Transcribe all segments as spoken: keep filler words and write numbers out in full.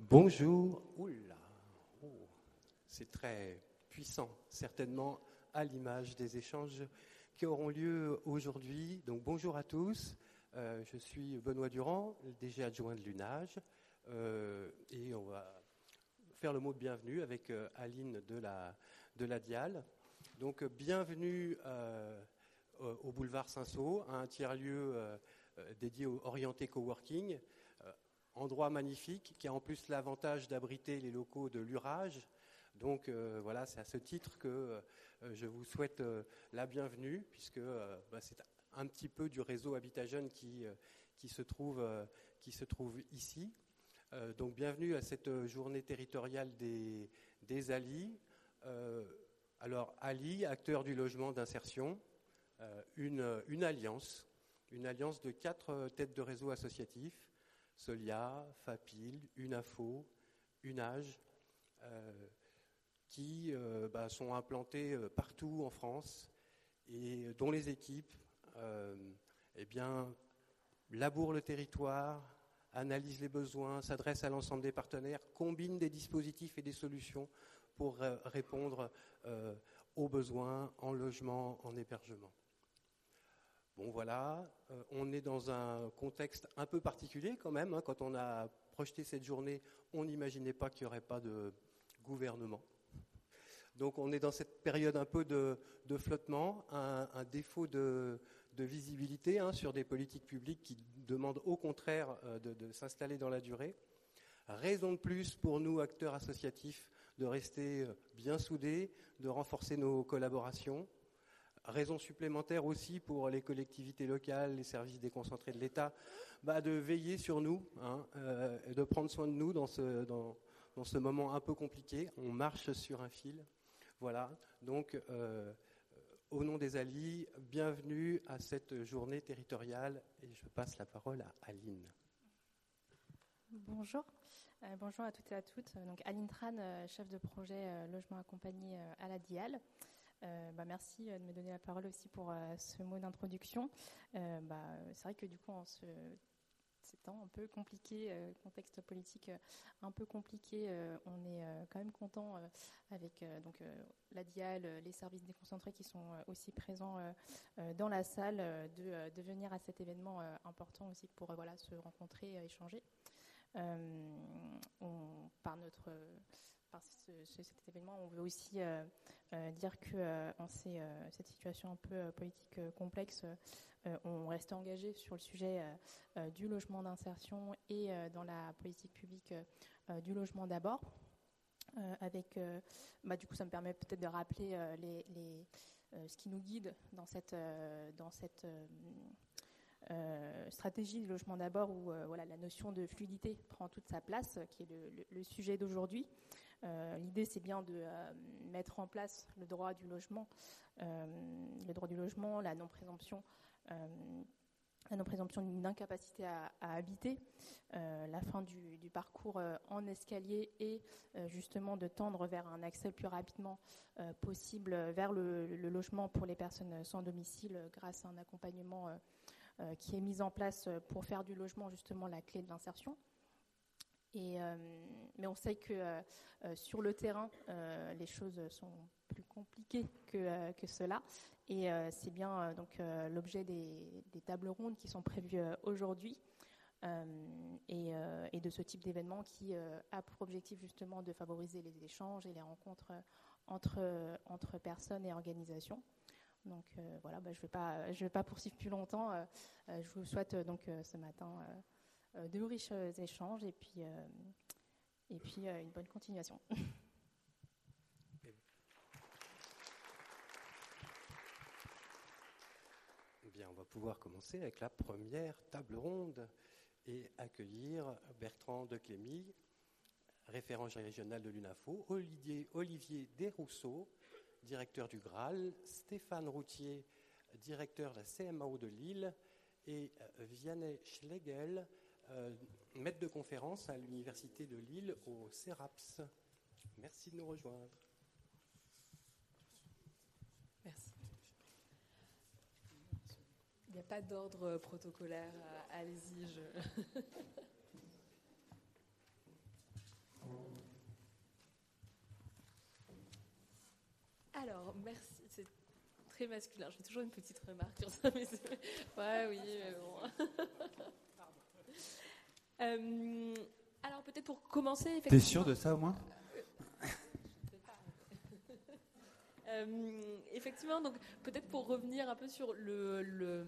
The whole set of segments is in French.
Bonjour. Oula, oh, c'est très puissant, certainement à l'image des échanges qui auront lieu aujourd'hui. Donc bonjour à tous, euh, je suis Benoît Durand, le D G adjoint de l'UNAGE, euh, et on va faire le mot de bienvenue avec euh, Aline de la, de la Dial. Donc euh, bienvenue euh, au boulevard Saint-Saul, un tiers-lieu euh, dédié au orienté coworking. Endroit magnifique qui a en plus l'avantage d'abriter les locaux de l'Urage. Donc euh, voilà, c'est à ce titre que euh, je vous souhaite euh, la bienvenue, puisque euh, bah, c'est un petit peu du réseau Habitat Jeune qui, euh, qui, se, trouve, euh, qui se trouve ici. Euh, donc bienvenue à cette journée territoriale des, des A L I. Euh, alors A L I, acteur du logement d'insertion, euh, une, une alliance, une alliance de quatre têtes de réseau associatifs. Solia, Fapil, Unafo, Unage, euh, qui euh, bah, sont implantés euh, partout en France et dont les équipes euh, eh bien, labourent le territoire, analysent les besoins, s'adressent à l'ensemble des partenaires, combinent des dispositifs et des solutions pour euh, répondre euh, aux besoins en logement, en hébergement. Bon voilà, euh, on est dans un contexte un peu particulier quand même. Hein, quand on a projeté cette journée, on n'imaginait pas qu'il n'y aurait pas de gouvernement. Donc on est dans cette période un peu de, de flottement, un, un défaut de, de visibilité hein, sur des politiques publiques qui demandent au contraire euh, de, de s'installer dans la durée. Raison de plus pour nous, acteurs associatifs, de rester bien soudés, de renforcer nos collaborations. Raison supplémentaire aussi pour les collectivités locales, les services déconcentrés de l'État, bah de veiller sur nous, hein, euh, et de prendre soin de nous dans ce, dans, dans ce moment un peu compliqué. On marche sur un fil. Voilà, donc euh, au nom des A L I, bienvenue à cette journée territoriale et je passe la parole à Aline. Bonjour, euh, bonjour à toutes et à toutes. Donc Aline Tran, euh, chef de projet euh, logement accompagné euh, à la Dial. Euh, bah, merci de me donner la parole aussi pour euh, ce mot d'introduction. Euh, bah, c'est vrai que du coup, en ce, ces temps un peu compliqués, euh, contexte politique euh, un peu compliqué, euh, on est euh, quand même content euh, avec euh, donc, euh, la Dial, euh, les services déconcentrés qui sont euh, aussi présents euh, euh, dans la salle, euh, de, euh, de venir à cet événement euh, important aussi pour euh, voilà, se rencontrer, euh, échanger. Euh, on, par notre... Par ce, ce, cet événement, on veut aussi euh, euh, dire que euh, en ces, euh, cette situation un peu euh, politique euh, complexe, euh, on reste engagé sur le sujet euh, euh, du logement d'insertion et euh, dans la politique publique euh, du logement d'abord. Euh, avec, euh, bah, du coup, ça me permet peut-être de rappeler euh, les, les, euh, ce qui nous guide dans cette, euh, dans cette euh, Euh, stratégie du logement d'abord où euh, voilà, la notion de fluidité prend toute sa place, euh, qui est le, le, le sujet d'aujourd'hui. Euh, l'idée, c'est bien de euh, mettre en place le droit du logement, euh, le droit du logement, la non-présomption, euh, la non-présomption d'une incapacité à, à habiter, euh, la fin du, du parcours euh, en escalier et euh, justement de tendre vers un accès le plus rapidement euh, possible vers le, le logement pour les personnes sans domicile euh, grâce à un accompagnement euh, Euh, qui est mise en place pour faire du logement justement la clé de l'insertion. Et, euh, mais on sait que euh, sur le terrain, euh, les choses sont plus compliquées que, euh, que cela. Et euh, c'est bien euh, donc, euh, l'objet des, des tables rondes qui sont prévues euh, aujourd'hui euh, et, euh, et de ce type d'événement qui euh, a pour objectif justement de favoriser les échanges et les rencontres entre, entre personnes et organisations. Donc euh, voilà, bah, je ne vais pas, je vais pas poursuivre plus longtemps. Euh, euh, je vous souhaite euh, donc euh, ce matin euh, euh, de riches euh, échanges et puis, euh, et puis euh, une bonne continuation. Eh bien, on va pouvoir commencer avec la première table ronde et accueillir Bertrand Declémy, référent régional de l'UNAFO, Olivier, Olivier Desrousseaux, directeur du Graal, Stéphane Routier, directeur de la C M A O de Lille, et Vianney Schlegel, euh, maître de conférence à l'Université de Lille au CERAPS. Merci de nous rejoindre. Merci. Il n'y a pas d'ordre protocolaire, allez-y. Je... merci. C'est très masculin. Je fais toujours une petite remarque sur ça. Mais c'est... Ouais, oui, mais bon. euh, alors, peut-être pour commencer... Effectivement... T'es sûr de ça, au moins ? Euh, effectivement, donc peut-être pour revenir un peu sur le, le, euh,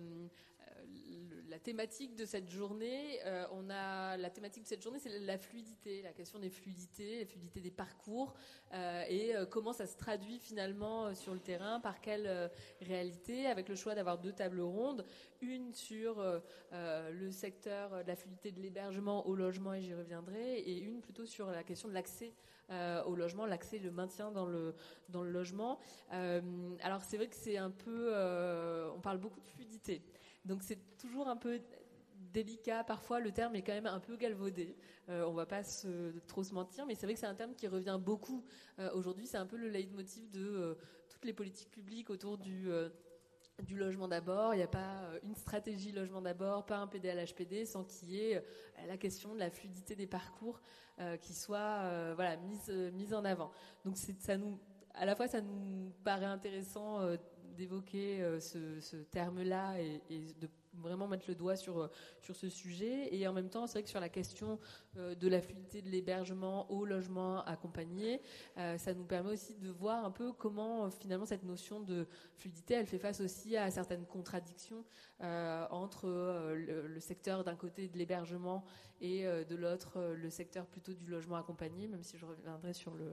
le, la thématique de cette journée, euh, on a la thématique de cette journée, c'est la fluidité, la question des fluidités, la fluidité des parcours euh, et euh, comment ça se traduit finalement euh, sur le terrain, par quelle euh, réalité, avec le choix d'avoir deux tables rondes, une sur euh, euh, le secteur de la fluidité de l'hébergement au logement, et j'y reviendrai, et une plutôt sur la question de l'accès Euh, au logement, l'accès, le maintien dans le dans le logement. Euh, alors c'est vrai que c'est un peu, euh, on parle beaucoup de fluidité, donc c'est toujours un peu délicat. Parfois, le terme est quand même un peu galvaudé. Euh, on va pas se, trop se mentir, mais c'est vrai que c'est un terme qui revient beaucoup euh, aujourd'hui. C'est un peu le leitmotiv de euh, toutes les politiques publiques autour du euh, du logement d'abord. Il n'y a pas une stratégie logement d'abord, pas un P D L H P D sans qu'il y ait la question de la fluidité des parcours euh, qui soit euh, voilà, mise, euh, mise en avant. Donc c'est, ça nous, à la fois ça nous paraît intéressant euh, d'évoquer euh, ce, ce terme-là et, et de vraiment mettre le doigt sur, sur ce sujet, et en même temps c'est vrai que sur la question euh, de la fluidité de l'hébergement au logement accompagné, euh, ça nous permet aussi de voir un peu comment euh, finalement cette notion de fluidité elle fait face aussi à certaines contradictions euh, entre euh, le, le secteur d'un côté de l'hébergement et euh, de l'autre euh, le secteur plutôt du logement accompagné, même si je reviendrai sur le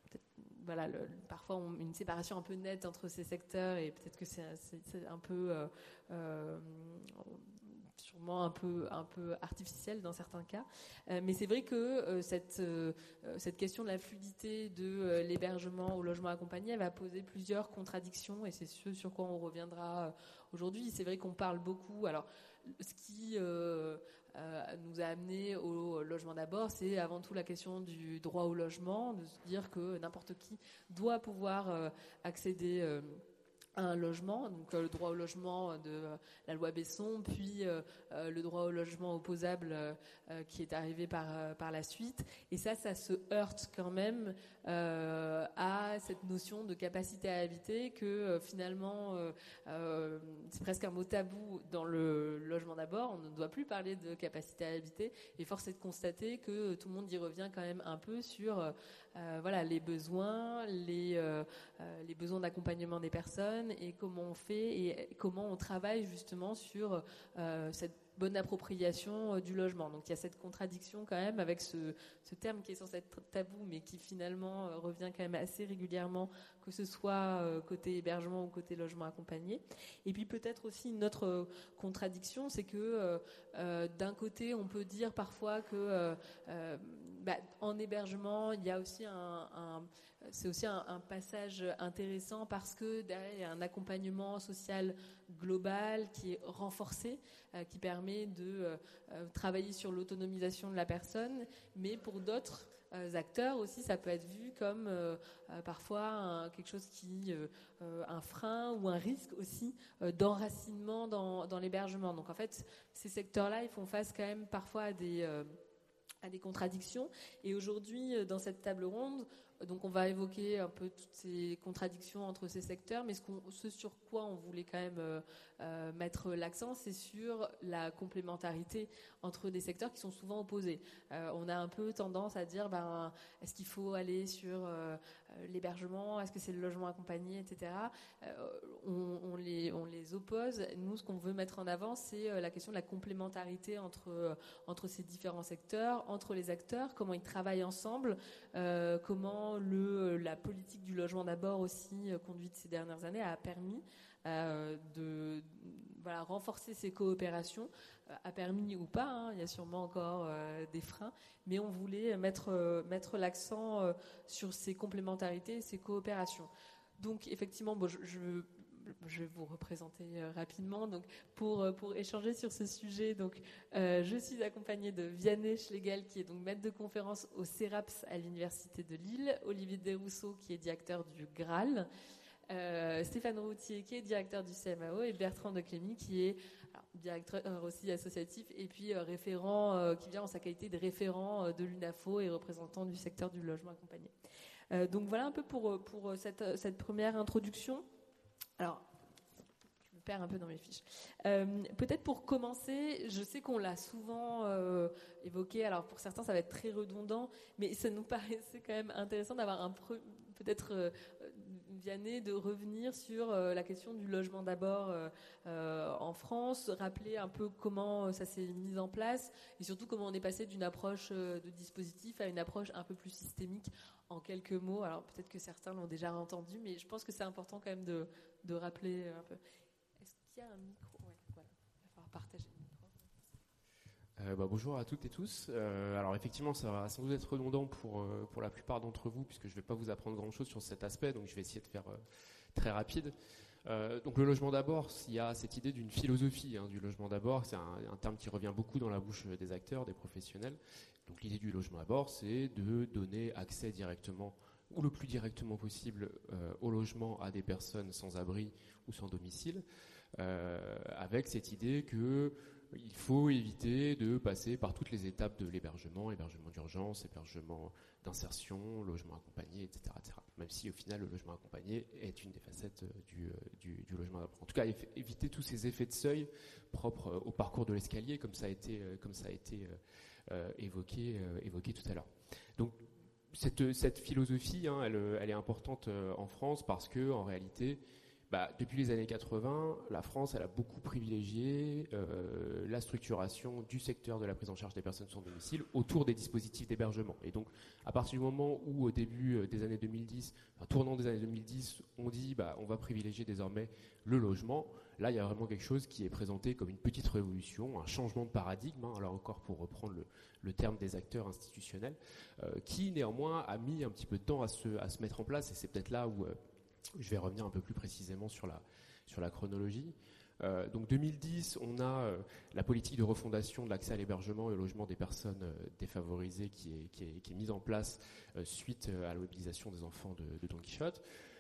voilà, le, parfois on, une séparation un peu nette entre ces secteurs, et peut-être que c'est, c'est, c'est un peu euh, euh, sûrement un peu, un peu artificiel dans certains cas. Euh, mais c'est vrai que euh, cette, euh, cette question de la fluidité de euh, l'hébergement au logement accompagné, elle va poser plusieurs contradictions, et c'est ce sur quoi on reviendra euh, aujourd'hui. C'est vrai qu'on parle beaucoup, alors ce qui euh, euh, nous a amené au logement d'abord, c'est avant tout la question du droit au logement, de se dire que n'importe qui doit pouvoir euh, accéder euh, à un logement, donc euh, le droit au logement de euh, la loi Besson, puis euh, euh, le droit au logement opposable euh, euh, qui est arrivé par euh, par la suite. Et ça, ça se heurte quand même euh, à cette notion de capacité à habiter que euh, finalement euh, euh, c'est presque un mot tabou dans le logement d'abord. On ne doit plus parler de capacité à habiter, et force est de constater que tout le monde y revient quand même un peu sur euh, euh, voilà les besoins, les euh, euh, les besoins d'accompagnement des personnes, et comment on fait et comment on travaille justement sur euh, cette bonne appropriation euh, du logement. Donc il y a cette contradiction quand même avec ce, ce terme qui est censé être tabou, mais qui finalement euh, revient quand même assez régulièrement, que ce soit euh, côté hébergement ou côté logement accompagné. Et puis peut-être aussi une autre euh, contradiction, c'est que euh, euh, d'un côté on peut dire parfois que euh, euh, bah, en hébergement il y a aussi un, un c'est aussi un, un passage intéressant parce que derrière il y a un accompagnement social global qui est renforcé, euh, qui permet de euh, travailler sur l'autonomisation de la personne, mais pour d'autres euh, acteurs aussi ça peut être vu comme euh, euh, parfois un, quelque chose qui euh, euh, un frein ou un risque aussi euh, d'enracinement dans, dans l'hébergement. Donc en fait ces secteurs-là ils font face quand même parfois à des euh, à des contradictions, et aujourd'hui dans cette table ronde donc on va évoquer un peu toutes ces contradictions entre ces secteurs, mais ce, qu'on, ce sur quoi on voulait quand même euh, euh, mettre l'accent, c'est sur la complémentarité entre des secteurs qui sont souvent opposés. Euh, on a un peu tendance à dire, ben, est-ce qu'il faut aller sur euh, l'hébergement, est-ce que c'est le logement accompagné, et cetera. Euh, on, on, les, on les oppose. Nous, ce qu'on veut mettre en avant, c'est la question de la complémentarité entre, entre ces différents secteurs, entre les acteurs, comment ils travaillent ensemble, euh, comment Le, la politique du logement d'abord aussi euh, conduite ces dernières années a permis euh, de voilà, renforcer ces coopérations, euh, a permis ou pas, hein, il y a sûrement encore euh, des freins, mais on voulait mettre, euh, mettre l'accent euh, sur ces complémentarités et ces coopérations. Donc effectivement, bon, je, je je vais vous représenter euh, rapidement. Donc, pour, euh, pour échanger sur ce sujet, donc, euh, je suis accompagnée de Vianney Schlegel, qui est donc maître de conférence au CERAPS à l'Université de Lille, Olivier Desrousseaux, qui est directeur du Graal, euh, Stéphane Routier, qui est directeur du C M A O, et Bertrand de Clémy, qui est alors, directeur aussi associatif, et puis euh, référent, euh, qui vient en sa qualité de référent euh, de l'UNAFO et représentant du secteur du logement accompagné. Euh, donc voilà un peu pour, pour cette, cette première introduction. Alors, je me perds un peu dans mes fiches. Euh, peut-être pour commencer, je sais qu'on l'a souvent euh, évoqué, alors pour certains ça va être très redondant, mais ça nous paraissait quand même intéressant d'avoir un pre- peut-être euh, Vianney de revenir sur euh, la question du logement d'abord euh, euh, en France, rappeler un peu comment ça s'est mis en place et surtout comment on est passé d'une approche euh, de dispositif à une approche un peu plus systémique en quelques mots. Alors peut-être que certains l'ont déjà entendu, mais je pense que c'est important quand même de, de rappeler un peu. Est-ce qu'il y a un micro ? Ouais, voilà. Il va falloir partager le micro. Euh, bah, bonjour à toutes et tous. Euh, alors effectivement, ça va sans doute être redondant pour, euh, pour la plupart d'entre vous, puisque je ne vais pas vous apprendre grand-chose sur cet aspect, donc je vais essayer de faire euh, très rapide. Euh, donc le logement d'abord, il y a cette idée d'une philosophie hein, du logement d'abord, c'est un, un terme qui revient beaucoup dans la bouche des acteurs, des professionnels. Donc l'idée du logement d'abord, c'est de donner accès directement, ou le plus directement possible, euh, au logement à des personnes sans abri ou sans domicile, euh, avec cette idée que il faut éviter de passer par toutes les étapes de l'hébergement, hébergement d'urgence, hébergement d'insertion, logement accompagné, et cetera, et cetera. Même si au final le logement accompagné est une des facettes du, du, du logement d'abord. En tout cas, éviter tous ces effets de seuil propres au parcours de l'escalier, comme ça a été, comme ça a été euh, évoqué, euh, évoqué tout à l'heure. Donc cette, cette philosophie, hein, elle, elle est importante en France parce que en réalité, Bah, depuis les années quatre-vingts, la France elle a beaucoup privilégié euh, la structuration du secteur de la prise en charge des personnes sans domicile autour des dispositifs d'hébergement. Et donc, à partir du moment où, au début des années deux mille dix, enfin, tournant des années deux mille dix, on dit bah, on va privilégier désormais le logement, là il y a vraiment quelque chose qui est présenté comme une petite révolution, un changement de paradigme, hein, alors encore pour reprendre le, le terme des acteurs institutionnels, euh, qui néanmoins a mis un petit peu de temps à se, à se mettre en place, et c'est peut-être là où... Euh, je vais revenir un peu plus précisément sur la, sur la chronologie. Euh, donc deux mille dix, on a euh, la politique de refondation de l'accès à l'hébergement et au logement des personnes euh, défavorisées qui est, qui, est, qui est mise en place euh, suite euh, à la mobilisation des enfants de, de Don Quichotte.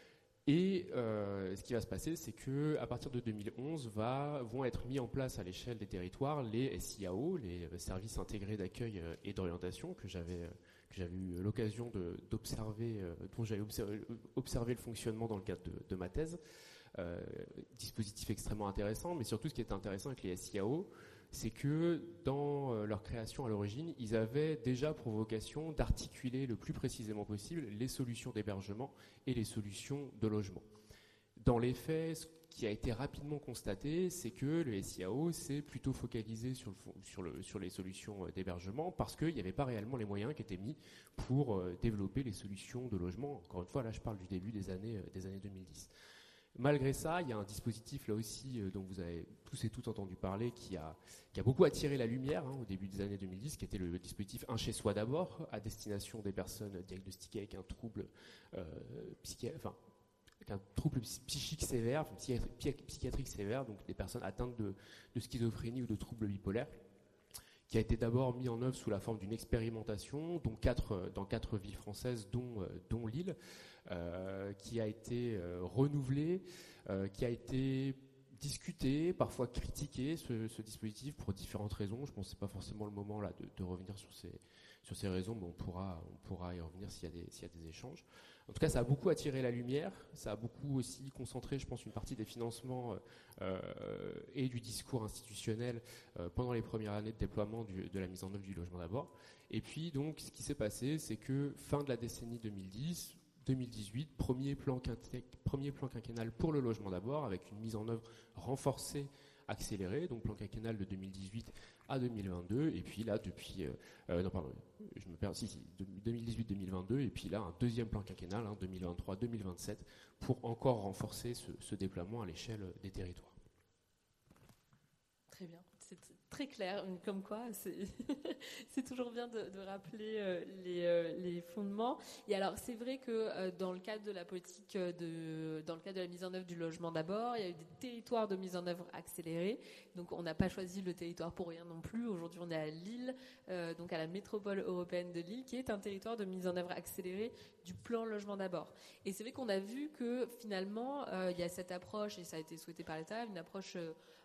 Et euh, ce qui va se passer, c'est qu'à partir de deux mille onze, va, vont être mis en place à l'échelle des territoires les S I A O, les services intégrés d'accueil et d'orientation, que j'avais... que j'avais eu l'occasion de, d'observer, euh, dont j'avais observé, observé le fonctionnement dans le cadre de, de ma thèse. Euh, dispositif extrêmement intéressant, mais surtout ce qui est intéressant avec les S I A O, c'est que dans euh, leur création à l'origine, ils avaient déjà pour vocation d'articuler le plus précisément possible les solutions d'hébergement et les solutions de logement. Dans les faits, ce qui a été rapidement constaté, c'est que le S I A O s'est plutôt focalisé sur, le, sur, le, sur les solutions d'hébergement parce qu'il n'y avait pas réellement les moyens qui étaient mis pour euh, développer les solutions de logement. Encore une fois, là je parle du début des années, euh, des années deux mille dix. Malgré ça, il y a un dispositif là aussi euh, dont vous avez tous et toutes entendu parler qui a, qui a beaucoup attiré la lumière hein, au début des années deux mille dix, qui était le dispositif Un chez soi d'abord, à destination des personnes diagnostiquées avec un trouble euh, psychiatrique, enfin, un trouble psychique sévère, psychiatrique sévère, donc des personnes atteintes de, de schizophrénie ou de troubles bipolaires, qui a été d'abord mis en œuvre sous la forme d'une expérimentation dont quatre, dans quatre villes françaises, dont, dont Lille, euh, qui a été euh, renouvelée, euh, qui a été discuté, parfois critiqué, ce, ce dispositif, pour différentes raisons. Je pense que ce n'est pas forcément le moment là, de, de revenir sur ces, sur ces raisons, mais on pourra, on pourra y revenir s'il y a des, s'il y a des échanges. En tout cas, ça a beaucoup attiré la lumière, ça a beaucoup aussi concentré, je pense, une partie des financements euh, et du discours institutionnel euh, pendant les premières années de déploiement du, de la mise en œuvre du logement d'abord. Et puis, donc, ce qui s'est passé, c'est que fin de la décennie deux mille dix, deux mille dix-huit, premier plan, quinté, premier plan quinquennal pour le logement d'abord, avec une mise en œuvre renforcée, accélérée, donc plan quinquennal de deux mille dix-huit à deux mille vingt-deux, et puis là, depuis... Euh, euh, non, pardon, je me perds, si, si, deux mille dix-huit deux mille vingt-deux, et puis là, un deuxième plan quinquennal, hein, deux mille vingt-trois deux mille vingt-sept, pour encore renforcer ce, ce déploiement à l'échelle des territoires. Très bien, c'est très clair, comme quoi c'est, c'est toujours bien de, de rappeler euh, les, euh, les fondements. Et alors c'est vrai que euh, dans le cadre de la politique, de, dans le cadre de la mise en œuvre du logement d'abord, il y a eu des territoires de mise en œuvre accélérés. Donc on n'a pas choisi le territoire pour rien non plus. Aujourd'hui on est à Lille, euh, donc à la métropole européenne de Lille, qui est un territoire de mise en œuvre accélérée du plan logement d'abord. Et c'est vrai qu'on a vu que finalement euh, il y a cette approche, et ça a été souhaité par l'État, une approche euh,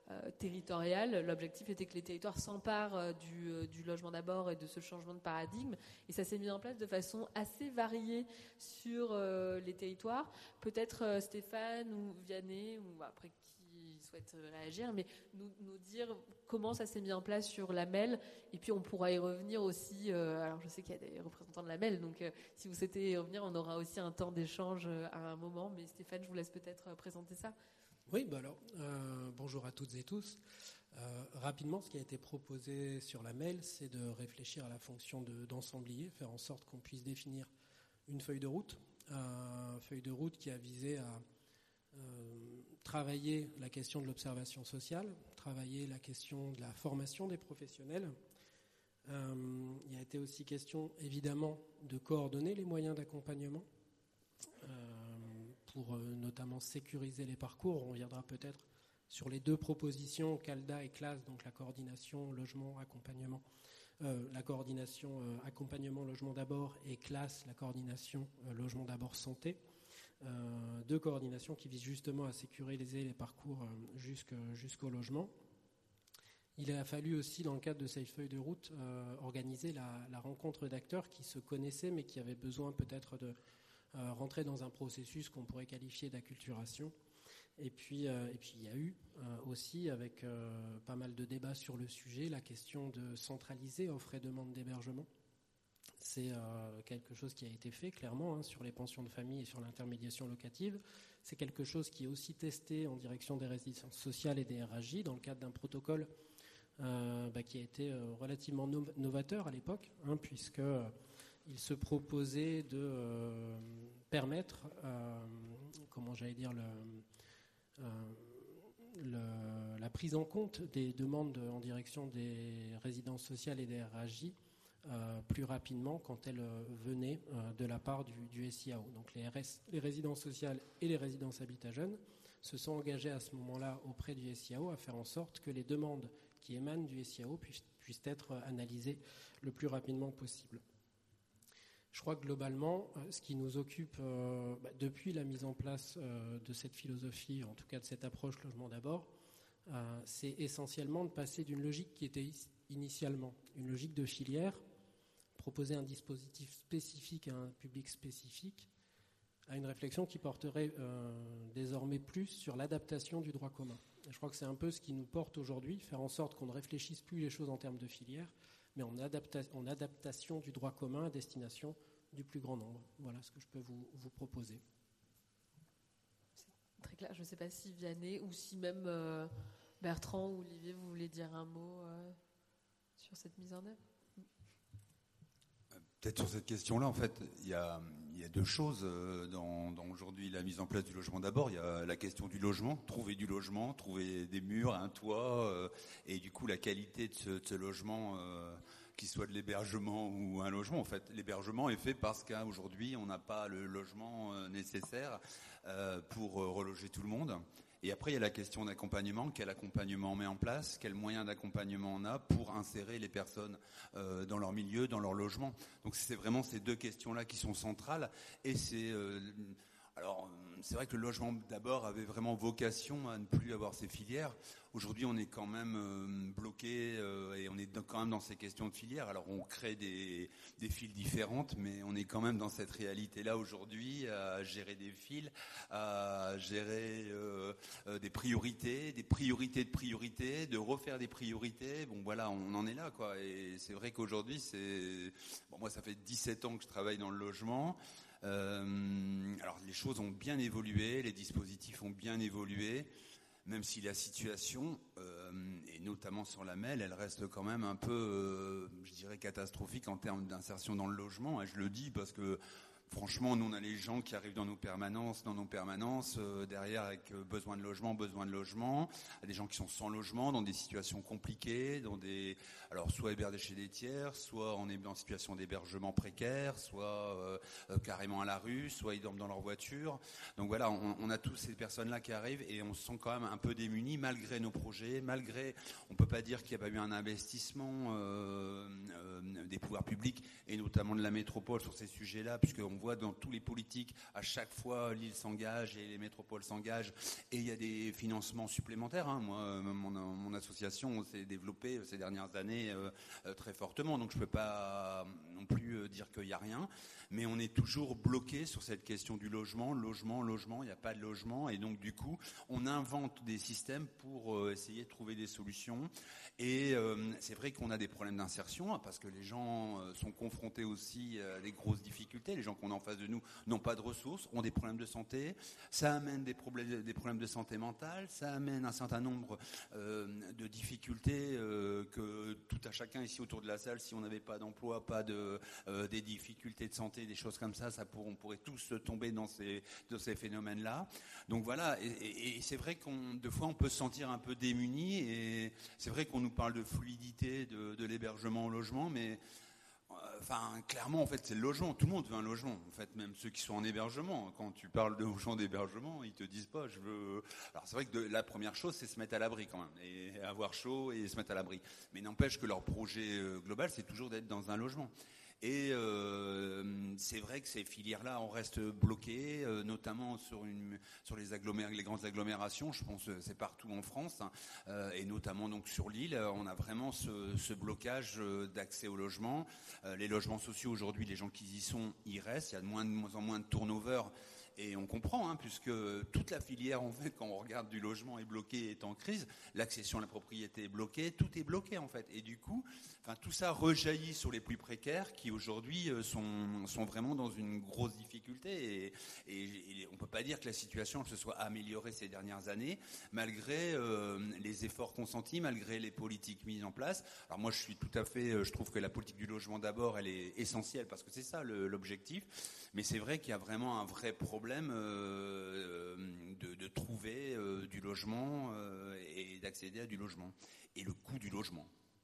euh, territoriale. L'objectif était que les territoires s'emparent euh, du, euh, du logement d'abord et de ce changement de paradigme. Et ça s'est mis en place de façon assez variée sur euh, les territoires. Peut-être euh, Stéphane ou Vianney, ou après qui souhaite réagir, mais nous, nous dire comment ça s'est mis en place sur la M E L. Et puis on pourra y revenir aussi. Euh, alors je sais qu'il y a des représentants de la M E L, donc euh, si vous souhaitez y revenir, on aura aussi un temps d'échange euh, à un moment. Mais Stéphane, je vous laisse peut-être euh, présenter ça. Oui, bah alors, euh, bonjour à toutes et tous. Euh, rapidement, ce qui a été proposé sur la M E L, c'est de réfléchir à la fonction de, d'ensemblier, faire en sorte qu'on puisse définir une feuille de route, euh, une feuille de route qui a visé à euh, travailler la question de l'observation sociale, travailler la question de la formation des professionnels. Euh, il a été aussi question, évidemment, de coordonner les moyens d'accompagnement. Euh, pour euh, notamment sécuriser les parcours. On reviendra peut-être sur les deux propositions, CALDA et CLAS, donc la coordination logement accompagnement, euh, la coordination euh, accompagnement logement d'abord et CLAS, la coordination euh, logement d'abord santé. Euh, deux coordinations qui visent justement à sécuriser les parcours euh, jusque, jusqu'au logement. Il a fallu aussi, dans le cadre de cette feuille de route, euh, organiser la, la rencontre d'acteurs qui se connaissaient mais qui avaient besoin peut-être de Euh, rentrer dans un processus qu'on pourrait qualifier d'acculturation. Et puis, euh, et puis il y a eu euh, aussi, avec euh, pas mal de débats sur le sujet, la question de centraliser offre et demande d'hébergement. C'est euh, quelque chose qui a été fait clairement hein, sur les pensions de famille et sur l'intermédiation locative. C'est quelque chose qui est aussi testé en direction des résidences sociales et des R H J dans le cadre d'un protocole euh, bah, qui a été euh, relativement no- novateur à l'époque, hein, puisque euh, il se proposait de euh, permettre, euh, comment j'allais dire, le, euh, le, la prise en compte des demandes en direction des résidences sociales et des R H J euh, plus rapidement quand elles venaient euh, de la part du, du S I A O. Donc les, R S, les résidences sociales et les résidences habitat jeunes se sont engagés à ce moment-là auprès du S I A O à faire en sorte que les demandes qui émanent du S I A O puissent, puissent être analysées le plus rapidement possible. Je crois que globalement, ce qui nous occupe euh, bah, depuis la mise en place euh, de cette philosophie, en tout cas de cette approche logement d'abord, euh, c'est essentiellement de passer d'une logique qui était initialement une logique de filière, proposer un dispositif spécifique à un public spécifique, à une réflexion qui porterait euh, désormais plus sur l'adaptation du droit commun. Et je crois que c'est un peu ce qui nous porte aujourd'hui, faire en sorte qu'on ne réfléchisse plus les choses en termes de filière, mais en, adapta- en adaptation du droit commun à destination du plus grand nombre. Voilà ce que je peux vous, vous proposer. C'est très clair. Je ne sais pas si Vianney ou si même euh, Bertrand ou Olivier, vous voulez dire un mot euh, sur cette mise en œuvre. Peut-être sur cette question-là, en fait, il y a, il y a deux choses dans, dans aujourd'hui la mise en place du logement d'abord. Il y a la question du logement, trouver du logement, trouver des murs, un toit, euh, et du coup la qualité de ce, de ce logement, euh, qu'il soit de l'hébergement ou un logement. En fait, l'hébergement est fait parce qu'aujourd'hui on n'a pas le logement euh, nécessaire euh, pour euh, reloger tout le monde. Et après, il y a la question d'accompagnement. Quel accompagnement on met en place? Quels moyens d'accompagnement on a pour insérer les personnes euh, dans leur milieu, dans leur logement? Donc, c'est vraiment ces deux questions-là qui sont centrales. Et c'est... Euh, alors, c'est vrai que le logement, d'abord, avait vraiment vocation à ne plus avoir ces filières. Aujourd'hui, on est quand même euh, bloqué euh, et on est dans, quand même dans ces questions de filières. Alors, on crée des, des files différentes, mais on est quand même dans cette réalité-là aujourd'hui, à gérer des files, à gérer euh, euh, des priorités, des priorités de priorités, de refaire des priorités. Bon, voilà, on en est là, quoi. Et c'est vrai qu'aujourd'hui, c'est... Bon, moi, ça fait dix-sept ans que je travaille dans le logement. Euh, alors les choses ont bien évolué, les dispositifs ont bien évolué, même si la situation, euh, et notamment sur la M E L, elle reste quand même un peu, euh, je dirais, catastrophique en termes d'insertion dans le logement. Et je le dis parce que franchement, nous on a les gens qui arrivent dans nos permanences, dans nos permanences, euh, derrière avec euh, besoin de logement, besoin de logement, des gens qui sont sans logement, dans des situations compliquées, dans des, alors soit hébergés chez des tiers, soit on est en situation d'hébergement précaire, soit euh, euh, carrément à la rue, soit ils dorment dans leur voiture. Donc voilà, on, on a tous ces personnes-là qui arrivent et on se sent quand même un peu démunis malgré nos projets, malgré, on peut pas dire qu'il n'y a pas eu un investissement euh, euh, des pouvoirs publics et notamment de la métropole sur ces sujets-là, puisqu'on voit dans tous les politiques, à chaque fois, l'île s'engage et les métropoles s'engagent, et il y a des financements supplémentaires. Hein. Moi, mon, mon association s'est développée ces dernières années euh, très fortement, donc je ne peux pas non plus dire qu'il n'y a rien, mais on est toujours bloqué sur cette question du logement, logement, logement, il n'y a pas de logement, et donc du coup, on invente des systèmes pour euh, essayer de trouver des solutions. Et euh, c'est vrai qu'on a des problèmes d'insertion, parce que les gens euh, sont confrontés aussi à des grosses difficultés. Les gens qu'on a en face de nous n'ont pas de ressources, ont des problèmes de santé. Ça amène des problèmes, des problèmes de santé mentale. Ça amène un certain nombre euh, de difficultés euh, que tout à chacun ici autour de la salle, si on n'avait pas d'emploi, pas de euh, des difficultés de santé, des choses comme ça, ça pour, on pourrait tous tomber dans ces, dans ces phénomènes-là. Donc voilà, et, et, et c'est vrai qu'on, deux fois, on peut se sentir un peu démuni. Et c'est vrai qu'on nous parle de fluidité de, de l'hébergement au logement, mais euh, enfin clairement en fait c'est le logement. Tout le monde veut un logement. En fait, même ceux qui sont en hébergement, quand tu parles de gens d'hébergement, ils te disent pas je veux. Alors c'est vrai que de, la première chose c'est se mettre à l'abri quand même, et avoir chaud et se mettre à l'abri. Mais n'empêche que leur projet euh, global c'est toujours d'être dans un logement. Et euh, c'est vrai que ces filières-là, on reste bloqués, euh, notamment sur, une, sur les, agglomér- les grandes agglomérations. Je pense que c'est partout en France, hein, euh, et notamment donc sur l'île. On a vraiment ce, ce blocage d'accès au logement. Euh, les logements sociaux aujourd'hui, les gens qui y sont, y restent. Il y a de moins, de moins en moins de turnover. Et on comprend, hein, puisque toute la filière, en fait, quand on regarde du logement est bloquée, est en crise, l'accession à la propriété est bloquée, tout est bloqué, en fait. Et du coup, enfin, tout ça rejaillit sur les plus précaires qui, aujourd'hui, sont, sont vraiment dans une grosse difficulté. Et, et, et on ne peut pas dire que la situation se soit améliorée ces dernières années, malgré euh, les efforts consentis, malgré les politiques mises en place. Alors moi, je suis tout à fait, je trouve que la politique du logement, d'abord, elle est essentielle, parce que c'est ça le, l'objectif. Mais c'est vrai qu'il y a vraiment un vrai problème euh, de, de trouver euh, du logement euh, et d'accéder à du logement. Et le coût du logement.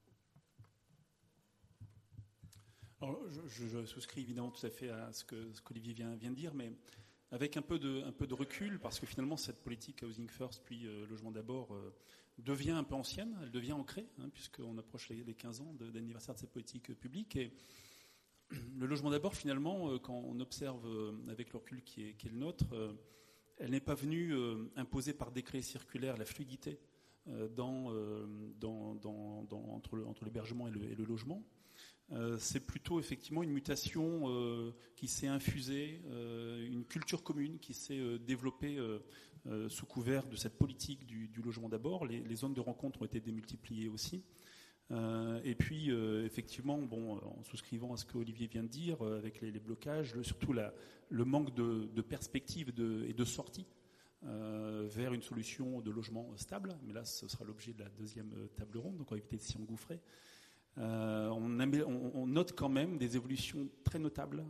Alors, je, je souscris évidemment tout à fait à ce que ce qu'Olivier vient, vient de dire, mais avec un peu de, un peu de recul, parce que finalement cette politique Housing First puis euh, Logement d'abord euh, devient un peu ancienne, elle devient ancrée, hein, puisqu'on approche les, les quinze ans de, d'anniversaire de cette politique publique. Et le logement d'abord, finalement, quand on observe avec le recul qui est, qui est le nôtre, elle n'est pas venue imposer par décret circulaire la fluidité dans, dans, dans, dans, entre, le, entre l'hébergement et le, et le logement. C'est plutôt effectivement une mutation qui s'est infusée, une culture commune qui s'est développée sous couvert de cette politique du, du logement d'abord. Les, les zones de rencontre ont été démultipliées aussi. Euh, et puis, euh, effectivement, bon, en souscrivant à ce que Olivier vient de dire, euh, avec les, les blocages, le, surtout la, le manque de, de perspective de, et de sortie euh, vers une solution de logement stable. Mais là, ce sera l'objet de la deuxième table ronde, donc on va éviter de s'y engouffrer. Euh, on, on, on note quand même des évolutions très notables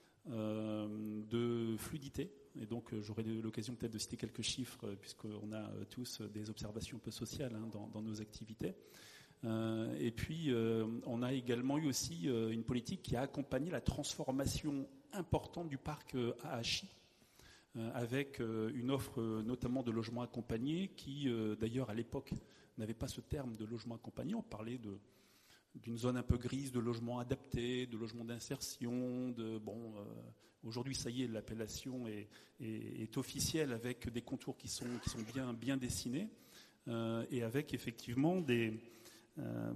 euh, de fluidité. Et donc, euh, j'aurai l'occasion peut-être de citer quelques chiffres, euh, puisqu'on a euh, tous des observations un peu sociales hein, dans, dans nos activités. Euh, et puis, euh, on a également eu aussi euh, une politique qui a accompagné la transformation importante du parc euh, A H I, euh, avec euh, une offre euh, notamment de logements accompagnés qui, euh, d'ailleurs, à l'époque, n'avait pas ce terme de logement accompagné. On parlait de, d'une zone un peu grise, de logement adapté, de logement d'insertion. De, bon, euh, aujourd'hui, ça y est, l'appellation est, est, est officielle avec des contours qui sont, qui sont bien, bien dessinés euh, et avec effectivement des... Euh,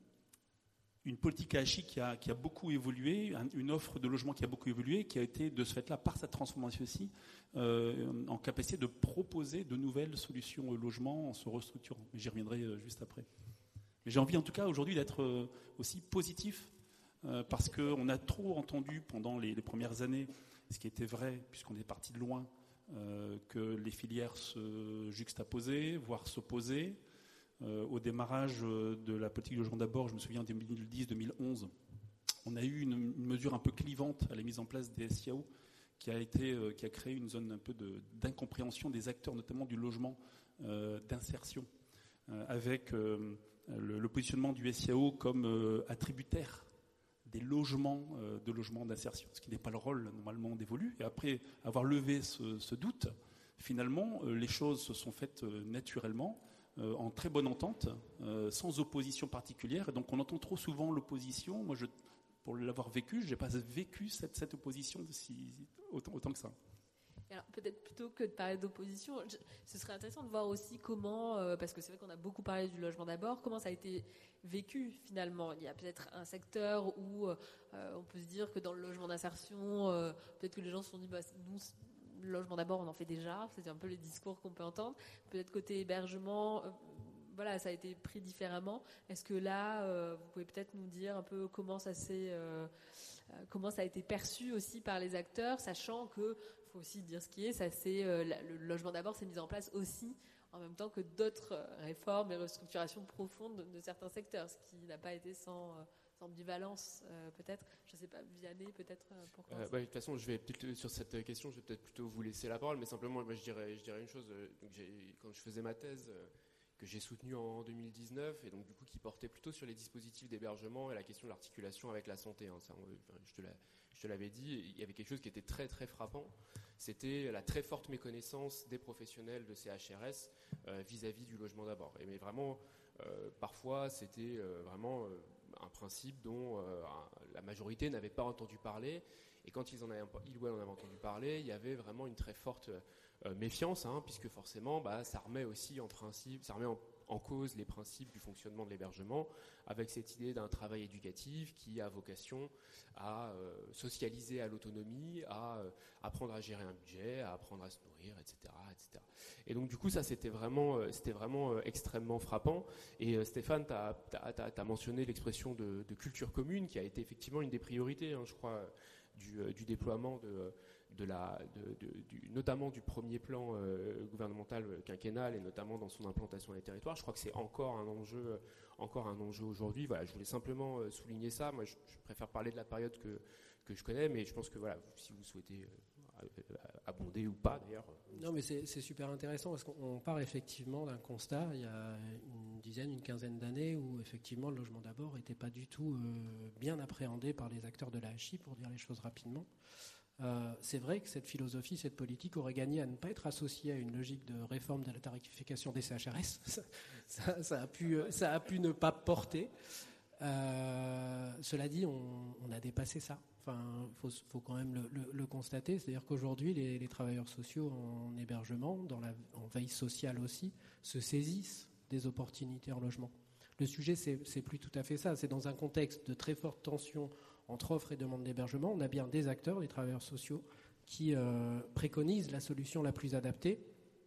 une politique A H I qui a, qui a beaucoup évolué, une offre de logement qui a beaucoup évolué, qui a été de ce fait-là, par sa transformation aussi, euh, en capacité de proposer de nouvelles solutions au logement en se restructurant. Mais j'y reviendrai euh, juste après. Mais j'ai envie en tout cas aujourd'hui d'être euh, aussi positif, euh, parce qu'on a trop entendu pendant les, les premières années, ce qui était vrai, puisqu'on est parti de loin, euh, que les filières se juxtaposaient, voire s'opposaient. Euh, au démarrage de la politique de logement d'abord, je me souviens en deux mille dix deux mille onze, on a eu une, une mesure un peu clivante à la mise en place des S I A O qui a, été, euh, qui a créé une zone un peu de, d'incompréhension des acteurs, notamment du logement euh, d'insertion, euh, avec euh, le, le positionnement du S I A O comme euh, attributaire des logements euh, de logements d'insertion, ce qui n'est pas le rôle normalement dévolu. Et après avoir levé ce, ce doute, finalement, euh, les choses se sont faites euh, naturellement, Euh, en très bonne entente, euh, sans opposition particulière. Et donc on entend trop souvent l'opposition. Moi, je pour l'avoir vécu, je n'ai pas vécu cette, cette opposition de si, autant, autant que ça. Alors, peut-être plutôt que de parler d'opposition, je, ce serait intéressant de voir aussi comment, euh, parce que c'est vrai qu'on a beaucoup parlé du logement d'abord, comment ça a été vécu finalement. Il y a peut-être un secteur où euh, on peut se dire que dans le logement d'insertion, euh, peut-être que les gens se sont dit, bah, nous, le logement d'abord, on en fait déjà. C'est un peu les discours qu'on peut entendre. Peut-être côté hébergement, euh, voilà, ça a été pris différemment. Est-ce que là, euh, vous pouvez peut-être nous dire un peu comment ça s'est, euh, comment ça a été perçu aussi par les acteurs, sachant que faut aussi dire ce qui est, ça c'est euh, le logement d'abord s'est mis en place aussi en même temps que d'autres euh, réformes et restructurations profondes de, de certains secteurs, ce qui n'a pas été sans, euh, sans ambivalence euh, peut-être. Je ne sais pas, Vianney peut-être euh, pour euh, bah, de toute façon, je vais peut-être, sur cette question, je vais peut-être plutôt vous laisser la parole, mais simplement, moi, je dirais, je dirais une chose. Euh, donc j'ai, quand je faisais ma thèse, euh, que j'ai soutenue en deux mille dix-neuf, et donc du coup qui portait plutôt sur les dispositifs d'hébergement et la question de l'articulation avec la santé. Hein, ça, on, enfin, je te la, je te l'avais dit, il y avait quelque chose qui était très très frappant. C'était la très forte méconnaissance des professionnels de C H R S euh, vis-à-vis du logement d'abord. Et mais vraiment, euh, parfois, c'était euh, vraiment euh, un principe dont euh, la majorité n'avait pas entendu parler. Et quand ils en avaient, ils ou elles en avaient entendu parler, il y avait vraiment une très forte euh, méfiance, hein, puisque forcément, bah, ça remet aussi en principe, ça remet en, en cause les principes du fonctionnement de l'hébergement, avec cette idée d'un travail éducatif qui a vocation à euh, socialiser à l'autonomie, à euh, apprendre à gérer un budget, à apprendre à se nourrir, et cetera, et cetera. Et donc du coup, ça c'était vraiment, euh, c'était vraiment euh, extrêmement frappant. Et euh, Stéphane, tu as mentionné l'expression de, de culture commune, qui a été effectivement une des priorités, hein, je crois, du, euh, du déploiement de De la, de, de, du, notamment du premier plan euh, gouvernemental quinquennal et notamment dans son implantation dans les territoires. Je crois que c'est encore un enjeu, encore un enjeu aujourd'hui. Voilà, je voulais simplement euh, souligner ça. Moi, je, je préfère parler de la période que, que je connais, mais je pense que voilà, si vous souhaitez euh, abonder ou pas, d'ailleurs. Non, mais c'est, c'est super intéressant parce qu'on part effectivement d'un constat il y a une dizaine, une quinzaine d'années où effectivement le logement d'abord n'était pas du tout euh, bien appréhendé par les acteurs de l'A H I, pour dire les choses rapidement. Euh, c'est vrai que cette philosophie, cette politique aurait gagné à ne pas être associée à une logique de réforme de la tarification des C H R S. Ça, ça, ça, a, pu, ça a pu ne pas porter. Euh, cela dit, on, on a dépassé ça. Enfin, il faut, faut quand même le, le, le constater. C'est-à-dire qu'aujourd'hui, les, les travailleurs sociaux en hébergement, dans la, en veille sociale aussi, se saisissent des opportunités en logement. Le sujet, c'est, c'est plus tout à fait ça. C'est dans un contexte de très forte tension entre offre et demande d'hébergement, on a bien des acteurs, des travailleurs sociaux, qui euh, préconisent la solution la plus adaptée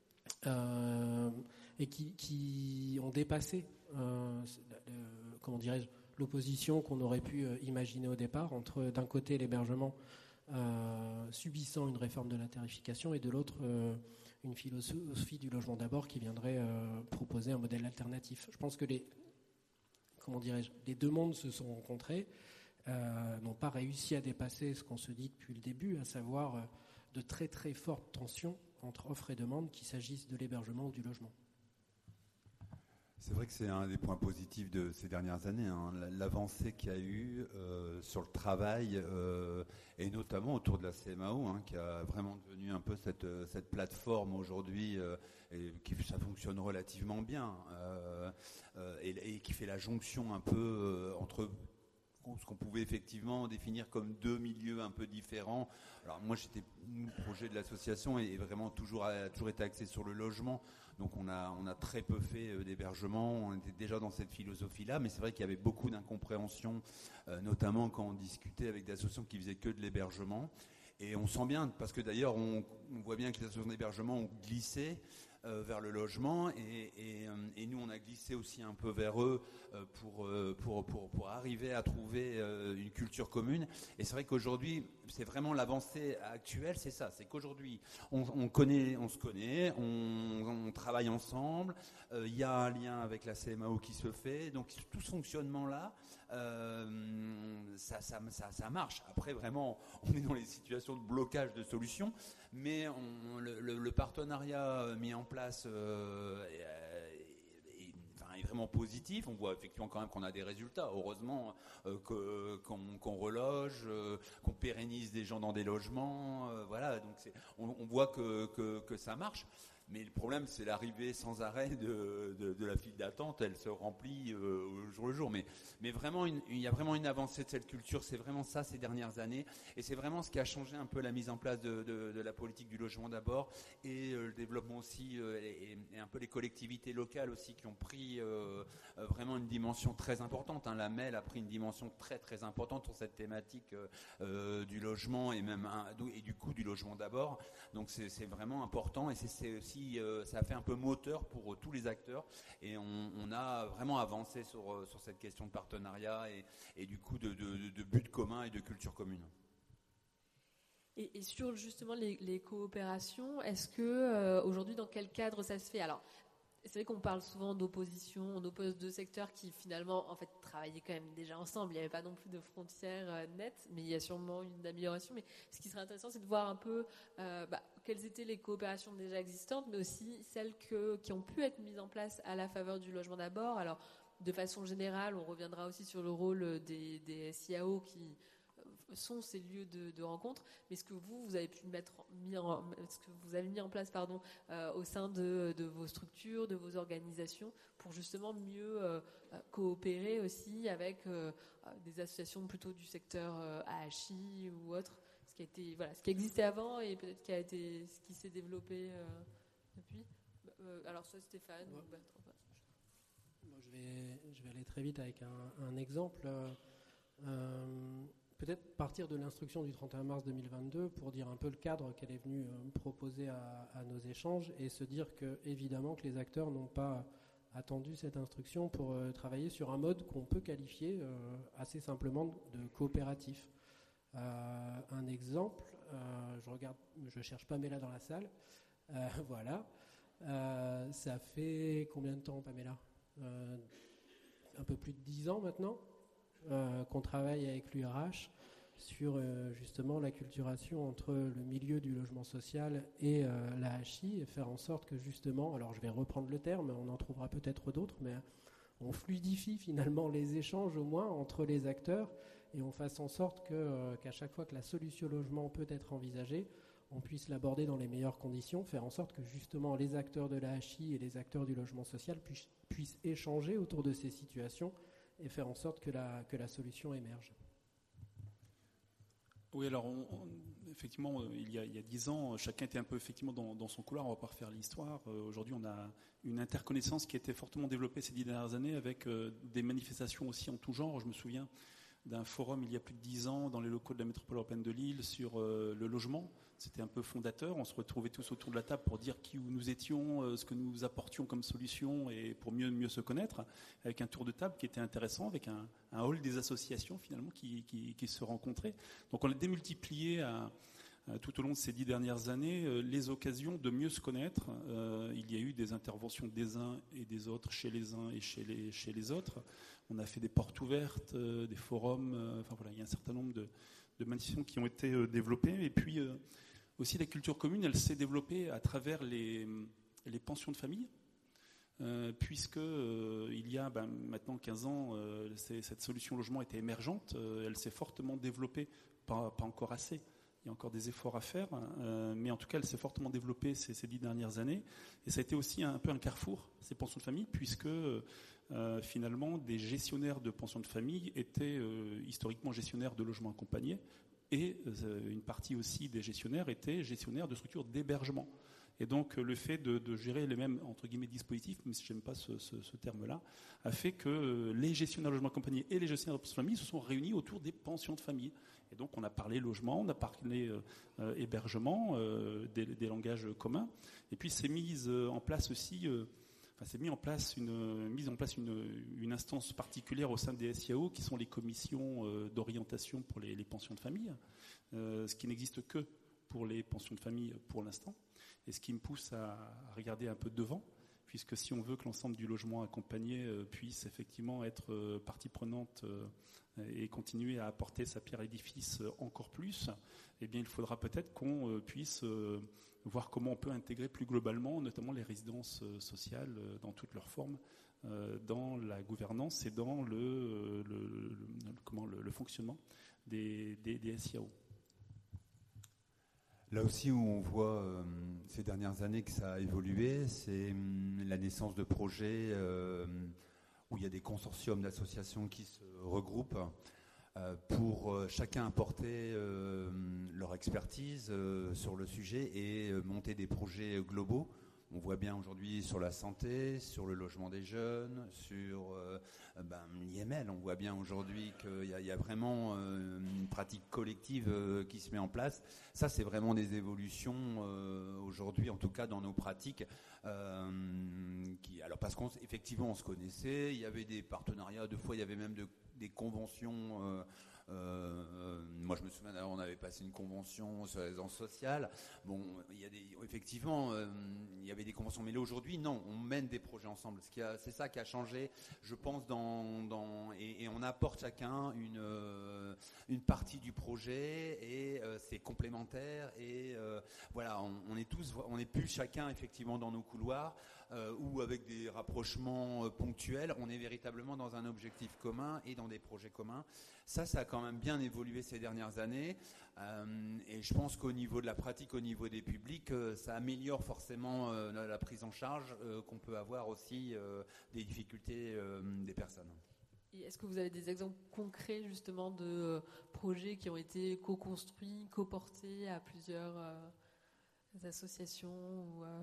euh, et qui, qui ont dépassé, euh, le, comment dirais-je, l'opposition qu'on aurait pu imaginer au départ entre, d'un côté, l'hébergement euh, subissant une réforme de la tarification et de l'autre, euh, une philosophie du logement d'abord qui viendrait euh, proposer un modèle alternatif. Je pense que les, comment dirais-je, les deux mondes se sont rencontrés. Euh, n'ont pas réussi à dépasser ce qu'on se dit depuis le début, à savoir euh, de très très fortes tensions entre offre et demande, qu'il s'agisse de l'hébergement ou du logement. C'est vrai que c'est un des points positifs de ces dernières années, hein, l'avancée qu'il y a eu euh, sur le travail, euh, et notamment autour de la C M A O, hein, qui a vraiment devenu un peu cette, cette plateforme aujourd'hui, euh, et qui ça fonctionne relativement bien, euh, euh, et, et qui fait la jonction un peu euh, entre ce qu'on pouvait effectivement définir comme deux milieux un peu différents. Alors moi, j'étais, le projet de l'association est vraiment toujours, a toujours été axé sur le logement, donc on a, on a très peu fait d'hébergement, on était déjà dans cette philosophie-là, mais c'est vrai qu'il y avait beaucoup d'incompréhension, euh, notamment quand on discutait avec des associations qui faisaient que de l'hébergement. Et on sent bien, parce que d'ailleurs, on, on voit bien que les associations d'hébergement ont glissé euh, vers le logement, et, et, et nous, on a glissé aussi un peu vers eux euh, pour, euh, pour, pour, pour arriver à trouver euh, une culture commune. Et c'est vrai qu'aujourd'hui, c'est vraiment l'avancée actuelle, c'est ça, c'est qu'aujourd'hui, on, on, connaît, on se connaît, on, on travaille ensemble, il euh, y a un lien avec la C M A O qui se fait, donc tout ce fonctionnement-là, euh, ça, ça, ça, ça marche. Après, vraiment, on est dans les situations de blocage de solutions, mais on, le, le, le partenariat mis en place euh, est, est, enfin, est vraiment positif. On voit effectivement quand même qu'on a des résultats. Heureusement euh, que, qu'on, qu'on reloge, euh, qu'on pérennise des gens dans des logements. Euh, voilà, donc c'est, on, on voit que, que, que ça marche. Mais le problème, c'est l'arrivée sans arrêt de, de, de la file d'attente. Elle se remplit euh, au jour le jour. Mais, mais vraiment, une, il y a vraiment une avancée de cette culture. C'est vraiment ça ces dernières années. Et c'est vraiment ce qui a changé un peu la mise en place de, de, de la politique du logement d'abord. Et euh, le développement aussi, euh, et, et un peu les collectivités locales aussi qui ont pris euh, vraiment une dimension très importante. Hein. La M E L a pris une dimension très très importante sur cette thématique euh, du logement et, même, et du coup du logement d'abord. Donc c'est, c'est vraiment important. Et c'est, c'est aussi ça a fait un peu moteur pour tous les acteurs et on, on a vraiment avancé sur, sur cette question de partenariat et, et du coup de, de, de but commun et de culture commune. Et, et sur justement les, les coopérations, est-ce que euh, aujourd'hui dans quel cadre ça se fait? Alors c'est vrai qu'on parle souvent d'opposition, on oppose deux secteurs qui finalement en fait travaillaient quand même déjà ensemble, il n'y avait pas non plus de frontières euh, nettes, mais il y a sûrement une amélioration. Mais ce qui serait intéressant, c'est de voir un peu euh, bah, quelles étaient les coopérations déjà existantes, mais aussi celles que, qui ont pu être mises en place à la faveur du logement d'abord. Alors de façon générale, on reviendra aussi sur le rôle des, des S I A O qui sont ces lieux de, de rencontre, mais ce que vous, vous avez pu mettre mis en, ce que vous avez mis en place pardon, euh, au sein de, de vos structures, de vos organisations, pour justement mieux euh, coopérer aussi avec euh, des associations plutôt du secteur euh, A H I ou autre, ce qui a été, voilà, ce qui existait avant et peut-être qui a été, ce qui s'est développé euh, depuis. Euh, alors soit Stéphane ouais. ou Bertrand. Moi, je vais, je vais aller très vite avec un, un exemple. Euh, Peut-être partir de l'instruction du trente et un mars deux mille vingt-deux pour dire un peu le cadre qu'elle est venue euh, proposer à, à nos échanges et se dire que évidemment que les acteurs n'ont pas attendu cette instruction pour euh, travailler sur un mode qu'on peut qualifier euh, assez simplement de, de coopératif. Euh, un exemple, euh, je regarde, je cherche Pamela dans la salle. Euh, voilà, euh, ça fait combien de temps, Pamela? euh, Un peu plus de dix ans maintenant. Euh, qu'on travaille avec l'U R H sur euh, justement l'acculturation entre le milieu du logement social et euh, l'A H I et faire en sorte que justement, alors je vais reprendre le terme, on en trouvera peut-être d'autres, mais on fluidifie finalement les échanges au moins entre les acteurs et on fasse en sorte que, euh, qu'à chaque fois que la solution logement peut être envisagée, on puisse l'aborder dans les meilleures conditions, faire en sorte que justement les acteurs de l'A H I et les acteurs du logement social puissent, puissent échanger autour de ces situations et faire en sorte que la, que la solution émerge. Oui, alors on, on, effectivement, il y, a, il y a dix ans, chacun était un peu effectivement dans, dans son couloir, on ne va pas refaire l'histoire. Euh, aujourd'hui, on a une interconnaissance qui a été fortement développée ces dix dernières années avec euh, des manifestations aussi en tout genre. Je me souviens d'un forum il y a plus de dix ans dans les locaux de la métropole européenne de Lille sur euh, le logement. C'était un peu fondateur. On se retrouvait tous autour de la table pour dire qui nous étions, euh, ce que nous apportions comme solution et pour mieux, mieux se connaître, avec un tour de table qui était intéressant, avec un, un hall des associations finalement qui, qui, qui se rencontraient. Donc on a démultiplié à, à, tout au long de ces dix dernières années euh, les occasions de mieux se connaître. Euh, il y a eu des interventions des uns et des autres, chez les uns et chez les, chez les autres. On a fait des portes ouvertes, euh, des forums, euh, enfin voilà, il y a un certain nombre de, de manifestations qui ont été euh, développées. Et puis euh, aussi la culture commune, elle s'est développée à travers les, les pensions de famille, euh, puisque euh, il y a ben, maintenant quinze ans, euh, cette solution logement était émergente, euh, elle s'est fortement développée, pas, pas encore assez. Il y a encore des efforts à faire, euh, mais en tout cas, elle s'est fortement développée ces, ces dix dernières années. Et ça a été aussi un, un peu un carrefour, ces pensions de famille, puisque euh, finalement, des gestionnaires de pensions de famille étaient euh, historiquement gestionnaires de logements accompagnés, et euh, une partie aussi des gestionnaires étaient gestionnaires de structures d'hébergement. Et donc, le fait de, de gérer les mêmes, entre guillemets, dispositifs, même si je n'aime pas ce, ce, ce terme-là, a fait que les gestionnaires de logements accompagnés et les gestionnaires de pensions de famille se sont réunis autour des pensions de famille. Et donc, on a parlé logement, on a parlé euh, euh, hébergement, euh, des, des langages communs. Et puis, c'est mise en place aussi, euh, enfin, c'est mis en place une mise en place une, une instance particulière au sein des S I A O, qui sont les commissions euh, d'orientation pour les, les pensions de famille, euh, ce qui n'existe que pour les pensions de famille pour l'instant. Et ce qui me pousse à, à regarder un peu devant, puisque si on veut que l'ensemble du logement accompagné euh, puisse effectivement être euh, partie prenante euh, et continuer à apporter sa pierre à l'édifice euh, encore plus, eh bien il faudra peut-être qu'on euh, puisse euh, voir comment on peut intégrer plus globalement, notamment les résidences euh, sociales euh, dans toutes leurs formes, euh, dans la gouvernance et dans le, euh, le, le, le, comment, le, le fonctionnement des, des, des S I A O. Là aussi où on voit euh, ces dernières années que ça a évolué. C'est hum, la naissance de projets euh, où il y a des consortiums d'associations qui se regroupent euh, pour euh, chacun apporter euh, leur expertise euh, sur le sujet et euh, monter des projets globaux. On voit bien aujourd'hui sur la santé, sur le logement des jeunes, sur euh, ben, l'I M L. On voit bien aujourd'hui qu'il y a, il y a vraiment euh, une pratique collective euh, qui se met en place. Ça, c'est vraiment des évolutions euh, aujourd'hui, en tout cas dans nos pratiques. Euh, qui, alors parce qu'effectivement, on se connaissait, il y avait des partenariats, deux fois il y avait même de, des conventions. Euh, Euh, moi, je me souviens, on avait passé une convention sur les agences sociales. Bon, il y a des, effectivement, euh, il y avait des conventions, mais là aujourd'hui, non, on mène des projets ensemble. Ce qui a, c'est ça qui a changé, je pense, dans, dans et, et on apporte chacun une euh, une partie du projet et euh, c'est complémentaire et euh, voilà, on, on est tous, on n'est plus chacun effectivement dans nos couloirs. Euh, ou avec des rapprochements euh, ponctuels, on est véritablement dans un objectif commun et dans des projets communs. Ça, ça a quand même bien évolué ces dernières années. Euh, et je pense qu'au niveau de la pratique, au niveau des publics, euh, ça améliore forcément euh, la, la prise en charge, euh, qu'on peut avoir aussi euh, des difficultés euh, des personnes. Et est-ce que vous avez des exemples concrets justement de euh, projets qui ont été co-construits, co-portés à plusieurs euh, associations ou, euh...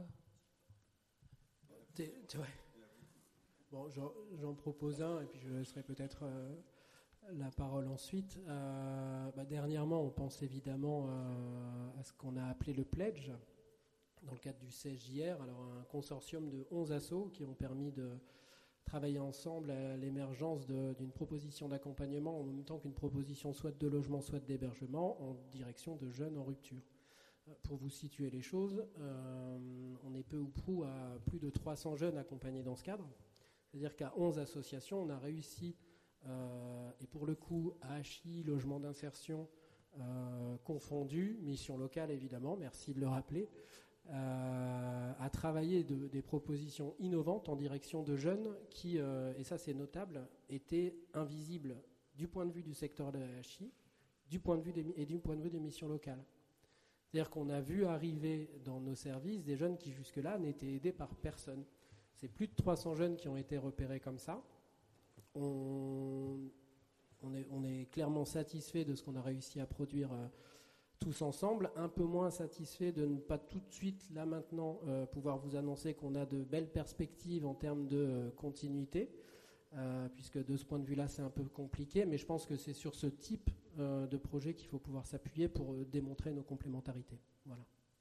T'es, t'es, ouais. Bon, j'en, j'en propose un et puis je laisserai peut-être euh, la parole ensuite. Euh, bah, dernièrement, on pense évidemment euh, à ce qu'on a appelé le pledge dans le cadre du C S J R. Alors un consortium de onze assos qui ont permis de travailler ensemble à l'émergence de, d'une proposition d'accompagnement en même temps qu'une proposition soit de logement, soit d'hébergement en direction de jeunes en rupture. Pour vous situer les choses, euh, on est peu ou prou à plus de trois cents jeunes accompagnés dans ce cadre. C'est-à-dire qu'à onze associations, on a réussi, euh, et pour le coup, à H I, logement d'insertion euh, confondu, mission locale évidemment, merci de le rappeler, euh, à travailler de, des propositions innovantes en direction de jeunes qui, euh, et ça c'est notable, étaient invisibles du point de vue du secteur de la H I du point de vue des, et du point de vue des missions locales. C'est-à-dire qu'on a vu arriver dans nos services des jeunes qui jusque-là n'étaient aidés par personne. C'est plus de trois cents jeunes qui ont été repérés comme ça. On, on, est, on est clairement satisfait de ce qu'on a réussi à produire euh, tous ensemble. Un peu moins satisfait de ne pas tout de suite, là maintenant, euh, pouvoir vous annoncer qu'on a de belles perspectives en termes de euh, continuité. Euh, puisque de ce point de vue-là, c'est un peu compliqué. Mais je pense que c'est sur ce type euh, de projet qu'il faut pouvoir s'appuyer pour euh, démontrer nos complémentarités. Voilà.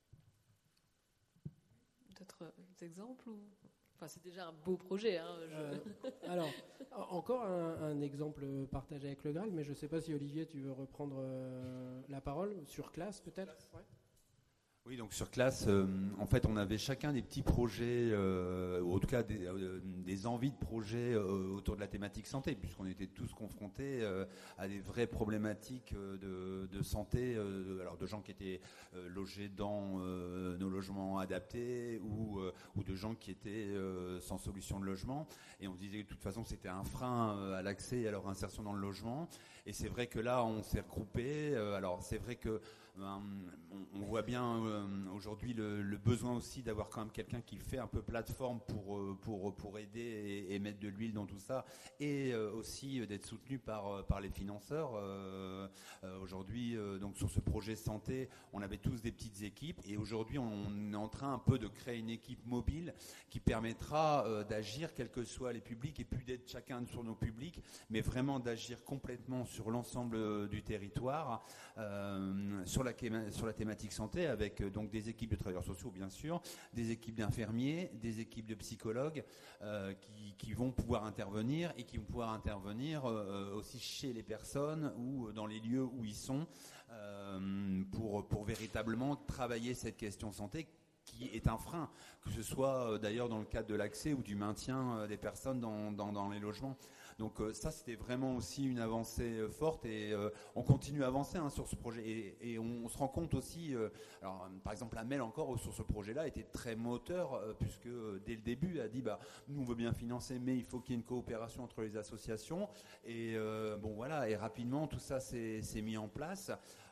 D'autres exemples ou... Enfin, c'est déjà un beau projet. Hein, je... euh, alors, encore un, un exemple partagé avec le Graal, mais je ne sais pas si Olivier, tu veux reprendre euh, la parole sur classe, peut-être. Ouais. Oui, donc sur classe, euh, en fait, on avait chacun des petits projets, euh, ou en tout cas des, euh, des envies de projets euh, autour de la thématique santé, puisqu'on était tous confrontés euh, à des vraies problématiques euh, de, de santé, euh, alors de gens qui étaient euh, logés dans euh, nos logements adaptés ou, euh, ou de gens qui étaient euh, sans solution de logement. Et on se disait que de toute façon, c'était un frein euh, à l'accès et à leur insertion dans le logement. Et c'est vrai que là, on s'est regroupés. Euh, alors, c'est vrai que euh, on, on voit bien euh, aujourd'hui le, le besoin aussi d'avoir quand même quelqu'un qui fait un peu plateforme pour pour pour aider et, et mettre de l'huile dans tout ça, et euh, aussi d'être soutenu par par les financeurs. Euh, euh, aujourd'hui, euh, donc sur ce projet santé, on avait tous des petites équipes, et aujourd'hui, on est en train un peu de créer une équipe mobile qui permettra euh, d'agir quels que soient les publics, et plus d'être chacun sur nos publics, mais vraiment d'agir complètement sur l'ensemble du territoire, euh, sur la sur la thématique santé, avec euh, donc des équipes de travailleurs sociaux, bien sûr, des équipes d'infirmiers, des équipes de psychologues euh, qui, qui vont pouvoir intervenir, et qui vont pouvoir intervenir euh, aussi chez les personnes ou dans les lieux où ils sont, euh, pour, pour véritablement travailler cette question santé qui est un frein, que ce soit euh, d'ailleurs dans le cadre de l'accès ou du maintien euh, des personnes dans, dans, dans les logements. Donc euh, ça, c'était vraiment aussi une avancée euh, forte, et euh, on continue à avancer hein, sur ce projet, et, et on, on se rend compte aussi, euh, alors par exemple Amel encore sur ce projet-là était très moteur, euh, puisque euh, dès le début a dit bah nous on veut bien financer, mais il faut qu'il y ait une coopération entre les associations, et euh, bon voilà, et rapidement tout ça s'est, s'est mis en place.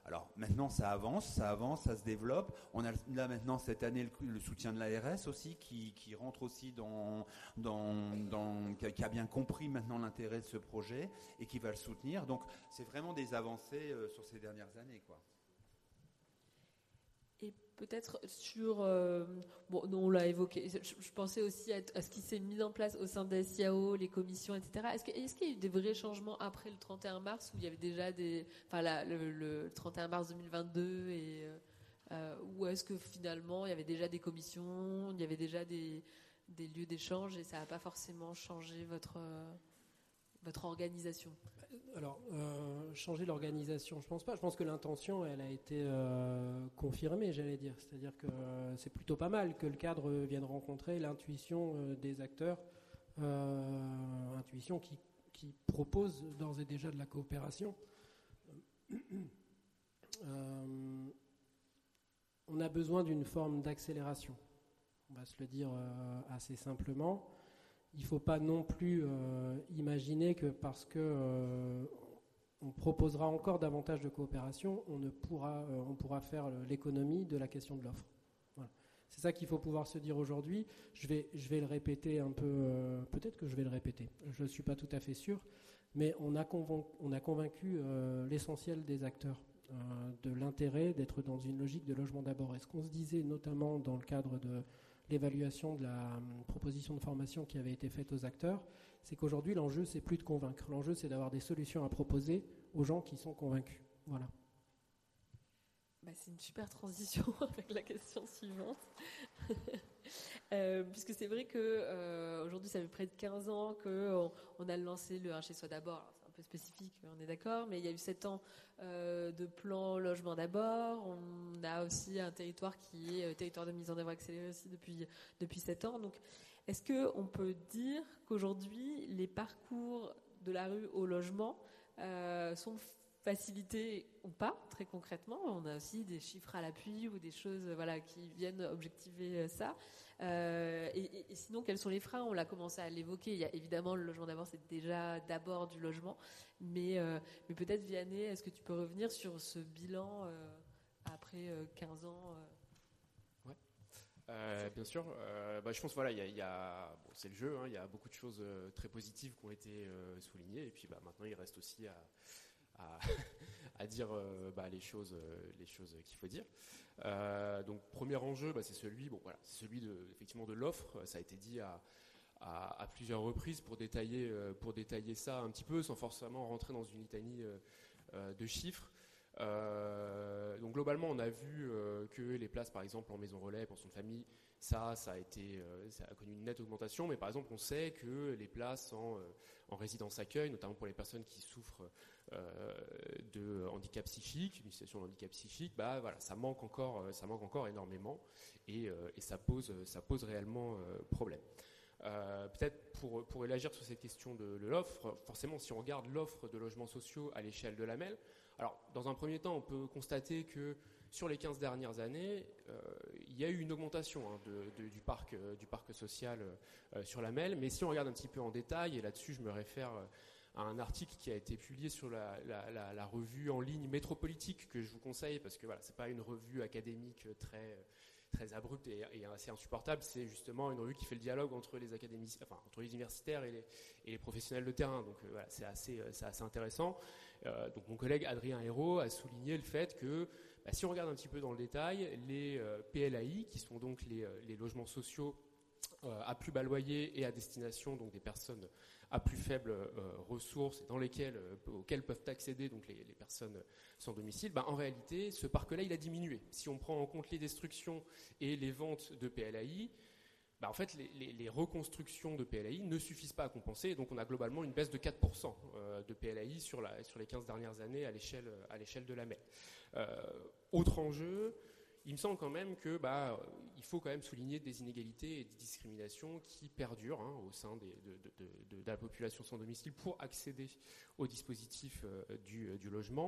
Alors maintenant, ça avance, ça avance, ça se développe. On a là maintenant cette année le, le soutien de l'A R S aussi, qui, qui rentre aussi dans, dans, dans qui, a, qui a bien compris maintenant l'intérêt de ce projet et qui va le soutenir. Donc c'est vraiment des avancées euh, sur ces dernières années, quoi. Et peut-être sur, euh, bon, non, on l'a évoqué. Je, je pensais aussi à, à ce qui s'est mis en place au sein des S I A O, les commissions, et cetera. Est-ce, que, est-ce qu'il y a eu des vrais changements après le trente et un mars, où il y avait déjà des, enfin, la, le, le trente et un mars deux mille vingt-deux, et euh, ou est-ce que finalement il y avait déjà des commissions, il y avait déjà des, des lieux d'échange, et ça n'a pas forcément changé votre votre organisation? Alors, euh, changer l'organisation, je pense pas. Je pense que l'intention, elle a été euh, confirmée, j'allais dire. C'est-à-dire que euh, c'est plutôt pas mal que le cadre vienne rencontrer l'intuition euh, des acteurs, euh, intuition qui, qui propose d'ores et déjà de la coopération. Euh, on a besoin d'une forme d'accélération. On va se le dire euh, assez simplement. Il ne faut pas non plus euh, imaginer que parce que euh, on proposera encore davantage de coopération, on ne pourra, euh, on pourra faire l'économie de la question de l'offre. Voilà. C'est ça qu'il faut pouvoir se dire aujourd'hui. Je vais, je vais le répéter un peu, euh, peut-être que je vais le répéter, je ne suis pas tout à fait sûr, mais on a, convaincu, on a convaincu euh, l'essentiel des acteurs euh, de l'intérêt d'être dans une logique de logement d'abord. Et ce qu'on se disait notamment dans le cadre de l'évaluation de la proposition de formation qui avait été faite aux acteurs, c'est qu'aujourd'hui l'enjeu c'est plus de convaincre, l'enjeu c'est d'avoir des solutions à proposer aux gens qui sont convaincus. Voilà. Bah, c'est une super transition avec la question suivante. euh, puisque c'est vrai que euh, aujourd'hui ça fait près de quinze ans qu'on on a lancé le un chez soi d'abord. Alors, c'est un peu spécifique, on est d'accord, mais il y a eu sept ans euh, de plan logement d'abord. On a aussi un territoire qui est euh, territoire de mise en œuvre accélérée aussi depuis depuis sept ans. Donc, est-ce que on peut dire qu'aujourd'hui les parcours de la rue au logement euh, sont facilités ou pas, très concrètement? On a aussi des chiffres à l'appui ou des choses, voilà, qui viennent objectiver ça. Euh, et, et, et sinon, quels sont les freins? On l'a commencé à l'évoquer. Il y a évidemment le logement d'abord, c'est déjà d'abord du logement. Mais, euh, mais peut-être, Vianney, est-ce que tu peux revenir sur ce bilan euh, après euh, quinze ans euh... Ouais. Euh, bien sûr. Euh, bah, je pense voilà, il y a, y a bon, c'est le jeu. Hein, il y a beaucoup de choses euh, très positives qui ont été euh, soulignées. Et puis, bah, maintenant, il reste aussi à À, à dire euh, bah, les choses, euh, les choses qu'il faut dire. Euh, donc premier enjeu, bah, c'est celui, bon voilà, c'est celui de, effectivement de l'offre. Ça a été dit à, à, à plusieurs reprises pour détailler, euh, pour détailler ça un petit peu, sans forcément rentrer dans une litanie euh, euh, de chiffres. Euh, donc globalement, on a vu euh, que les places, par exemple, en maison relais, pension de famille, ça, ça a été, euh, ça a connu une nette augmentation. Mais par exemple, on sait que les places en, euh, en résidence accueil, notamment pour les personnes qui souffrent euh, de handicap psychique, une situation de handicap psychique, bah voilà, ça manque encore, ça manque encore énormément, et, euh, et ça pose, ça pose réellement euh, problème. Euh, peut-être pour, pour élargir sur cette question de, de l'offre, forcément, si on regarde l'offre de logements sociaux à l'échelle de la M E L, alors dans un premier temps, on peut constater que sur les quinze dernières années, euh, il y a eu une augmentation hein, de, de, du, parc, euh, du parc social euh, sur la M E L, mais si on regarde un petit peu en détail, et là-dessus je me réfère à un article qui a été publié sur la, la, la, la revue en ligne Métropolitique, que je vous conseille, parce que voilà, c'est pas une revue académique très... très abrupte et, et assez insupportable, c'est justement une revue qui fait le dialogue entre les académiciens, enfin entre les universitaires et les, et les professionnels de terrain. Donc euh, voilà, c'est assez, c'est assez intéressant. Euh, donc mon collègue Adrien Hérault a souligné le fait que bah, si on regarde un petit peu dans le détail, les euh, P L A I, qui sont donc les, les logements sociaux euh, à plus bas loyer et à destination donc des personnes à plus faibles euh, ressources et dans lesquelles, euh, auxquelles peuvent accéder donc les, les personnes sans domicile, bah, en réalité, ce parc-là, il a diminué. Si on prend en compte les destructions et les ventes de P L A I, bah, en fait, les, les, les reconstructions de P L A I ne suffisent pas à compenser. Donc, on a globalement une baisse de quatre pour cent de P L A I sur, la, sur les quinze dernières années à l'échelle, à l'échelle de la M E L. Euh, autre enjeu, il me semble quand même que bah, il faut quand même souligner des inégalités et des discriminations qui perdurent hein, au sein des, de, de, de, de la population sans domicile pour accéder au dispositif euh, du, du logement.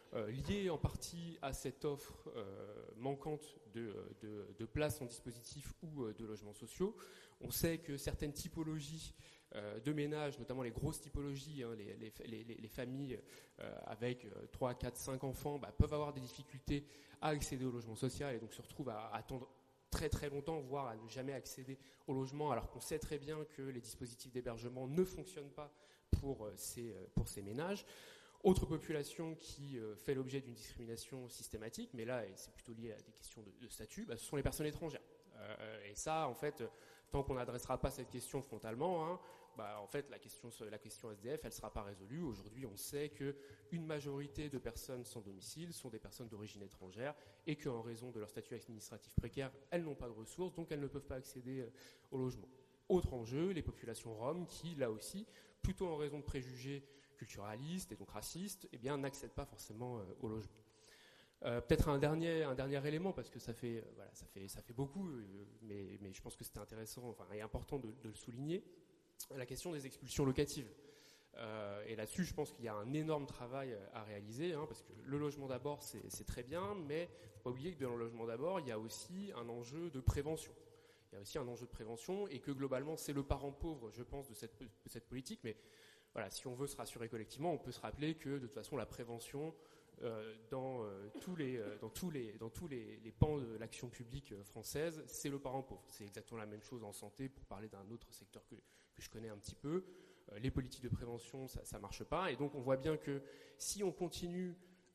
euh, liées en partie à cette offre euh, manquante de, de, de places en dispositif ou euh, de logements sociaux. On sait que certaines typologies euh, de ménages, notamment les grosses typologies, hein, les, les, les, les familles euh, avec euh, trois, quatre, cinq enfants, bah, peuvent avoir des difficultés à accéder au logement social et donc se retrouvent à, à attendre très très longtemps, voire à ne jamais accéder au logement, alors qu'on sait très bien que les dispositifs d'hébergement ne fonctionnent pas pour ces, pour ces ménages. Autre population qui euh, fait l'objet d'une discrimination systématique, mais là c'est plutôt lié à des questions de, de statut, bah, ce sont les personnes étrangères. Euh, et ça, en fait, tant qu'on n'adressera pas cette question frontalement, hein, bah, en fait, la question, la question S D F, elle ne sera pas résolue. Aujourd'hui, on sait qu'une majorité de personnes sans domicile sont des personnes d'origine étrangère et qu'en raison de leur statut administratif précaire, elles n'ont pas de ressources, donc elles ne peuvent pas accéder euh, au logement. Autre enjeu, les populations roms qui, là aussi, plutôt en raison de préjugés culturalistes et donc racistes, eh bien, n'accèdent pas forcément euh, au logement. Euh, peut-être un dernier, un dernier élément, parce que ça fait, euh, voilà, ça fait, ça fait beaucoup, euh, mais, mais je pense que c'était intéressant enfin, et important de, de le souligner, la question des expulsions locatives. Euh, et là-dessus, je pense qu'il y a un énorme travail à réaliser, hein, parce que le logement d'abord, c'est, c'est très bien, mais il ne faut pas oublier que dans le logement d'abord, il y a aussi un enjeu de prévention. Il y a aussi un enjeu de prévention, et que globalement, c'est le parent pauvre, je pense, de cette, de cette politique, mais voilà, si on veut se rassurer collectivement, on peut se rappeler que de toute façon, la prévention, euh, dans, euh, tous, les, euh, dans tous, les, dans tous les, les pans de l'action publique française, c'est le parent pauvre. C'est exactement la même chose en santé, pour parler d'un autre secteur que, que je connais un petit peu. Euh, les politiques de prévention, ça ne marche pas. Et donc, on voit bien que si on continue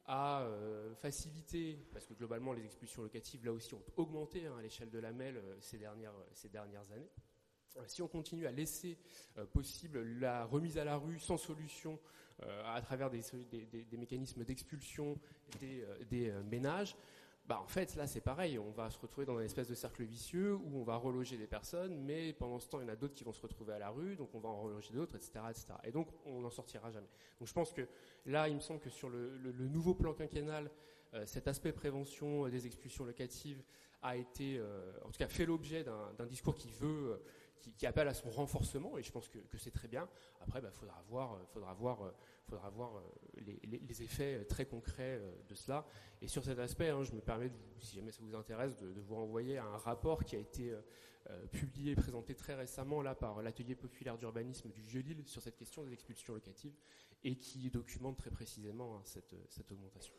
à euh, faciliter, parce que globalement, les expulsions locatives, là aussi, ont augmenté hein, à l'échelle de l'A M E L euh, ces, dernières, ces dernières années. Si on continue à laisser euh, possible la remise à la rue sans solution euh, à travers des, des, des mécanismes d'expulsion des, euh, des euh, ménages, bah en fait là c'est pareil, on va se retrouver dans une espèce de cercle vicieux où on va reloger des personnes, mais pendant ce temps il y en a d'autres qui vont se retrouver à la rue, donc on va en reloger d'autres, et cetera, et cetera. Et donc on n'en sortira jamais. Donc je pense que là il me semble que sur le, le, le nouveau plan quinquennal, euh, cet aspect prévention des expulsions locatives a été, euh, en tout cas fait l'objet d'un, d'un discours qui veut... Euh, Qui, qui appelle à son renforcement, et je pense que, que c'est très bien. Après, il bah, faudra voir, faudra voir, faudra voir les, les, les effets très concrets de cela. Et sur cet aspect, hein, je me permets, de vous, si jamais ça vous intéresse, de, de vous renvoyer à un rapport qui a été euh, publié et présenté très récemment là, par l'atelier populaire d'urbanisme du Vieux-Lille sur cette question des expulsions locatives, et qui documente très précisément hein, cette, cette augmentation.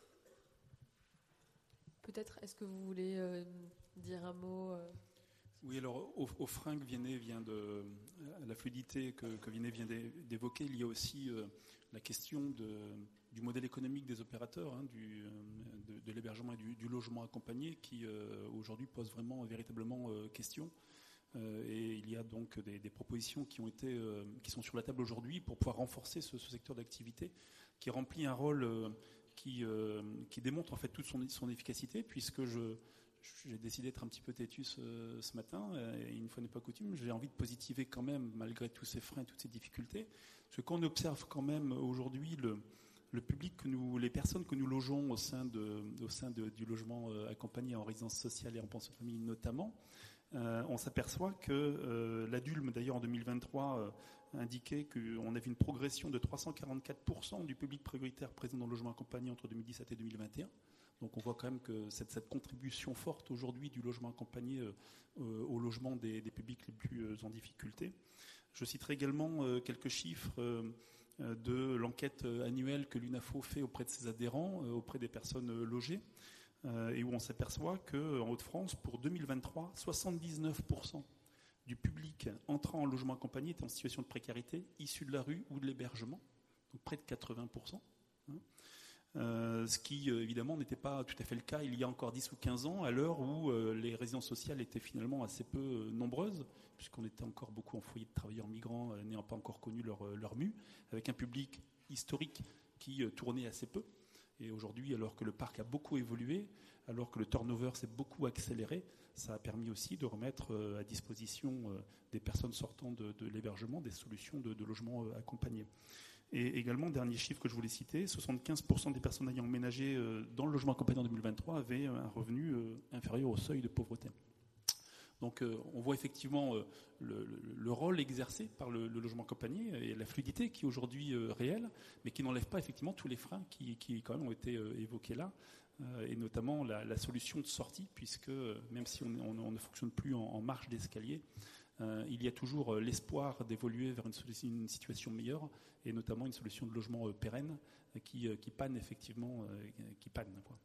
Peut-être, est-ce que vous voulez euh, dire un mot euh... Oui, alors au, au frein que Vianney vient de, la fluidité que, que Vianney vient d'évoquer, il y a aussi euh, la question de, du modèle économique des opérateurs, hein, du, de, de l'hébergement et du, du logement accompagné, qui euh, aujourd'hui pose vraiment véritablement euh, question. Euh, et il y a donc des, des propositions qui ont été, euh, qui sont sur la table aujourd'hui pour pouvoir renforcer ce, ce secteur d'activité, qui remplit un rôle euh, qui, euh, qui démontre en fait toute son, son efficacité, puisque je J'ai décidé d'être un petit peu têtu ce, ce matin, et une fois n'est pas coutume, j'ai envie de positiver quand même, malgré tous ces freins, toutes ces difficultés, parce que quand on observe quand même aujourd'hui le, le public que nous, les personnes que nous logeons au sein, de, au sein de, du logement accompagné en résidence sociale et en pension de famille notamment, euh, on s'aperçoit que euh, l'A D U L M d'ailleurs en deux mille vingt-trois euh, indiquait qu'on avait une progression de trois cent quarante-quatre pour cent du public prioritaire présent dans le logement accompagné entre deux mille dix-sept et deux mille vingt et un. Donc on voit quand même que cette, cette contribution forte aujourd'hui du logement accompagné euh, euh, au logement des, des publics les plus euh, en difficulté. Je citerai également euh, quelques chiffres euh, de l'enquête annuelle que l'UNAFO fait auprès de ses adhérents, euh, auprès des personnes euh, logées, euh, et où on s'aperçoit qu'en Hauts-de-France, pour deux mille vingt-trois, soixante-dix-neuf pour cent du public entrant en logement accompagné est en situation de précarité, issu de la rue ou de l'hébergement, donc près de quatre-vingts pour cent. Hein. Euh, ce qui euh, évidemment n'était pas tout à fait le cas il y a encore dix ou quinze ans, à l'heure où euh, les résidences sociales étaient finalement assez peu euh, nombreuses, puisqu'on était encore beaucoup en foyer de travailleurs migrants euh, n'ayant pas encore connu leur, euh, leur mue, avec un public historique qui euh, tournait assez peu. Et aujourd'hui, alors que le parc a beaucoup évolué, alors que le turnover s'est beaucoup accéléré, ça a permis aussi de remettre euh, à disposition euh, des personnes sortant de, de l'hébergement des solutions de, de logement euh, accompagné. Et également, dernier chiffre que je voulais citer, soixante-quinze pour cent des personnes ayant emménagé dans le logement accompagné en deux mille vingt-trois avaient un revenu inférieur au seuil de pauvreté. Donc euh, on voit effectivement euh, le, le, le rôle exercé par le, le logement accompagné et la fluidité qui est aujourd'hui euh, réelle, mais qui n'enlève pas effectivement tous les freins qui, qui quand même ont été euh, évoqués là, euh, et notamment la, la solution de sortie, puisque euh, même si on, on, on ne fonctionne plus en, en marche d'escalier, euh, il y a toujours euh, l'espoir d'évoluer vers une, une situation meilleure, et notamment une solution de logement euh, pérenne euh, qui, euh, qui panne effectivement, euh, qui panne, quoi.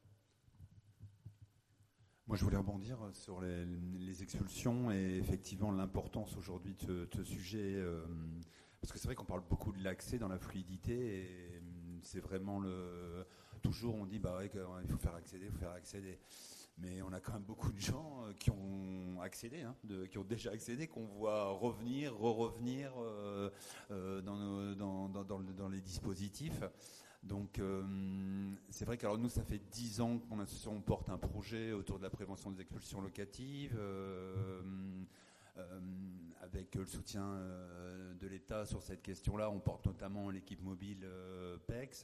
Moi, je voulais rebondir sur les, les expulsions et effectivement l'importance aujourd'hui de ce, de ce sujet. Euh, parce que c'est vrai qu'on parle beaucoup de l'accès dans la fluidité et c'est vraiment le. Toujours, on dit, bah ouais, il faut faire accéder, il faut faire accéder. Mais on a quand même beaucoup de gens qui ont accédé, hein, de, qui ont déjà accédé, qu'on voit revenir, re-revenir euh, euh, dans, nos, dans, dans, dans, dans les dispositifs. Donc euh, c'est vrai que alors nous ça fait dix ans qu'on on porte un projet autour de la prévention des expulsions locatives euh, euh, avec le soutien euh, de l'État sur cette question-là. On porte notamment l'équipe mobile euh, P E X,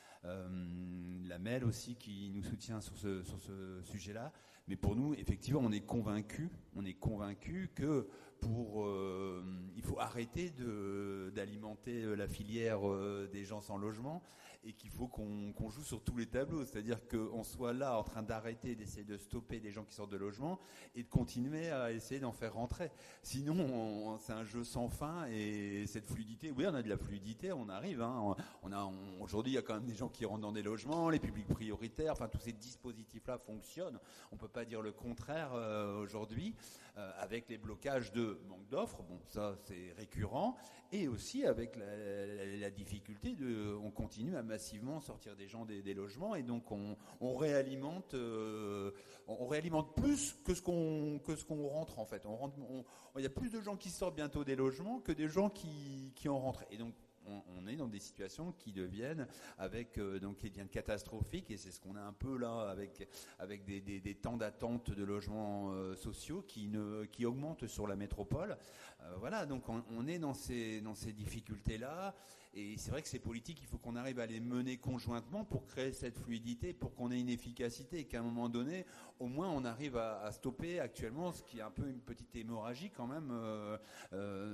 euh, la M E L aussi qui nous soutient sur ce, sur ce sujet-là. Mais pour nous, effectivement, on est convaincus, on est convaincus que pour, euh, il faut arrêter de, d'alimenter la filière euh, des gens sans logement et qu'il faut qu'on, qu'on joue sur tous les tableaux. C'est-à-dire qu'on soit là en train d'arrêter, d'essayer de stopper des gens qui sortent de logement et de continuer à essayer d'en faire rentrer. Sinon, on, c'est un jeu sans fin et cette fluidité, oui, on a de la fluidité, on arrive. Hein, on a, on, aujourd'hui, il y a quand même des gens qui rentrent dans des logements, les publics prioritaires, enfin tous ces dispositifs-là fonctionnent. On ne peut pas dire le contraire euh, aujourd'hui, euh, avec les blocages de manque d'offres, bon ça c'est récurrent, et aussi avec la, la, la difficulté de, on continue à massivement sortir des gens des, des logements, et donc on, on réalimente, euh, on réalimente plus que ce qu'on que ce qu'on rentre en fait. On rentre, on, il y a plus de gens qui sortent bientôt des logements que des gens qui qui en rentrent, et donc on est dans des situations qui deviennent avec euh, donc qui deviennent catastrophiques, et c'est ce qu'on a un peu là avec avec des, des, des temps d'attente de logements euh, sociaux qui ne qui augmentent sur la métropole. Euh, voilà, donc on, on est dans ces dans ces difficultés là, et c'est vrai que ces politiques, il faut qu'on arrive à les mener conjointement pour créer cette fluidité, pour qu'on ait une efficacité, et qu'à un moment donné, au moins, on arrive à, à stopper actuellement ce qui est un peu une petite hémorragie quand même. Euh, euh,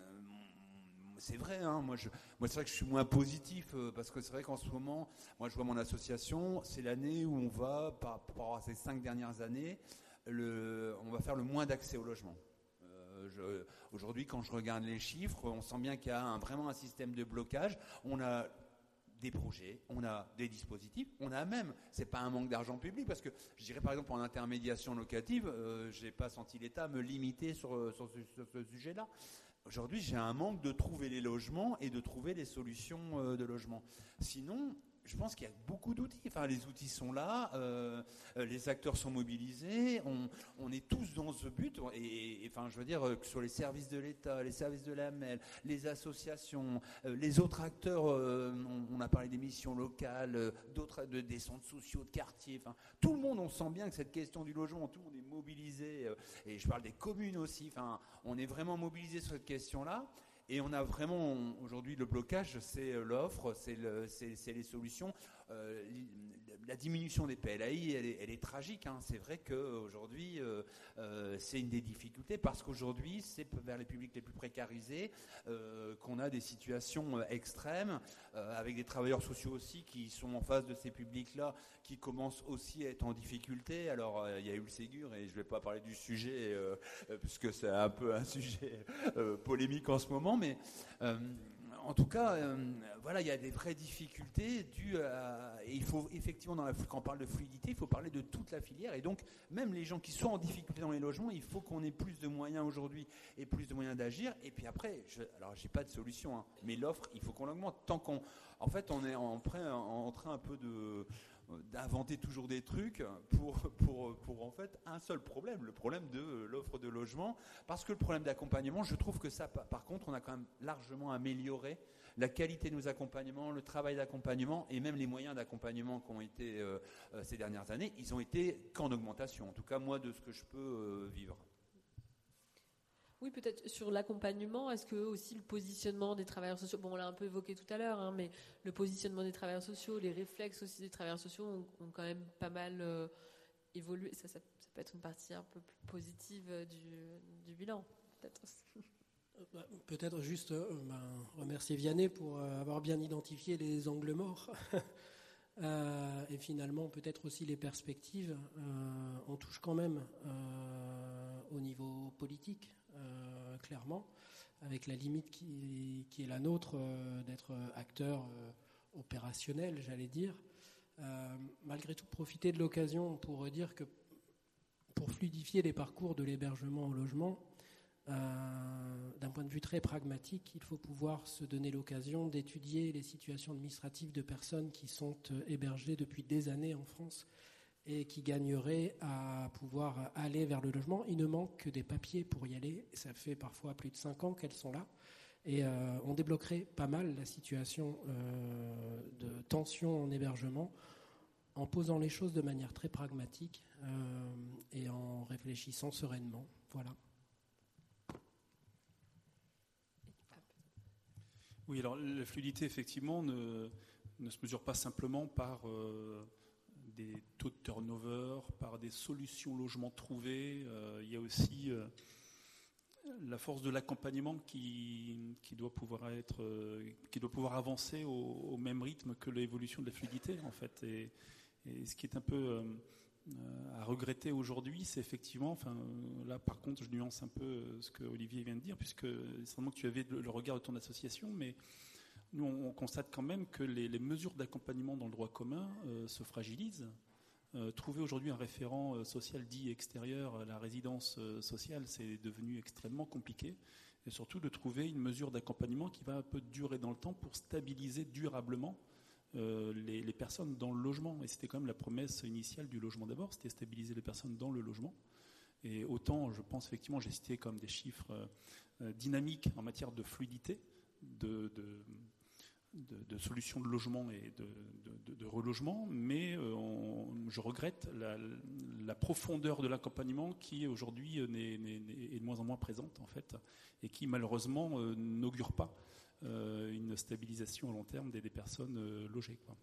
C'est vrai, hein, moi, je, moi c'est vrai que je suis moins positif euh, parce que c'est vrai qu'en ce moment, moi je vois mon association, c'est l'année où on va, par rapport à ces cinq dernières années, le, on va faire le moins d'accès au logement. Euh, je, aujourd'hui, quand je regarde les chiffres, on sent bien qu'il y a un, vraiment un système de blocage. On a des projets, on a des dispositifs, on a même, c'est pas un manque d'argent public, parce que je dirais par exemple en intermédiation locative, euh, j'ai pas senti l'État me limiter sur, sur, ce, sur ce sujet-là. Aujourd'hui, j'ai un manque de trouver les logements et de trouver les solutions de logement. Sinon, je pense qu'il y a beaucoup d'outils. Enfin, les outils sont là, euh, les acteurs sont mobilisés, on, on est tous dans ce but. Et, et enfin, je veux dire que sur les services de l'État, les services de la M E L, les associations, euh, les autres acteurs, euh, on, on a parlé des missions locales, euh, d'autres, de, des centres sociaux de quartier. Enfin, tout le monde, on sent bien que cette question du logement, tout le monde est mobilisé. Euh, et je parle des communes aussi. Enfin, on est vraiment mobilisé sur cette question-là. Et on a vraiment, aujourd'hui, le blocage, c'est l'offre, c'est, le, c'est, c'est les solutions. Euh, la diminution des P L A I, elle est, elle est tragique. Hein. C'est vrai qu'aujourd'hui, euh, euh, c'est une des difficultés, parce qu'aujourd'hui, c'est vers les publics les plus précarisés euh, qu'on a des situations extrêmes, euh, avec des travailleurs sociaux aussi qui sont en face de ces publics-là, qui commencent aussi à être en difficulté. Alors, euh, il y a eu le Ségur, et je ne vais pas parler du sujet, euh, puisque c'est un peu un sujet euh, polémique en ce moment, mais... Euh, En tout cas, euh, voilà, il y a des vraies difficultés dues à, et il faut effectivement, dans la, quand on parle de fluidité, il faut parler de toute la filière, et donc même les gens qui sont en difficulté dans les logements, il faut qu'on ait plus de moyens aujourd'hui et plus de moyens d'agir. Et puis après, je, alors j'ai pas de solution, hein, mais l'offre, il faut qu'on l'augmente. Tant qu'on, en fait, on est en, train, en train un peu de d'inventer toujours des trucs pour, pour, pour en fait un seul problème, le problème de l'offre de logement, parce que le problème d'accompagnement, je trouve que ça, par contre, on a quand même largement amélioré la qualité de nos accompagnements, le travail d'accompagnement et même les moyens d'accompagnement qui ont été euh, ces dernières années, ils ont été qu'en augmentation, en tout cas moi de ce que je peux euh, vivre. Oui, peut-être sur l'accompagnement, est-ce que aussi le positionnement des travailleurs sociaux, bon on l'a un peu évoqué tout à l'heure, hein, mais le positionnement des travailleurs sociaux, les réflexes aussi des travailleurs sociaux ont, ont quand même pas mal euh, évolué, ça, ça, ça peut être une partie un peu plus positive du, du bilan, peut-être aussi. Peut-être juste euh, ben, remercier Vianney pour euh, avoir bien identifié les angles morts euh, et finalement peut-être aussi les perspectives. Euh, on touche quand même euh, au niveau politique, euh, clairement, avec la limite qui, qui est la nôtre euh, d'être acteur euh, opérationnel, j'allais dire. Euh, malgré tout, profiter de l'occasion pour dire que pour fluidifier les parcours de l'hébergement au logement, Euh, d'un point de vue très pragmatique, il faut pouvoir se donner l'occasion d'étudier les situations administratives de personnes qui sont euh, hébergées depuis des années en France et qui gagneraient à pouvoir aller vers le logement. Il ne manque que des papiers pour y aller. Ça fait parfois plus de cinq ans qu'elles sont là. Et euh, on débloquerait pas mal la situation euh, de tension en hébergement en posant les choses de manière très pragmatique euh, et en réfléchissant sereinement. Voilà. Oui, alors la fluidité, effectivement, ne, ne se mesure pas simplement par euh, des taux de turnover, par des solutions logement trouvées. Euh, il y a aussi euh, la force de l'accompagnement qui, qui doit pouvoir être, euh, qui doit pouvoir avancer au, au même rythme que l'évolution de la fluidité, en fait. Et, et ce qui est un peu euh, à regretter aujourd'hui, c'est effectivement, enfin, là par contre je nuance un peu ce que Olivier vient de dire, puisque certainement que tu avais le regard de ton association, mais nous on constate quand même que les, les mesures d'accompagnement dans le droit commun euh, se fragilisent. Euh, trouver aujourd'hui un référent euh, social dit extérieur à la résidence euh, sociale, c'est devenu extrêmement compliqué, et surtout de trouver une mesure d'accompagnement qui va un peu durer dans le temps pour stabiliser durablement Euh, les, les personnes dans le logement. Et c'était quand même la promesse initiale du logement d'abord, c'était stabiliser les personnes dans le logement. Et autant, je pense effectivement, j'ai cité comme des chiffres euh, dynamiques en matière de fluidité, de, de, de, de solutions de logement et de, de, de relogement, mais euh, on, je regrette la, la profondeur de l'accompagnement qui aujourd'hui n'est, n'est, est de moins en moins présente en fait, et qui malheureusement euh, n'augure pas Euh, une stabilisation à long terme des, des personnes euh, logées, quoi.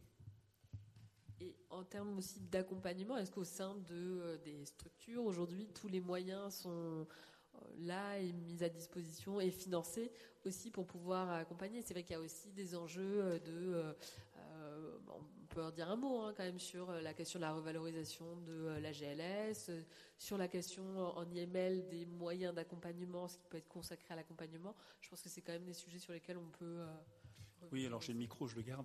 Et en termes aussi d'accompagnement, est-ce qu'au sein de, euh, des structures, aujourd'hui, tous les moyens sont euh, là et mis à disposition et financés aussi pour pouvoir accompagner? C'est vrai qu'il y a aussi des enjeux de... Euh, euh, on peut en dire un mot hein, quand même sur la question de la revalorisation de la G L S, sur la question en I M L des moyens d'accompagnement, ce qui peut être consacré à l'accompagnement. Je pense que c'est quand même des sujets sur lesquels on peut... Euh, oui, alors j'ai le micro, je le garde.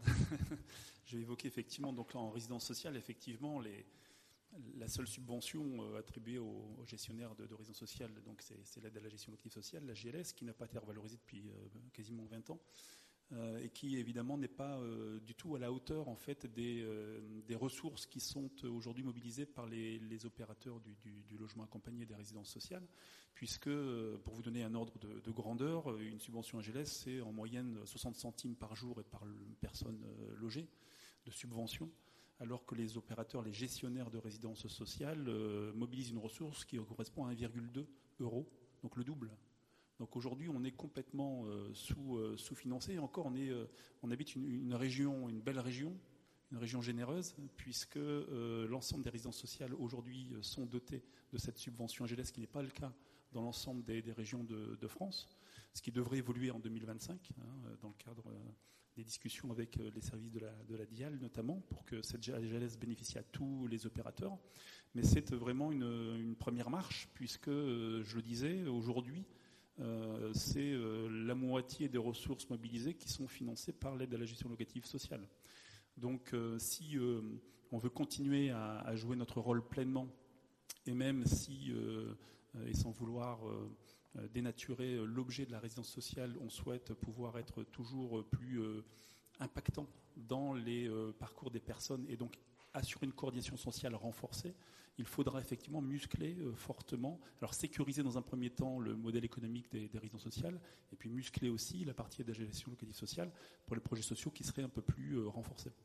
Je vais évoquer effectivement, donc là, en résidence sociale, effectivement, les, la seule subvention euh, attribuée aux, aux gestionnaires de, de résidence sociale, donc c'est, c'est l'aide à la gestion locative sociale, la G L S, qui n'a pas été revalorisée depuis euh, quasiment vingt ans. Euh, et qui évidemment n'est pas euh, du tout à la hauteur en fait des, euh, des ressources qui sont aujourd'hui mobilisées par les, les opérateurs du, du, du logement accompagné des résidences sociales, puisque euh, pour vous donner un ordre de, de grandeur, une subvention G L S c'est en moyenne soixante centimes par jour et par personne euh, logée de subvention, alors que les opérateurs, les gestionnaires de résidences sociales euh, mobilisent une ressource qui correspond à un virgule deux euros, donc le double. Donc aujourd'hui, on est complètement euh, sous, euh, sous-financé. Et encore, on, est, euh, on habite une, une région, une belle région, une région généreuse, puisque euh, l'ensemble des résidences sociales aujourd'hui sont dotées de cette subvention G L S, ce qui n'est pas le cas dans l'ensemble des, des régions de, de France, ce qui devrait évoluer en deux mille vingt-cinq, hein, dans le cadre euh, des discussions avec euh, les services de la, de la D I A L notamment, pour que cette G L S bénéficie à tous les opérateurs. Mais c'est vraiment une, une première marche, puisque, euh, je le disais, aujourd'hui, Euh, c'est euh, la moitié des ressources mobilisées qui sont financées par l'aide à la gestion locative sociale. Donc euh, si euh, on veut continuer à, à jouer notre rôle pleinement, et même si, euh, et sans vouloir euh, dénaturer l'objet de la résidence sociale, on souhaite pouvoir être toujours plus euh, impactant dans les euh, parcours des personnes et donc assurer une coordination sociale renforcée, il faudra effectivement muscler euh, fortement, alors sécuriser dans un premier temps le modèle économique des, des résidences sociales, et puis muscler aussi la partie de la gestion locative sociale pour les projets sociaux qui seraient un peu plus euh, renforcés.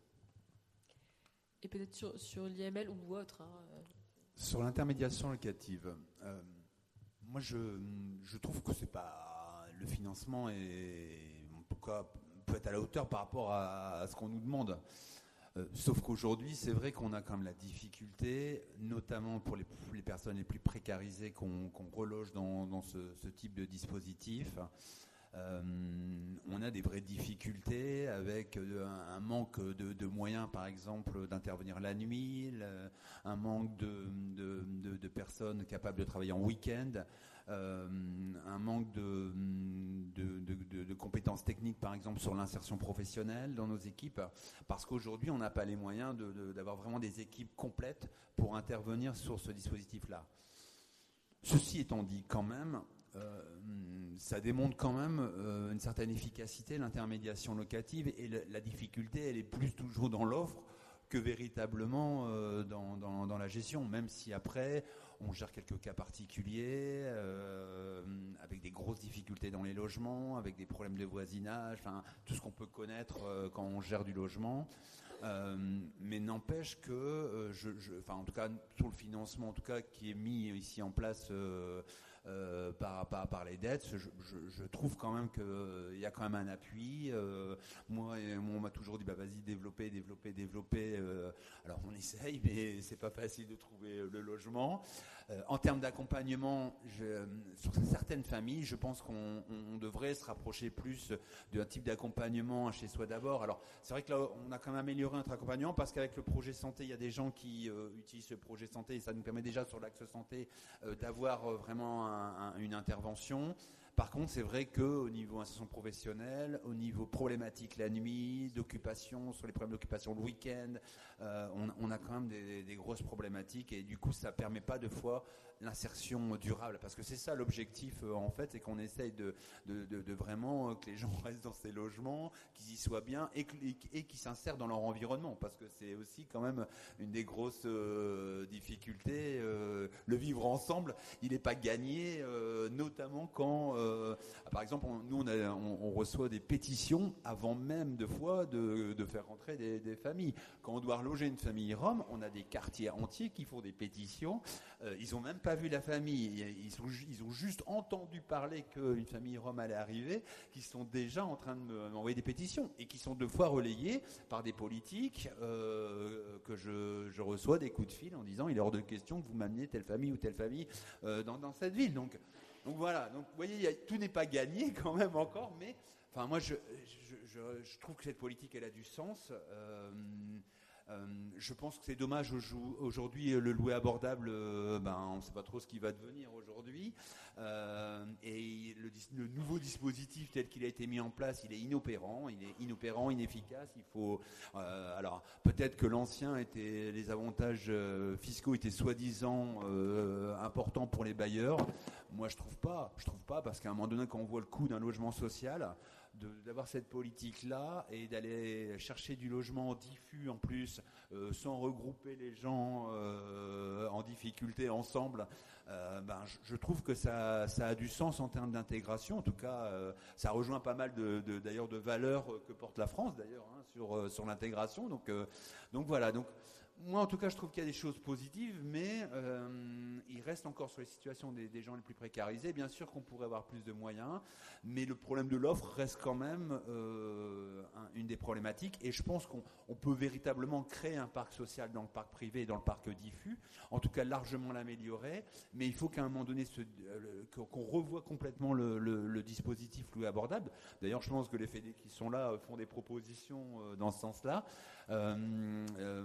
Et peut-être sur, sur l'I M L ou autre. Hein. Sur l'intermédiation locative, euh, moi je, je trouve que c'est pas le financement est en tout cas peut être à la hauteur par rapport à, à ce qu'on nous demande. Euh, sauf qu'aujourd'hui, c'est vrai qu'on a quand même la difficulté, notamment pour les, les personnes les plus précarisées qu'on, qu'on reloge dans, dans ce, ce type de dispositif. Euh, on a des vraies difficultés avec un, un manque de, de moyens, par exemple, d'intervenir la nuit, le, un manque de, de, de, de personnes capables de travailler en week-end, euh, un manque de, de, de, de, de compétences techniques, par exemple, sur l'insertion professionnelle dans nos équipes, parce qu'aujourd'hui, on n'a pas les moyens de, de, d'avoir vraiment des équipes complètes pour intervenir sur ce dispositif-là. Ceci étant dit, quand même, Euh, ça démontre quand même euh, une certaine efficacité, l'intermédiation locative, et le, la difficulté, elle est plus toujours dans l'offre que véritablement euh, dans, dans, dans la gestion, même si après, on gère quelques cas particuliers, euh, avec des grosses difficultés dans les logements, avec des problèmes de voisinage, enfin, tout ce qu'on peut connaître euh, quand on gère du logement. Euh, mais n'empêche que, euh, je, je, enfin, en tout cas, sur le financement, en tout cas, qui est mis ici en place euh, Euh, par, par, par les dettes, je, je, je trouve quand même qu'il euh, y a quand même un appui. Euh, moi, moi, on m'a toujours dit, bah, vas-y, développer, développer, développer. Euh, alors, on essaye, mais c'est pas facile de trouver le logement. Euh, en termes d'accompagnement, je, sur certaines familles, je pense qu'on on devrait se rapprocher plus d'un type d'accompagnement chez soi d'abord. Alors, c'est vrai que là, on a quand même amélioré notre accompagnement parce qu'avec le projet santé, il y a des gens qui euh, utilisent ce projet santé et ça nous permet déjà sur l'axe santé euh, d'avoir euh, vraiment un, un, une intervention. Par contre, c'est vrai qu'au niveau insertion professionnelle, au niveau problématique la nuit, d'occupation, sur les problèmes d'occupation le week-end, euh, on, on a quand même des, des grosses problématiques et du coup, ça ne permet pas de fois l'insertion durable. Parce que c'est ça l'objectif, euh, en fait, c'est qu'on essaye de, de, de, de vraiment euh, que les gens restent dans ces logements, qu'ils y soient bien et, et, et qu'ils s'insèrent dans leur environnement. Parce que c'est aussi quand même une des grosses euh, difficultés. Euh, le vivre ensemble, il n'est pas gagné, euh, notamment quand... Euh, Euh, par exemple, on, nous, on, a, on, on reçoit des pétitions avant même de fois de, de faire rentrer des, des familles. Quand on doit reloger une famille rom, on a des quartiers entiers qui font des pétitions. Euh, ils n'ont même pas vu la famille. Ils, sont, ils ont juste entendu parler qu'une famille rom allait arriver, qui sont déjà en train de m'envoyer des pétitions et qui sont deux fois relayées par des politiques euh, que je, je reçois des coups de fil en disant il est hors de question que vous m'ameniez telle famille ou telle famille euh, dans, dans cette ville. Donc, Donc voilà, donc, vous voyez, y a, tout n'est pas gagné quand même encore, mais enfin, moi je, je, je, je trouve que cette politique elle a du sens. Euh, euh, je pense que c'est dommage aujourd'hui le louer abordable, euh, ben, on ne sait pas trop ce qui va devenir aujourd'hui. Euh, et le, le nouveau dispositif tel qu'il a été mis en place, il est inopérant, il est inopérant, inefficace. Il faut, euh, alors peut-être que l'ancien était, les avantages euh, fiscaux étaient soi-disant euh, importants pour les bailleurs. Moi, je trouve pas. Je trouve pas parce qu'à un moment donné, quand on voit le coût d'un logement social, de, d'avoir cette politique-là et d'aller chercher du logement diffus en plus, euh, sans regrouper les gens euh, en difficulté ensemble, euh, ben, je, je trouve que ça, ça a du sens en termes d'intégration. En tout cas, euh, ça rejoint pas mal de, de, d'ailleurs de valeurs que porte la France d'ailleurs hein, sur, euh, sur l'intégration. Donc, euh, donc voilà. Donc, moi, en tout cas, je trouve qu'il y a des choses positives, mais euh, il reste encore sur les situations des, des gens les plus précarisés. Bien sûr qu'on pourrait avoir plus de moyens, mais le problème de l'offre reste quand même euh, un, une des problématiques. Et je pense qu'on on peut véritablement créer un parc social dans le parc privé et dans le parc diffus, en tout cas largement l'améliorer, mais il faut qu'à un moment donné, ce, euh, qu'on revoie complètement le, le, le dispositif loué abordable. D'ailleurs, je pense que les fédés qui sont là font des propositions euh, dans ce sens-là. Euh, euh,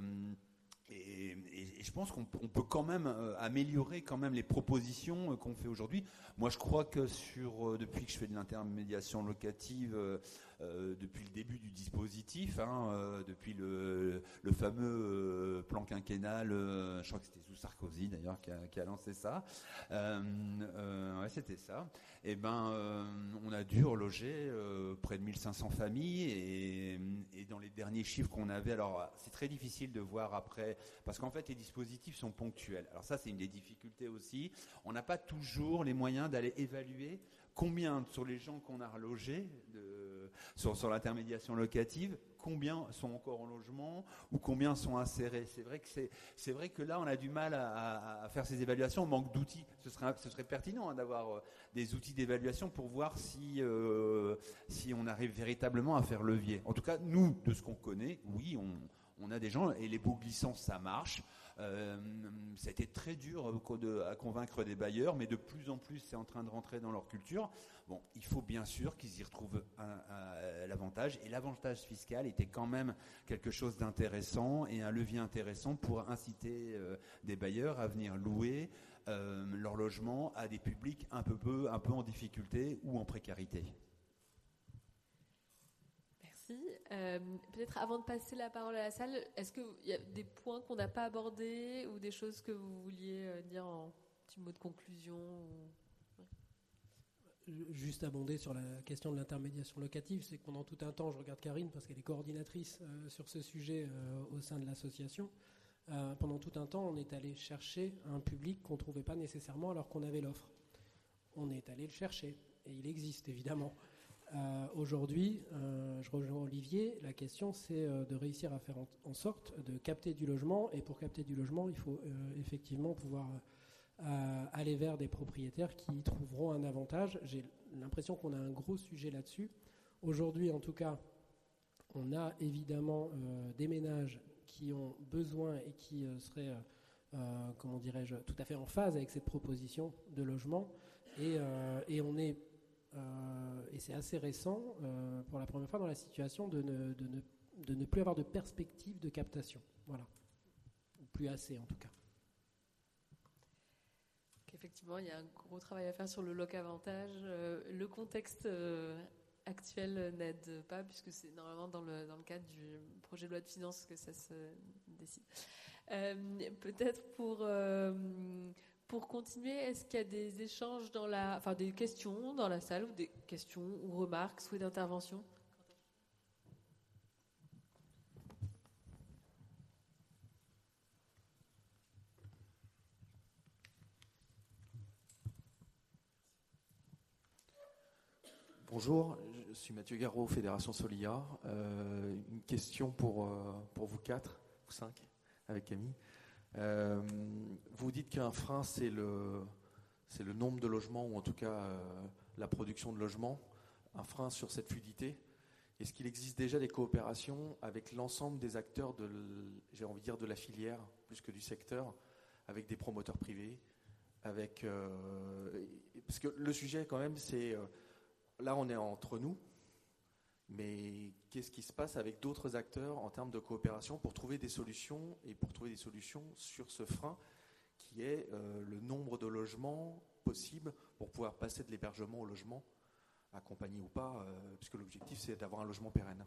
Et, et, et je pense qu'on on peut quand même euh, améliorer quand même les propositions euh, qu'on fait aujourd'hui. Moi, je crois que sur euh, depuis que je fais de l'intermédiation locative, euh, euh, depuis le début du dispositif, hein, euh, depuis le, le fameux euh, plan quinquennal, euh, je crois que c'était sous Sarkozy d'ailleurs qui a, qui a lancé ça. Euh, euh, ouais, c'était ça. Et ben, euh, on a dû reloger euh, près de mille cinq cents familles et, et dans les derniers chiffres qu'on avait, alors c'est très difficile de voir après. Parce qu'en fait, les dispositifs sont ponctuels. Alors ça, c'est une des difficultés aussi. On n'a pas toujours les moyens d'aller évaluer combien, sur les gens qu'on a relogés, de, sur, sur l'intermédiation locative, combien sont encore en logement ou combien sont insérés. C'est vrai que, c'est, c'est vrai que là, on a du mal à, à, à faire ces évaluations. On manque d'outils. Ce serait, ce serait pertinent hein, d'avoir euh, des outils d'évaluation pour voir si, euh, si on arrive véritablement à faire levier. En tout cas, nous, de ce qu'on connaît, oui, on... On a des gens, et les baux glissants, ça marche. Euh, ça a été très dur de, à convaincre des bailleurs, mais de plus en plus, c'est en train de rentrer dans leur culture. Bon, il faut bien sûr qu'ils y retrouvent un, un, l'avantage. Et l'avantage fiscal était quand même quelque chose d'intéressant et un levier intéressant pour inciter euh, des bailleurs à venir louer euh, leur logement à des publics un peu, peu, un peu en difficulté ou en précarité. Euh, peut-être avant de passer la parole à la salle, est-ce qu'il y a des points qu'on n'a pas abordés ou des choses que vous vouliez dire en petit mot de conclusion ou... Juste abonder sur la question de l'intermédiation locative, c'est que pendant tout un temps, je regarde Karine parce qu'elle est coordinatrice euh, sur ce sujet euh, au sein de l'association, euh, pendant tout un temps, on est allé chercher un public qu'on ne trouvait pas nécessairement alors qu'on avait l'offre. On est allé le chercher, et il existe évidemment. Euh, aujourd'hui, euh, je rejoins Olivier, la question c'est euh, de réussir à faire en, en sorte de capter du logement, et pour capter du logement, il faut euh, effectivement pouvoir euh, aller vers des propriétaires qui trouveront un avantage. J'ai l'impression qu'on a un gros sujet là-dessus. Aujourd'hui, en tout cas, on a évidemment euh, des ménages qui ont besoin et qui euh, seraient, euh, comment dirais-je, tout à fait en phase avec cette proposition de logement, et, euh, et on est Euh, et c'est assez récent, euh, pour la première fois dans la situation, de ne, de, ne, de ne plus avoir de perspective de captation. Voilà. Ou plus assez, en tout cas. Effectivement, il y a un gros travail à faire sur le loc avantage. Euh, le contexte euh, actuel n'aide pas, puisque c'est normalement dans le, dans le cadre du projet de loi de finances que ça se décide. Euh, peut-être pour... Euh, Pour continuer, est-ce qu'il y a des échanges dans la, enfin des questions dans la salle, ou des questions ou remarques, souhaits d'intervention? Bonjour, je suis Mathieu Garot, Fédération Solia. Euh, une question pour, euh, pour vous quatre, vous cinq, avec Camille. Euh, vous dites qu'un frein, c'est le, c'est le nombre de logements, ou en tout cas euh, la production de logements, un frein sur cette fluidité. Est-ce qu'il existe déjà des coopérations avec l'ensemble des acteurs de, j'ai envie de dire, de la filière, plus que du secteur, avec des promoteurs privés, avec, euh, parce que le sujet quand même, c'est, euh, là on est entre nous, mais qu'est-ce qui se passe avec d'autres acteurs en termes de coopération pour trouver des solutions, et pour trouver des solutions sur ce frein qui est euh, le nombre de logements possibles pour pouvoir passer de l'hébergement au logement, accompagné ou pas, euh, puisque l'objectif c'est d'avoir un logement pérenne.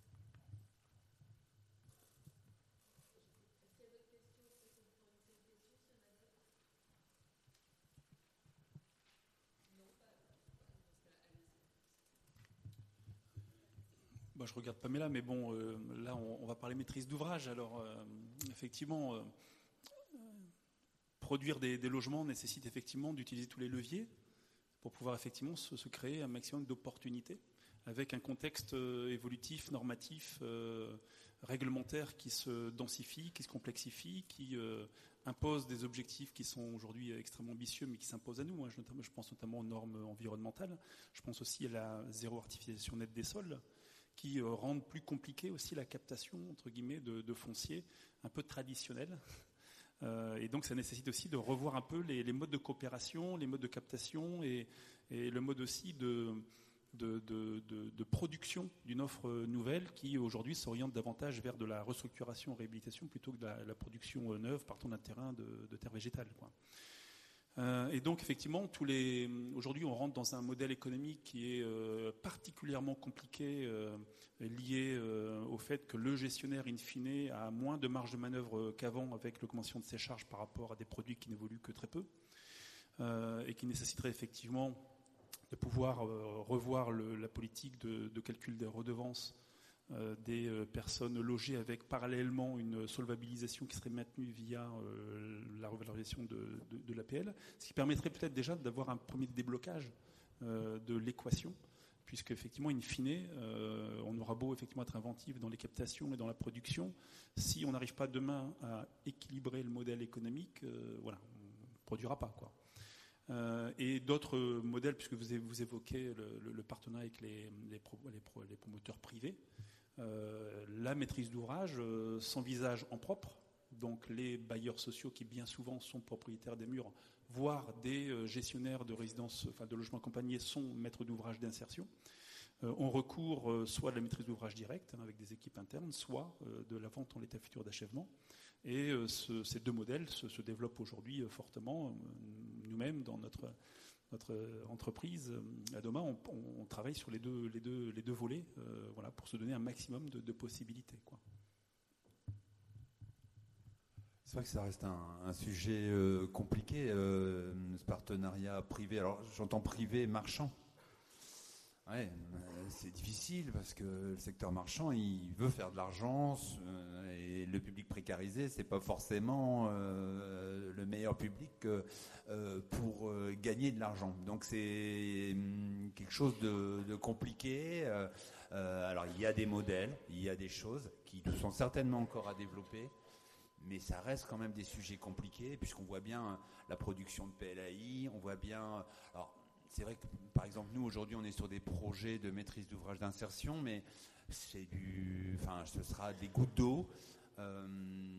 Bah, je regarde Pamela, mais bon, euh, là, on, on va parler maîtrise d'ouvrage. Alors, euh, effectivement, euh, produire des, des logements nécessite effectivement d'utiliser tous les leviers pour pouvoir effectivement se, se créer un maximum d'opportunités avec un contexte euh, évolutif, normatif, euh, réglementaire qui se densifie, qui se complexifie, qui euh, impose des objectifs qui sont aujourd'hui extrêmement ambitieux, mais qui s'imposent à nous. Hein. Je, notamment, je pense notamment aux normes environnementales. Je pense aussi à la zéro artificialisation nette des sols, qui euh, rendent plus compliqué aussi la captation, entre guillemets, de, de foncier un peu traditionnel. Euh, et donc ça nécessite aussi de revoir un peu les, les modes de coopération, les modes de captation et, et le mode aussi de, de, de, de, de production d'une offre nouvelle qui aujourd'hui s'oriente davantage vers de la restructuration, réhabilitation plutôt que de la, la production neuve partant d'un terrain de, de terre végétale, quoi. Euh, et donc effectivement, tous les, aujourd'hui on rentre dans un modèle économique qui est euh, particulièrement compliqué, euh, lié euh, au fait que le gestionnaire in fine a moins de marge de manœuvre qu'avant avec l'augmentation de ses charges par rapport à des produits qui n'évoluent que très peu, euh, et qui nécessiterait effectivement de pouvoir euh, revoir le, la politique de, de calcul des redevances Euh, des euh, personnes logées avec parallèlement une solvabilisation qui serait maintenue via euh, la revalorisation de, de, de l'A P L, ce qui permettrait peut-être déjà d'avoir un premier déblocage euh, de l'équation, puisque effectivement, in fine, euh, on aura beau effectivement être inventif dans les captations et dans la production, si on n'arrive pas demain à équilibrer le modèle économique, euh, voilà, on ne produira pas, quoi. Euh, et d'autres modèles, puisque vous, vous évoquez le, le, le partenariat avec les, les, pro, les, pro, les promoteurs privés, euh, la maîtrise d'ouvrage euh, s'envisage en propre. Donc les bailleurs sociaux qui bien souvent sont propriétaires des murs, voire des euh, gestionnaires de résidences, enfin de logements accompagnés, sont maîtres d'ouvrage d'insertion. Euh, on recourt euh, soit de la maîtrise d'ouvrage directe hein, avec des équipes internes, soit euh, de la vente en l'état futur d'achèvement. Et euh, ce, ces deux modèles se, se développent aujourd'hui euh, fortement. Euh, nous-mêmes, dans notre, notre entreprise, euh, Adoma, on, on travaille sur les deux, les deux, les deux volets euh, voilà, pour se donner un maximum de, de possibilités, quoi. C'est vrai que ça reste un, un sujet euh, compliqué, euh, ce partenariat privé. Alors j'entends privé marchand. Ouais, c'est difficile parce que le secteur marchand, il veut faire de l'argent euh, et le public précarisé, c'est pas forcément euh, le meilleur public euh, pour euh, gagner de l'argent. Donc c'est hum, quelque chose de, de compliqué. Euh, euh, alors il y a des modèles, il y a des choses qui sont certainement encore à développer. Mais ça reste quand même des sujets compliqués, puisqu'on voit bien la production de P L A I, on voit bien... Alors, c'est vrai que, par exemple, nous, aujourd'hui, on est sur des projets de maîtrise d'ouvrage d'insertion, mais c'est du... Enfin, ce sera des gouttes d'eau. Euh,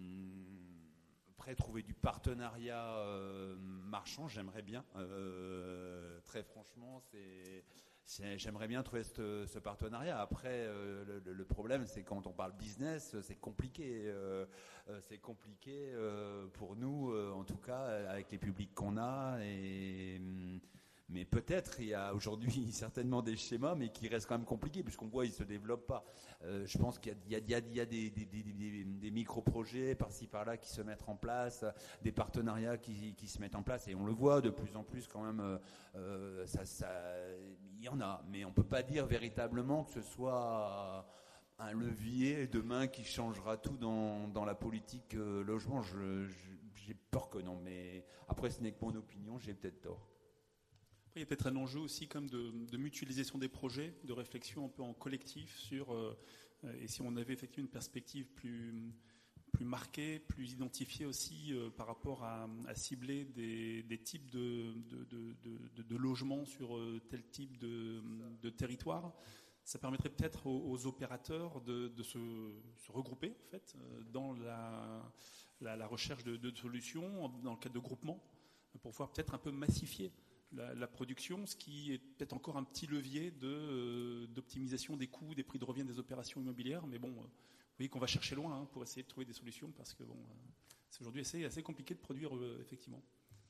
après, trouver du partenariat euh, marchand, j'aimerais bien. Euh, très franchement, c'est... C'est, j'aimerais bien trouver ce, ce partenariat. Après, euh, le, le problème, c'est quand on parle business, c'est compliqué. Euh, euh, c'est compliqué euh, pour nous, euh, en tout cas, avec les publics qu'on a. Et, mais peut-être, il y a aujourd'hui certainement des schémas, mais qui restent quand même compliqués, puisqu'on voit qu'ils ne se développent pas. Euh, je pense qu'il y a, il y a, il y a des, des, des, des, des micro-projets par-ci par-là qui se mettent en place, des partenariats qui, qui se mettent en place, et on le voit de plus en plus quand même. Euh, ça, ça, il y en a, mais on ne peut pas dire véritablement que ce soit un levier demain qui changera tout dans, dans la politique euh, logement. Je, je, j'ai peur que non, mais après ce n'est que mon opinion, j'ai peut-être tort. Après, il y a peut-être un enjeu aussi comme de, de mutualisation des projets, de réflexion un peu en collectif sur, euh, et si on avait effectivement une perspective plus, plus marquée, plus identifiée aussi euh, par rapport à, à cibler des, des types de, de, de, de, de logements sur euh, tel type de, de territoire, ça permettrait peut-être aux, aux opérateurs de, de se, se regrouper en fait, euh, dans la, la, la recherche de, de solutions, dans le cadre de groupements, pour pouvoir peut-être un peu massifier La, la production, ce qui est peut-être encore un petit levier de, euh, d'optimisation des coûts, des prix de revient des opérations immobilières. Mais bon, euh, vous voyez qu'on va chercher loin hein, pour essayer de trouver des solutions parce que bon, euh, c'est aujourd'hui assez, assez compliqué de produire euh, effectivement.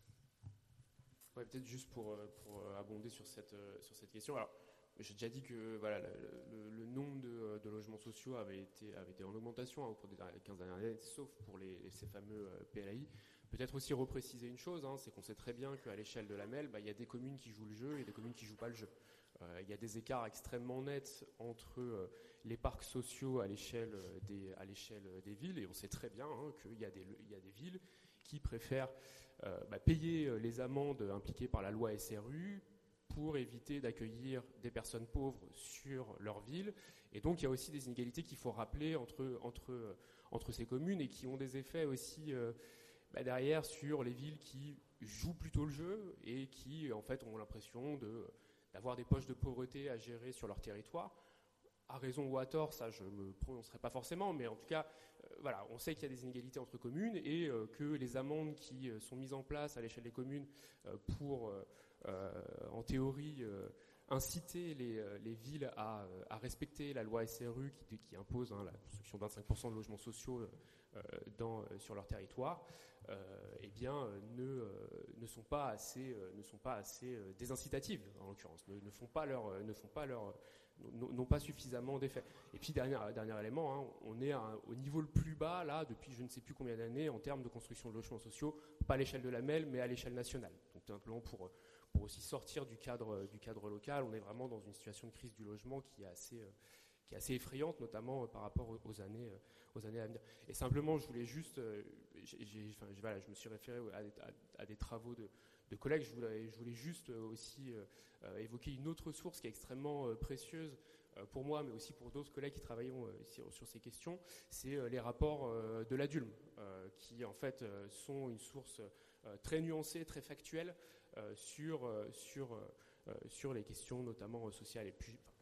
Ouais, peut-être juste pour, pour abonder sur cette, sur cette question. Alors, j'ai déjà dit que voilà, le, le, le nombre de, de logements sociaux avait été, avait été en augmentation hein, au cours des quinze dernières années, sauf pour les, ces fameux P L A I. Peut-être aussi repréciser une chose, hein, c'est qu'on sait très bien qu'à l'échelle de la M E L, bah, il y a des communes qui jouent le jeu et des communes qui ne jouent pas le jeu. Euh, il y a des écarts extrêmement nets entre euh, les parcs sociaux à l'échelle des, à l'échelle des villes, et on sait très bien hein, qu'il y a des, il y a des villes qui préfèrent euh, bah, payer les amendes impliquées par la loi S R U pour éviter d'accueillir des personnes pauvres sur leur ville. Et donc il y a aussi des inégalités qu'il faut rappeler entre, entre, entre ces communes et qui ont des effets aussi... Euh, Bah derrière sur les villes qui jouent plutôt le jeu et qui en fait ont l'impression de, d'avoir des poches de pauvreté à gérer sur leur territoire, à raison ou à tort, ça je ne me prononcerai pas forcément, mais en tout cas euh, voilà, on sait qu'il y a des inégalités entre communes et euh, que les amendes qui euh, sont mises en place à l'échelle des communes euh, pour euh, euh, en théorie euh, inciter les, les villes à, à respecter la loi S R U qui, qui impose hein, la construction de vingt-cinq pour cent de logements sociaux euh, dans, sur leur territoire, euh, eh bien, ne, euh, ne sont pas assez, euh, ne sont pas assez euh, désincitatives, en l'occurrence, ne, ne font pas leur, ne font pas leur, n'ont pas suffisamment d'effet. Et puis, dernier, dernier élément, hein, on est à, au niveau le plus bas, là, depuis je ne sais plus combien d'années, en termes de construction de logements sociaux, pas à l'échelle de la M E L, mais à l'échelle nationale. Donc, simplement pour, pour aussi sortir du cadre, du cadre local, on est vraiment dans une situation de crise du logement qui est assez... Euh, qui est assez effrayante, notamment par rapport aux années, aux années à venir. Et simplement, je voulais juste, j'ai, j'ai, enfin, voilà, je me suis référé à des, à, à des travaux de, de collègues, je voulais, je voulais juste aussi euh, évoquer une autre source qui est extrêmement euh, précieuse euh, pour moi, mais aussi pour d'autres collègues qui travaillent euh, sur, sur ces questions, c'est euh, les rapports euh, de l'A D U L M, euh, qui en fait euh, sont une source euh, très nuancée, très factuelle euh, sur, euh, sur, euh, sur les questions notamment sociales. Et puis,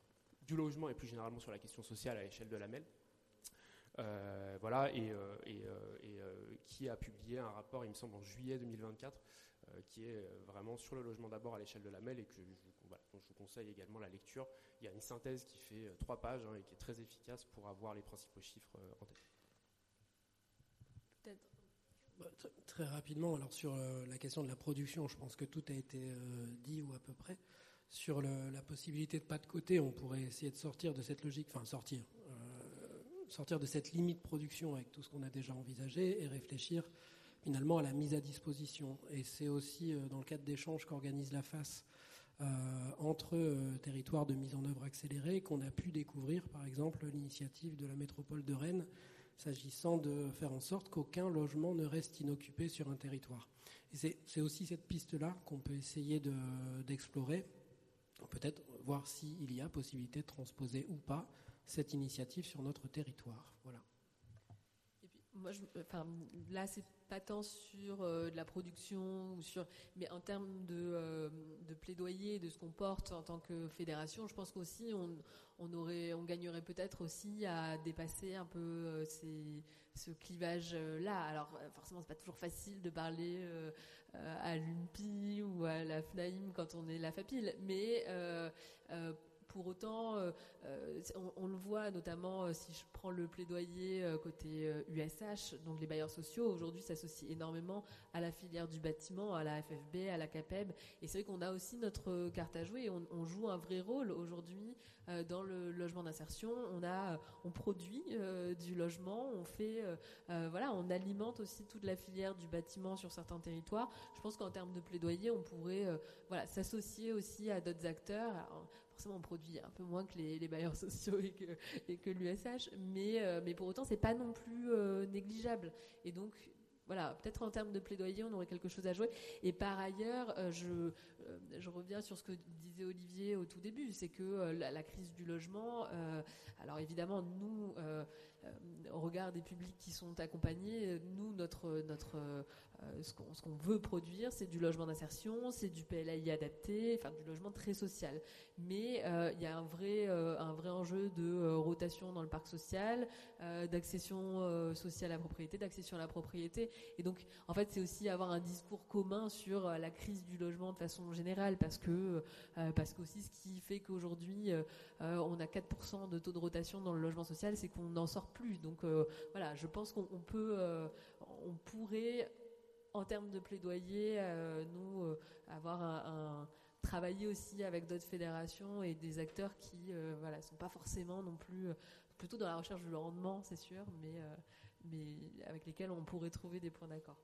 du logement et plus généralement sur la question sociale à l'échelle de la M E L. Euh, voilà, et, euh, et, euh, et euh, qui a publié un rapport, il me semble, en juillet deux mille vingt-quatre, euh, qui est vraiment sur le logement d'abord à l'échelle de la M E L et que je, je, voilà, dont je vous conseille également la lecture. Il y a une synthèse qui fait euh, trois pages hein, et qui est très efficace pour avoir les principaux chiffres euh, en tête. Peut-être. Bah, très, très rapidement, alors sur euh, la question de la production, je pense que tout a été euh, dit ou à peu près. Sur le, la possibilité de pas de côté, on pourrait essayer de sortir de cette logique, enfin sortir, euh, sortir de cette limite production avec tout ce qu'on a déjà envisagé et réfléchir finalement à la mise à disposition. Et c'est aussi euh, dans le cadre d'échanges qu'organise la F A S euh, entre euh, territoires de mise en œuvre accélérée qu'on a pu découvrir, par exemple, l'initiative de la métropole de Rennes s'agissant de faire en sorte qu'aucun logement ne reste inoccupé sur un territoire. Et c'est, c'est aussi cette piste-là qu'on peut essayer de, d'explorer, peut-être voir s'il y a possibilité de transposer ou pas cette initiative sur notre territoire. Voilà. Et puis, moi, je, enfin, là, c'est pas tant sur euh, de la production, ou sur, mais en termes de, euh, de plaidoyer, de ce qu'on porte en tant que fédération, je pense qu'aussi on, on, aurait, on gagnerait peut-être aussi à dépasser un peu euh, ces, ce clivage-là. Alors forcément, c'est pas toujours facile de parler euh, à l'U N P I ou à la F N A I M quand on est la FAPIL, mais euh, euh, pour autant, euh, on, on le voit notamment euh, si je prends le plaidoyer euh, côté euh, U S H, donc les bailleurs sociaux aujourd'hui s'associent énormément à la filière du bâtiment, à la F F B, à la CAPEB, et c'est vrai qu'on a aussi notre carte à jouer. On, on joue un vrai rôle aujourd'hui euh, dans le logement d'insertion. On a, on produit euh, du logement, on fait, euh, euh, voilà, on alimente aussi toute la filière du bâtiment sur certains territoires. Je pense qu'en termes de plaidoyer, on pourrait, euh, voilà, s'associer aussi à d'autres acteurs. Alors, forcément, on produit un peu moins que les, les bailleurs sociaux et que, et que l'U S H, mais, euh, mais pour autant, c'est pas non plus euh, négligeable. Et donc, voilà, peut-être en termes de plaidoyer, on aurait quelque chose à jouer. Et par ailleurs, euh, je, euh, je reviens sur ce que disait Olivier au tout début, c'est que euh, la, la crise du logement, euh, alors évidemment, nous, euh, euh, au regard des publics qui sont accompagnés, nous, notre, notre, euh, ce, qu'on, ce qu'on veut produire, c'est du logement d'insertion, c'est du P L A I adapté, enfin du logement très social. Mais euh, il y a un vrai, euh, un vrai enjeu de euh, rotation dans le parc social, euh, d'accession euh, sociale à la propriété, d'accession à la propriété. Et donc, en fait, c'est aussi avoir un discours commun sur euh, la crise du logement de façon générale, parce que, euh, parce qu'aussi ce qui fait qu'aujourd'hui, euh, on a quatre pour cent de taux de rotation dans le logement social, c'est qu'on n'en sort plus. Donc, euh, voilà, je pense qu'on on peut, euh, on pourrait, en termes de plaidoyer, euh, nous, euh, avoir un, un travailler aussi avec d'autres fédérations et des acteurs qui euh, voilà, sont pas forcément non plus, euh, plutôt dans la recherche du rendement, c'est sûr, mais, euh, mais avec lesquels on pourrait trouver des points d'accord.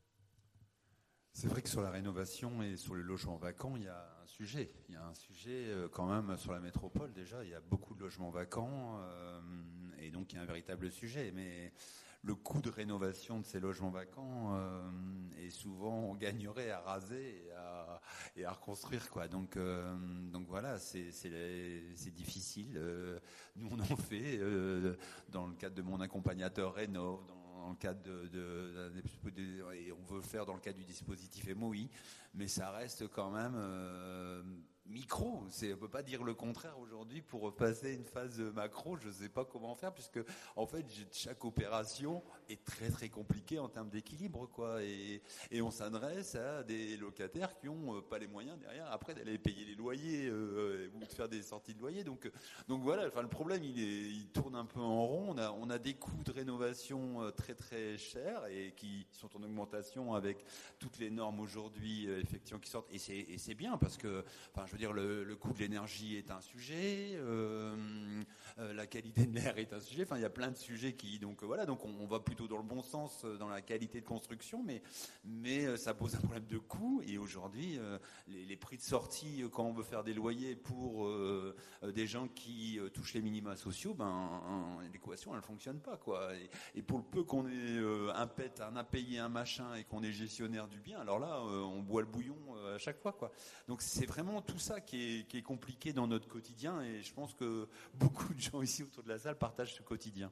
C'est vrai que sur la rénovation et sur les logements vacants, il y a un sujet. Il y a un sujet euh, quand même sur la métropole déjà. Il y a beaucoup de logements vacants euh, et donc il y a un véritable sujet. Mais le coût de rénovation de ces logements vacants euh, est souvent, on gagnerait à raser et à, et à reconstruire, quoi. Donc, euh, donc voilà, c'est, c'est, c'est difficile. Euh, nous, on en fait euh, dans le cadre de mon accompagnateur Rénov', dans dans le cadre de, de, de, de, et on veut le faire dans le cadre du dispositif M O I, mais ça reste quand même euh, micro. C'est, on peut pas dire le contraire aujourd'hui. Pour passer une phase macro, je sais pas comment faire, puisque en fait chaque opération est très très compliquée en termes d'équilibre, quoi. Et, et on s'adresse à des locataires qui ont euh, pas les moyens derrière après d'aller payer les loyers euh, ou de faire des sorties de loyer. Donc donc voilà. Enfin le problème il est, il tourne un peu en rond. On a on a des coûts de rénovation euh, très très chers et qui sont en augmentation avec toutes les normes aujourd'hui euh, effectivement qui sortent. Et c'est et c'est bien parce que enfin je veux dire le, le coût de l'énergie est un sujet, euh, euh, la qualité de l'air est un sujet. Enfin il y a plein de sujets qui donc euh, voilà donc on, on va plutôt dans le bon sens euh, dans la qualité de construction, mais mais euh, ça pose un problème de coût. Et aujourd'hui euh, les, les prix de sortie euh, quand on veut faire des loyers pour euh, euh, des gens qui euh, touchent les minima sociaux, ben un, l'équation elle fonctionne pas, quoi. Et, et pour le peu qu'on ait euh, un pète, un impayé, un machin et qu'on est gestionnaire du bien, alors là euh, on boit le bouillon euh, à chaque fois, quoi. Donc c'est vraiment tout ça qui est, qui est compliqué dans notre quotidien, et je pense que beaucoup de gens ici autour de la salle partagent ce quotidien.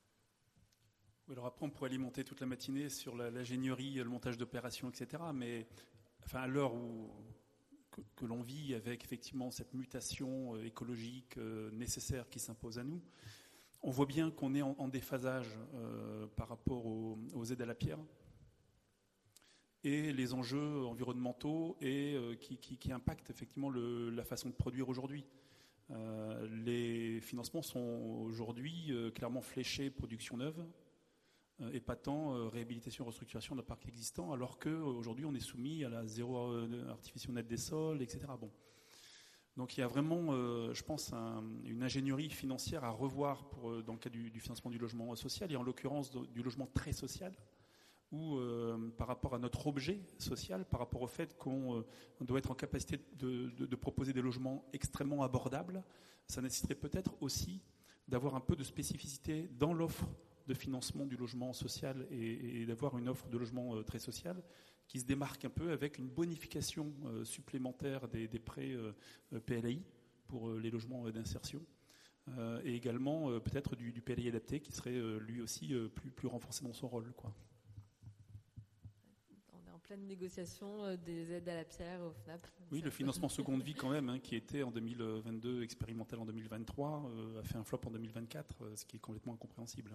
Alors après, on pourrait alimenter toute la matinée sur la, l'ingénierie, le montage d'opérations, et cetera. Mais enfin, à l'heure où que, que l'on vit avec effectivement cette mutation euh, écologique euh, nécessaire qui s'impose à nous. On voit bien qu'on est en, en déphasage euh, par rapport aux, aux aides à la pierre et les enjeux environnementaux et euh, qui, qui, qui impactent effectivement le, la façon de produire aujourd'hui. Euh, les financements sont aujourd'hui euh, clairement fléchés production neuve euh, et pas tant euh, réhabilitation, restructuration de parcs existants, alors qu'aujourd'hui on est soumis à la zéro artificialisation nette des sols, et cetera. Bon. Donc il y a vraiment, euh, je pense, un, une ingénierie financière à revoir pour, euh, dans le cas du, du financement du logement social, et en l'occurrence de, du logement très social, où euh, par rapport à notre objet social, par rapport au fait qu'on euh, doit être en capacité de, de, de proposer des logements extrêmement abordables, ça nécessiterait peut-être aussi d'avoir un peu de spécificité dans l'offre de financement du logement social et, et d'avoir une offre de logement euh, très social qui se démarque un peu avec une bonification euh, supplémentaire des, des prêts euh, P L A I pour euh, les logements euh, d'insertion euh, et également euh, peut-être du, du P L A I adapté qui serait euh, lui aussi euh, plus, plus renforcé dans son rôle, quoi. Pleine négociation des aides à la pierre au F N A P. Oui, le financement seconde vie quand même, hein, qui était en deux mille vingt-deux expérimental en deux mille vingt-trois, euh, a fait un flop en deux mille vingt-quatre, euh, ce qui est complètement incompréhensible. Hein.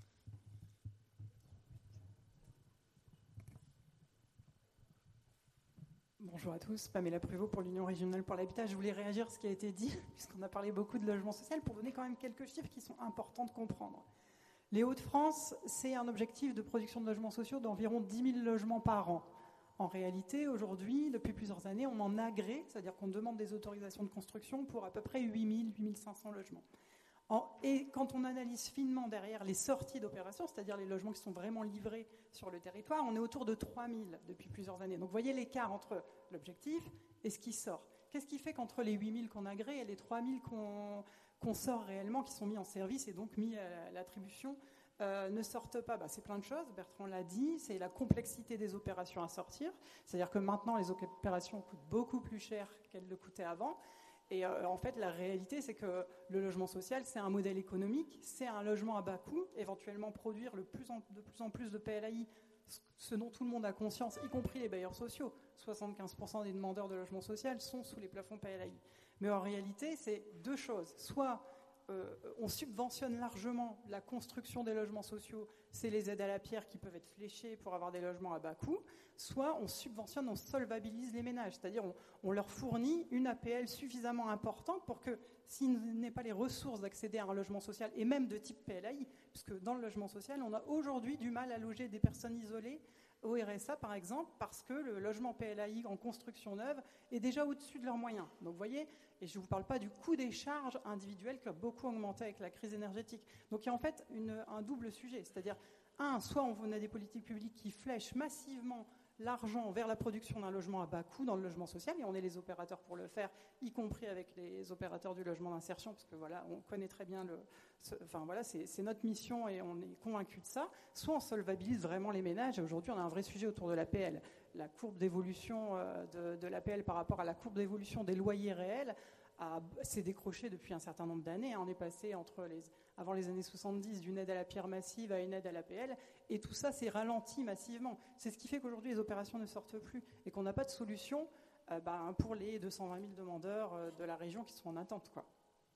Bonjour à tous, Pamela Prévost pour l'Union régionale pour l'habitat. Je voulais réagir à ce qui a été dit, puisqu'on a parlé beaucoup de logement social, pour donner quand même quelques chiffres qui sont importants de comprendre. Les Hauts-de-France, c'est un objectif de production de logements sociaux d'environ dix mille logements par an. En réalité, aujourd'hui, depuis plusieurs années, on en agrée, c'est-à-dire qu'on demande des autorisations de construction pour à peu près huit mille, huit mille cinq cents logements. En, et quand on analyse finement derrière les sorties d'opération, c'est-à-dire les logements qui sont vraiment livrés sur le territoire, on est autour de trois mille depuis plusieurs années. Donc vous voyez l'écart entre l'objectif et ce qui sort. Qu'est-ce qui fait qu'entre les huit mille qu'on agrée et les trois mille qu'on, qu'on sort réellement, qui sont mis en service et donc mis à l'attribution, Euh, ne sortent pas, bah, c'est plein de choses, Bertrand l'a dit, c'est la complexité des opérations à sortir, c'est-à-dire que maintenant les opérations coûtent beaucoup plus cher qu'elles le coûtaient avant, et euh, en fait la réalité c'est que le logement social c'est un modèle économique, c'est un logement à bas coût, éventuellement produire le plus en, de plus en plus de P L A I, ce dont tout le monde a conscience, y compris les bailleurs sociaux, soixante-quinze pour cent des demandeurs de logement social sont sous les plafonds P L A I, mais en réalité c'est deux choses, soit Euh, on subventionne largement la construction des logements sociaux, c'est les aides à la pierre qui peuvent être fléchées pour avoir des logements à bas coût, soit on subventionne, on solvabilise les ménages, c'est-à-dire on, on leur fournit une A P L suffisamment importante pour que s'ils n'aient pas les ressources d'accéder à un logement social, et même de type P L A I, puisque dans le logement social, on a aujourd'hui du mal à loger des personnes isolées au R S A par exemple, parce que le logement P L A I en construction neuve est déjà au-dessus de leurs moyens. Donc vous voyez, et je ne vous parle pas du coût des charges individuelles qui a beaucoup augmenté avec la crise énergétique. Donc il y a en fait une, un double sujet, c'est-à-dire, un, soit on a des politiques publiques qui flèchent massivement l'argent vers la production d'un logement à bas coût dans le logement social, et on est les opérateurs pour le faire, y compris avec les opérateurs du logement d'insertion, parce que voilà, on connaît très bien le... Ce, enfin voilà, c'est, c'est notre mission et on est convaincu de ça. Soit on solvabilise vraiment les ménages, et aujourd'hui on a un vrai sujet autour de l'A P L. La courbe d'évolution de, de l'A P L par rapport à la courbe d'évolution des loyers réels a, s'est décrochée depuis un certain nombre d'années. On est passé entre les, avant les années soixante-dix d'une aide à la pierre massive à une aide à l'A P L, et tout ça s'est ralenti massivement. C'est ce qui fait qu'aujourd'hui les opérations ne sortent plus et qu'on n'a pas de solution euh, bah, pour les deux cent vingt mille demandeurs euh, de la région qui sont en attente, quoi.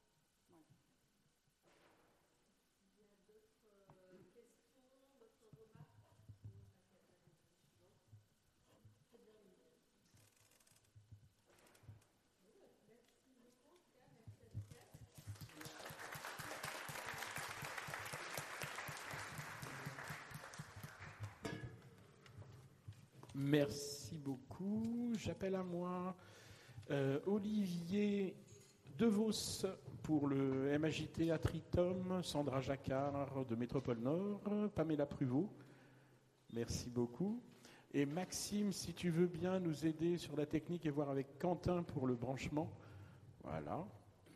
Merci beaucoup. J'appelle à moi euh, Olivier Devos pour le M A J T à Tritom, Sandra Jacquard de Métropole Nord, Pamela Prévost. Merci beaucoup. Et Maxime, si tu veux bien nous aider sur la technique et voir avec Quentin pour le branchement. Voilà.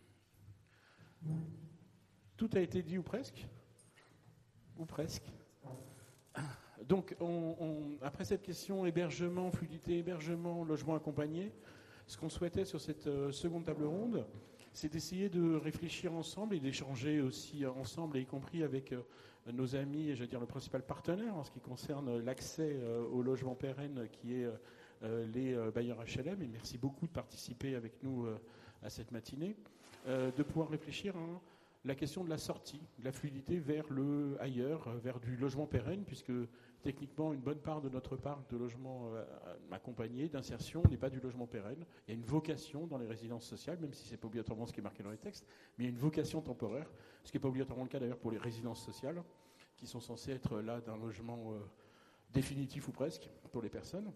Tout a été dit ou presque ? Ou presque ? Donc, on, on, après cette question hébergement, fluidité, hébergement, logement accompagné, ce qu'on souhaitait sur cette euh, seconde table ronde, c'est d'essayer de réfléchir ensemble et d'échanger aussi ensemble, y compris avec euh, nos amis, et je veux dire le principal partenaire en ce qui concerne l'accès euh, au logement pérenne, qui est euh, euh, les euh, bailleurs H L M, et merci beaucoup de participer avec nous euh, à cette matinée, euh, de pouvoir réfléchir à hein, la question de la sortie, de la fluidité vers le ailleurs, vers du logement pérenne, puisque techniquement, une bonne part de notre parc de logements euh, accompagnés, d'insertion, n'est pas du logement pérenne. Il y a une vocation dans les résidences sociales, même si ce n'est pas obligatoirement ce qui est marqué dans les textes, mais il y a une vocation temporaire, ce qui n'est pas obligatoirement le cas d'ailleurs pour les résidences sociales, qui sont censées être là d'un logement euh, définitif ou presque pour les personnes.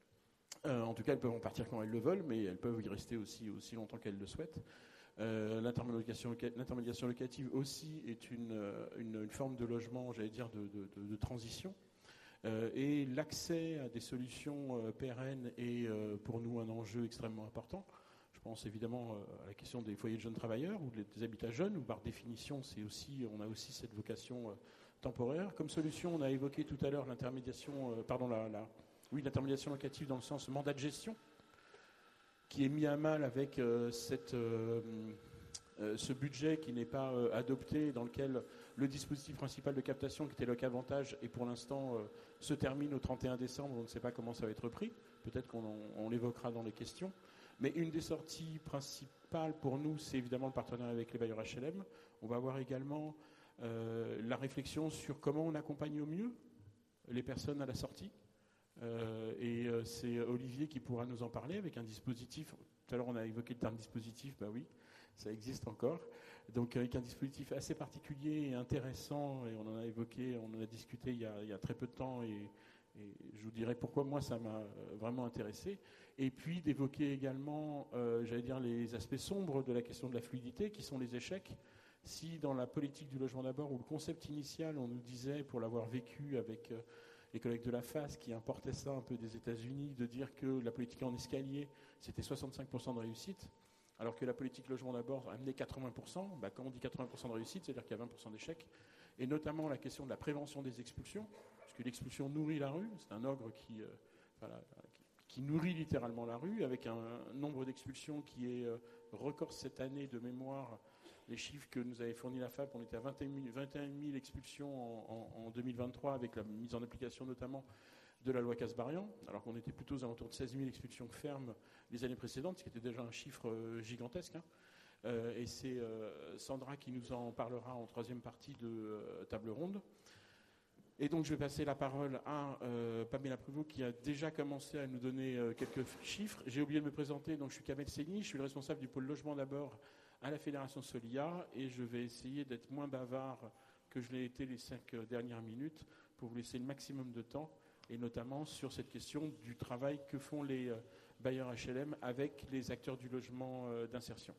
Euh, en tout cas, elles peuvent en partir quand elles le veulent, mais elles peuvent y rester aussi, aussi longtemps qu'elles le souhaitent. Euh, l'intermédiation, l'intermédiation locative aussi est une, une, une forme de logement, j'allais dire, de, de, de, de transition. Euh, et l'accès à des solutions euh, pérennes est euh, pour nous un enjeu extrêmement important. Je pense évidemment euh, à la question des foyers de jeunes travailleurs ou des, des habitats jeunes, où par définition, c'est aussi, on a aussi cette vocation euh, temporaire. Comme solution, on a évoqué tout à l'heure l'intermédiation, euh, pardon, la, la, oui, l'intermédiation locative dans le sens mandat de gestion, qui est mis à mal avec euh, cette, euh, euh, ce budget qui n'est pas euh, adopté, dans lequel le dispositif principal de captation, qui était Locavantage, et pour l'instant euh, se termine au trente et un décembre. On ne sait pas comment ça va être pris. Peut-être qu'on en, on l'évoquera dans les questions. Mais une des sorties principales pour nous, c'est évidemment le partenariat avec les bailleurs H L M. On va avoir également euh, la réflexion sur comment on accompagne au mieux les personnes à la sortie. Euh, et euh, c'est Olivier qui pourra nous en parler avec un dispositif. Tout à l'heure on a évoqué le terme dispositif, bah oui, ça existe encore. Donc avec un dispositif assez particulier et intéressant, et on en a évoqué, on en a discuté il y a, il y a très peu de temps, et, et je vous dirai pourquoi moi ça m'a vraiment intéressé. Et puis d'évoquer également, euh, j'allais dire, les aspects sombres de la question de la fluidité, qui sont les échecs. Si dans la politique du logement d'abord, où le concept initial, on nous disait, pour l'avoir vécu avec euh, les collègues de la F A S qui importaient ça un peu des États-Unis, de dire que la politique en escalier, c'était soixante-cinq pour cent de réussite, alors que la politique logement d'abord amenait quatre-vingts pour cent. Bah, quand on dit quatre-vingts pour cent de réussite, c'est-à-dire qu'il y a vingt pour cent d'échecs, et notamment la question de la prévention des expulsions, puisque l'expulsion nourrit la rue, c'est un ogre qui, euh, voilà, qui, qui nourrit littéralement la rue, avec un, un nombre d'expulsions qui est euh, record cette année de mémoire. Les chiffres que nous avait fournis la F A P, on était à vingt et un mille expulsions en, en, en deux mille vingt-trois, avec la mise en application notamment de la loi Kasbarian, alors qu'on était plutôt aux alentours de seize mille expulsions fermes les années précédentes, ce qui était déjà un chiffre euh, gigantesque. Hein. Euh, et c'est euh, Sandra qui nous en parlera en troisième partie de euh, table ronde. Et donc je vais passer la parole à euh, Pamela Pruvot, qui a déjà commencé à nous donner euh, quelques chiffres. J'ai oublié de me présenter, donc je suis Kamel Seni, je suis le responsable du pôle logement d'abord à la Fédération Solia, et je vais essayer d'être moins bavard que je l'ai été les cinq dernières minutes pour vous laisser le maximum de temps, et notamment sur cette question du travail que font les euh, bailleurs H L M avec les acteurs du logement euh, d'insertion.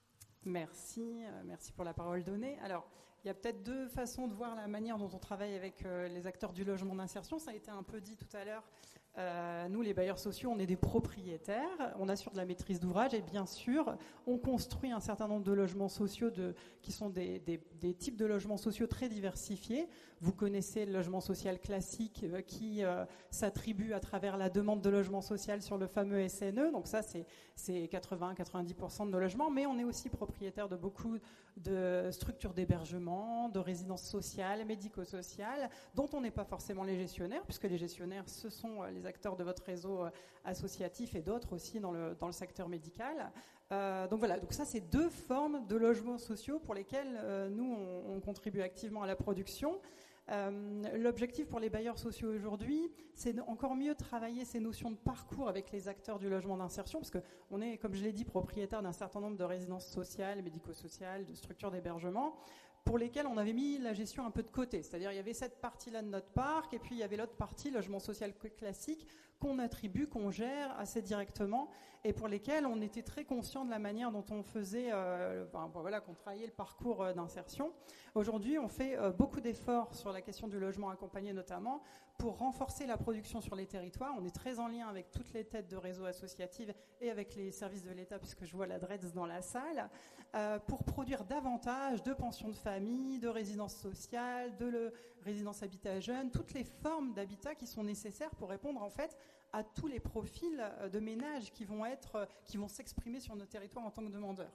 Merci, euh, merci pour la parole donnée. Alors, il y a peut-être deux façons de voir la manière dont on travaille avec euh, les acteurs du logement d'insertion. Ça a été un peu dit tout à l'heure. Euh, nous, les bailleurs sociaux, on est des propriétaires, on assure de la maîtrise d'ouvrage et bien sûr, on construit un certain nombre de logements sociaux de, qui sont des, des, des types de logements sociaux très diversifiés. Vous connaissez le logement social classique euh, qui euh, s'attribue à travers la demande de logement social sur le fameux S N E. Donc ça, c'est, c'est quatre-vingts à quatre-vingt-dix pour cent de nos logements, mais on est aussi propriétaire de beaucoup de structures d'hébergement, de résidences sociales, médico-sociales, dont on n'est pas forcément les gestionnaires, puisque les gestionnaires, ce sont les acteurs de votre réseau associatif et d'autres aussi dans le, dans le secteur médical. Euh, donc voilà, donc ça c'est deux formes de logements sociaux pour lesquels euh, nous on, on contribue activement à la production. Euh, l'objectif pour les bailleurs sociaux aujourd'hui, c'est de encore mieux travailler ces notions de parcours avec les acteurs du logement d'insertion, parce qu'on est, comme je l'ai dit, propriétaire d'un certain nombre de résidences sociales, médico-sociales, de structures d'hébergement, pour lesquelles on avait mis la gestion un peu de côté. C'est-à-dire il y avait cette partie-là de notre parc, et puis il y avait l'autre partie, logement social classique, qu'on attribue, qu'on gère assez directement, et pour lesquels on était très conscient de la manière dont on faisait, euh, enfin, voilà, qu'on travaillait le parcours euh, d'insertion. Aujourd'hui, on fait euh, beaucoup d'efforts sur la question du logement accompagné notamment, pour renforcer la production sur les territoires. On est très en lien avec toutes les têtes de réseaux associatives et avec les services de l'État, puisque je vois la D R E D S dans la salle, euh, pour produire davantage de pensions de famille, de résidences sociales, de le, résidences habitat jeunes, toutes les formes d'habitat qui sont nécessaires pour répondre en fait à tous les profils de ménages qui vont être, qui vont s'exprimer sur nos territoires en tant que demandeurs.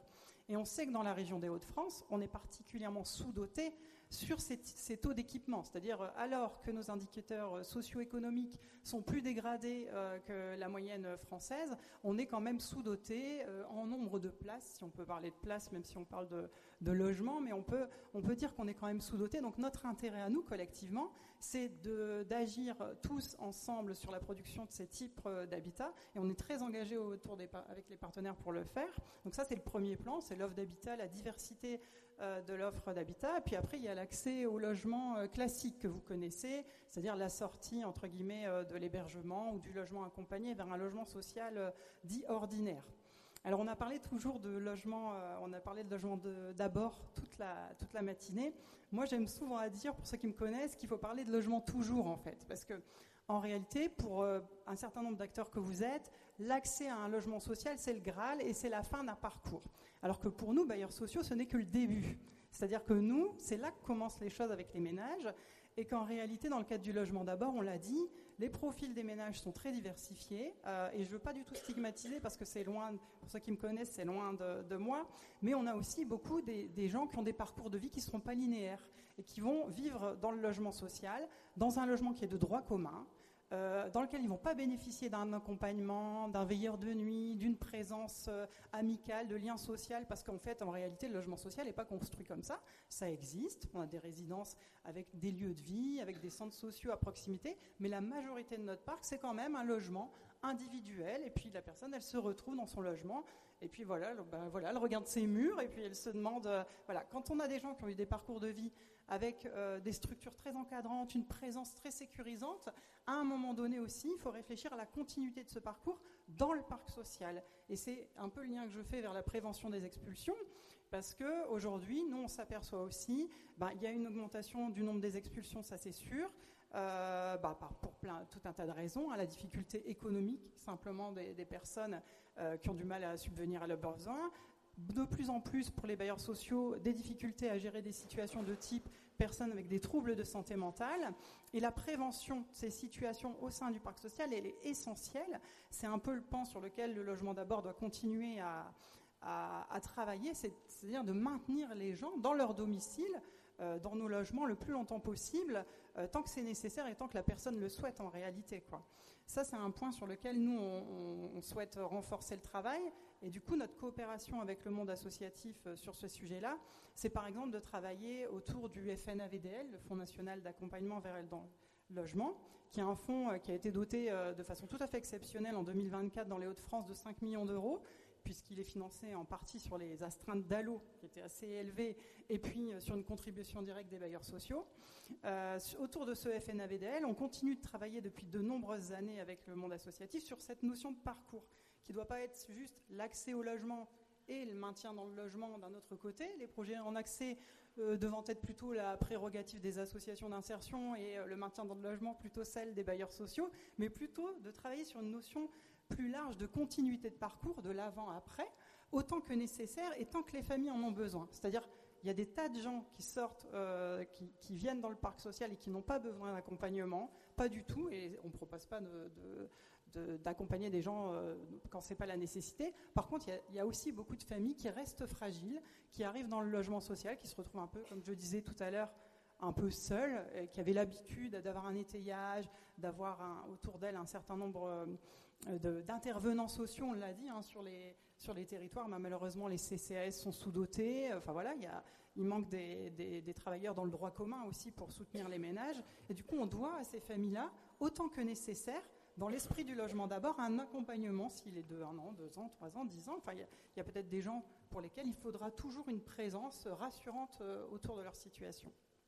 Et on sait que dans la région des Hauts-de-France, on est particulièrement sous-doté sur ces, ces taux d'équipement. C'est-à-dire, alors que nos indicateurs socio-économiques sont plus dégradés euh, que la moyenne française, on est quand même sous-doté euh, en nombre de places, si on peut parler de places, même si on parle de, de logement, mais on peut, on peut dire qu'on est quand même sous-doté. Donc notre intérêt à nous, collectivement, c'est de, d'agir tous ensemble sur la production de ces types d'habitats. Et on est très engagés autour des, avec les partenaires pour le faire. Donc ça, c'est le premier plan, c'est l'offre d'habitat, la diversité euh, de l'offre d'habitat. Et puis après, il y a l'accès au logement euh, classique que vous connaissez, c'est-à-dire la sortie, entre guillemets, euh, de l'hébergement ou du logement accompagné vers un logement social euh, dit ordinaire. Alors on a parlé toujours de logement, euh, on a parlé de logement de, d'abord toute la, toute la matinée. Moi j'aime souvent à dire, pour ceux qui me connaissent, qu'il faut parler de logement toujours en fait. Parce que en réalité, pour euh, un certain nombre d'acteurs que vous êtes, l'accès à un logement social, c'est le Graal et c'est la fin d'un parcours. Alors que pour nous, bailleurs sociaux, ce n'est que le début. C'est-à-dire que nous, c'est là que commencent les choses avec les ménages. Et qu'en réalité, dans le cadre du logement d'abord, on l'a dit, les profils des ménages sont très diversifiés. Euh, et je ne veux pas du tout stigmatiser parce que c'est loin, pour ceux qui me connaissent, c'est loin de, de moi. Mais on a aussi beaucoup des, des gens qui ont des parcours de vie qui ne seront pas linéaires et qui vont vivre dans le logement social, dans un logement qui est de droit commun, euh, dans lequel ils ne vont pas bénéficier d'un accompagnement, d'un veilleur de nuit, d'une présence euh, amicale, de lien social, parce qu'en fait, en réalité, le logement social n'est pas construit comme ça. Ça existe, on a des résidences avec des lieux de vie, avec des centres sociaux à proximité, mais la majorité de notre parc, c'est quand même un logement individuel, et puis la personne, elle se retrouve dans son logement, et puis voilà, ben voilà, elle regarde ses murs, et puis elle se demande, euh, voilà, quand on a des gens qui ont eu des parcours de vie avec euh, des structures très encadrantes, une présence très sécurisante, à un moment donné aussi, il faut réfléchir à la continuité de ce parcours dans le parc social. Et c'est un peu le lien que je fais vers la prévention des expulsions, parce qu'aujourd'hui, nous, on s'aperçoit aussi, ben, il y a une augmentation du nombre des expulsions, ça c'est sûr, euh, bah, pour plein, tout un tas de raisons, hein, la difficulté économique, simplement des, des personnes euh, qui ont du mal à subvenir à leurs besoins, de plus en plus pour les bailleurs sociaux, des difficultés à gérer des situations de type personnes avec des troubles de santé mentale. Et la prévention de ces situations au sein du parc social, elle est essentielle. C'est un peu le pan sur lequel le logement d'abord doit continuer à, à, à travailler, c'est, c'est-à-dire de maintenir les gens dans leur domicile, euh, dans nos logements le plus longtemps possible, euh, tant que c'est nécessaire et tant que la personne le souhaite en réalité, quoi. Ça, c'est un point sur lequel nous, on, on souhaite renforcer le travail. Et du coup, notre coopération avec le monde associatif sur ce sujet-là, c'est par exemple de travailler autour du F N A V D L, le Fonds national d'accompagnement vers le logement, qui est un fonds qui a été doté de façon tout à fait exceptionnelle en deux mille vingt-quatre dans les Hauts-de-France de cinq millions d'euros, puisqu'il est financé en partie sur les astreintes d'A L O, qui étaient assez élevées, et puis sur une contribution directe des bailleurs sociaux. Euh, autour de ce F N A V D L, on continue de travailler depuis de nombreuses années avec le monde associatif sur cette notion de parcours, qui ne doit pas être juste l'accès au logement et le maintien dans le logement d'un autre côté, les projets en accès euh, devant être plutôt la prérogative des associations d'insertion et euh, le maintien dans le logement plutôt celle des bailleurs sociaux, mais plutôt de travailler sur une notion plus large de continuité de parcours, de l'avant-après, autant que nécessaire et tant que les familles en ont besoin. C'est-à-dire, il y a des tas de gens qui sortent, euh, qui, qui viennent dans le parc social et qui n'ont pas besoin d'accompagnement, pas du tout, et on ne propose pas de, de, de, d'accompagner des gens euh, quand ce n'est pas la nécessité. Par contre, il y, a, il y a aussi beaucoup de familles qui restent fragiles, qui arrivent dans le logement social, qui se retrouvent un peu, comme je disais tout à l'heure, un peu seules, et qui avaient l'habitude d'avoir un étayage, d'avoir un, autour d'elles un certain nombre euh, de, d'intervenants sociaux, on l'a dit, hein, sur les... sur les territoires, mais malheureusement les C C A S sont sous-dotés, enfin voilà, il, y a, il manque des, des, des travailleurs dans le droit commun aussi pour soutenir les ménages, et du coup on doit à ces familles-là, autant que nécessaire, dans l'esprit du logement d'abord, un accompagnement, s'il est de un an, deux ans, trois ans, dix ans, enfin il y a, il y a peut-être des gens pour lesquels il faudra toujours une présence rassurante autour de leur situation.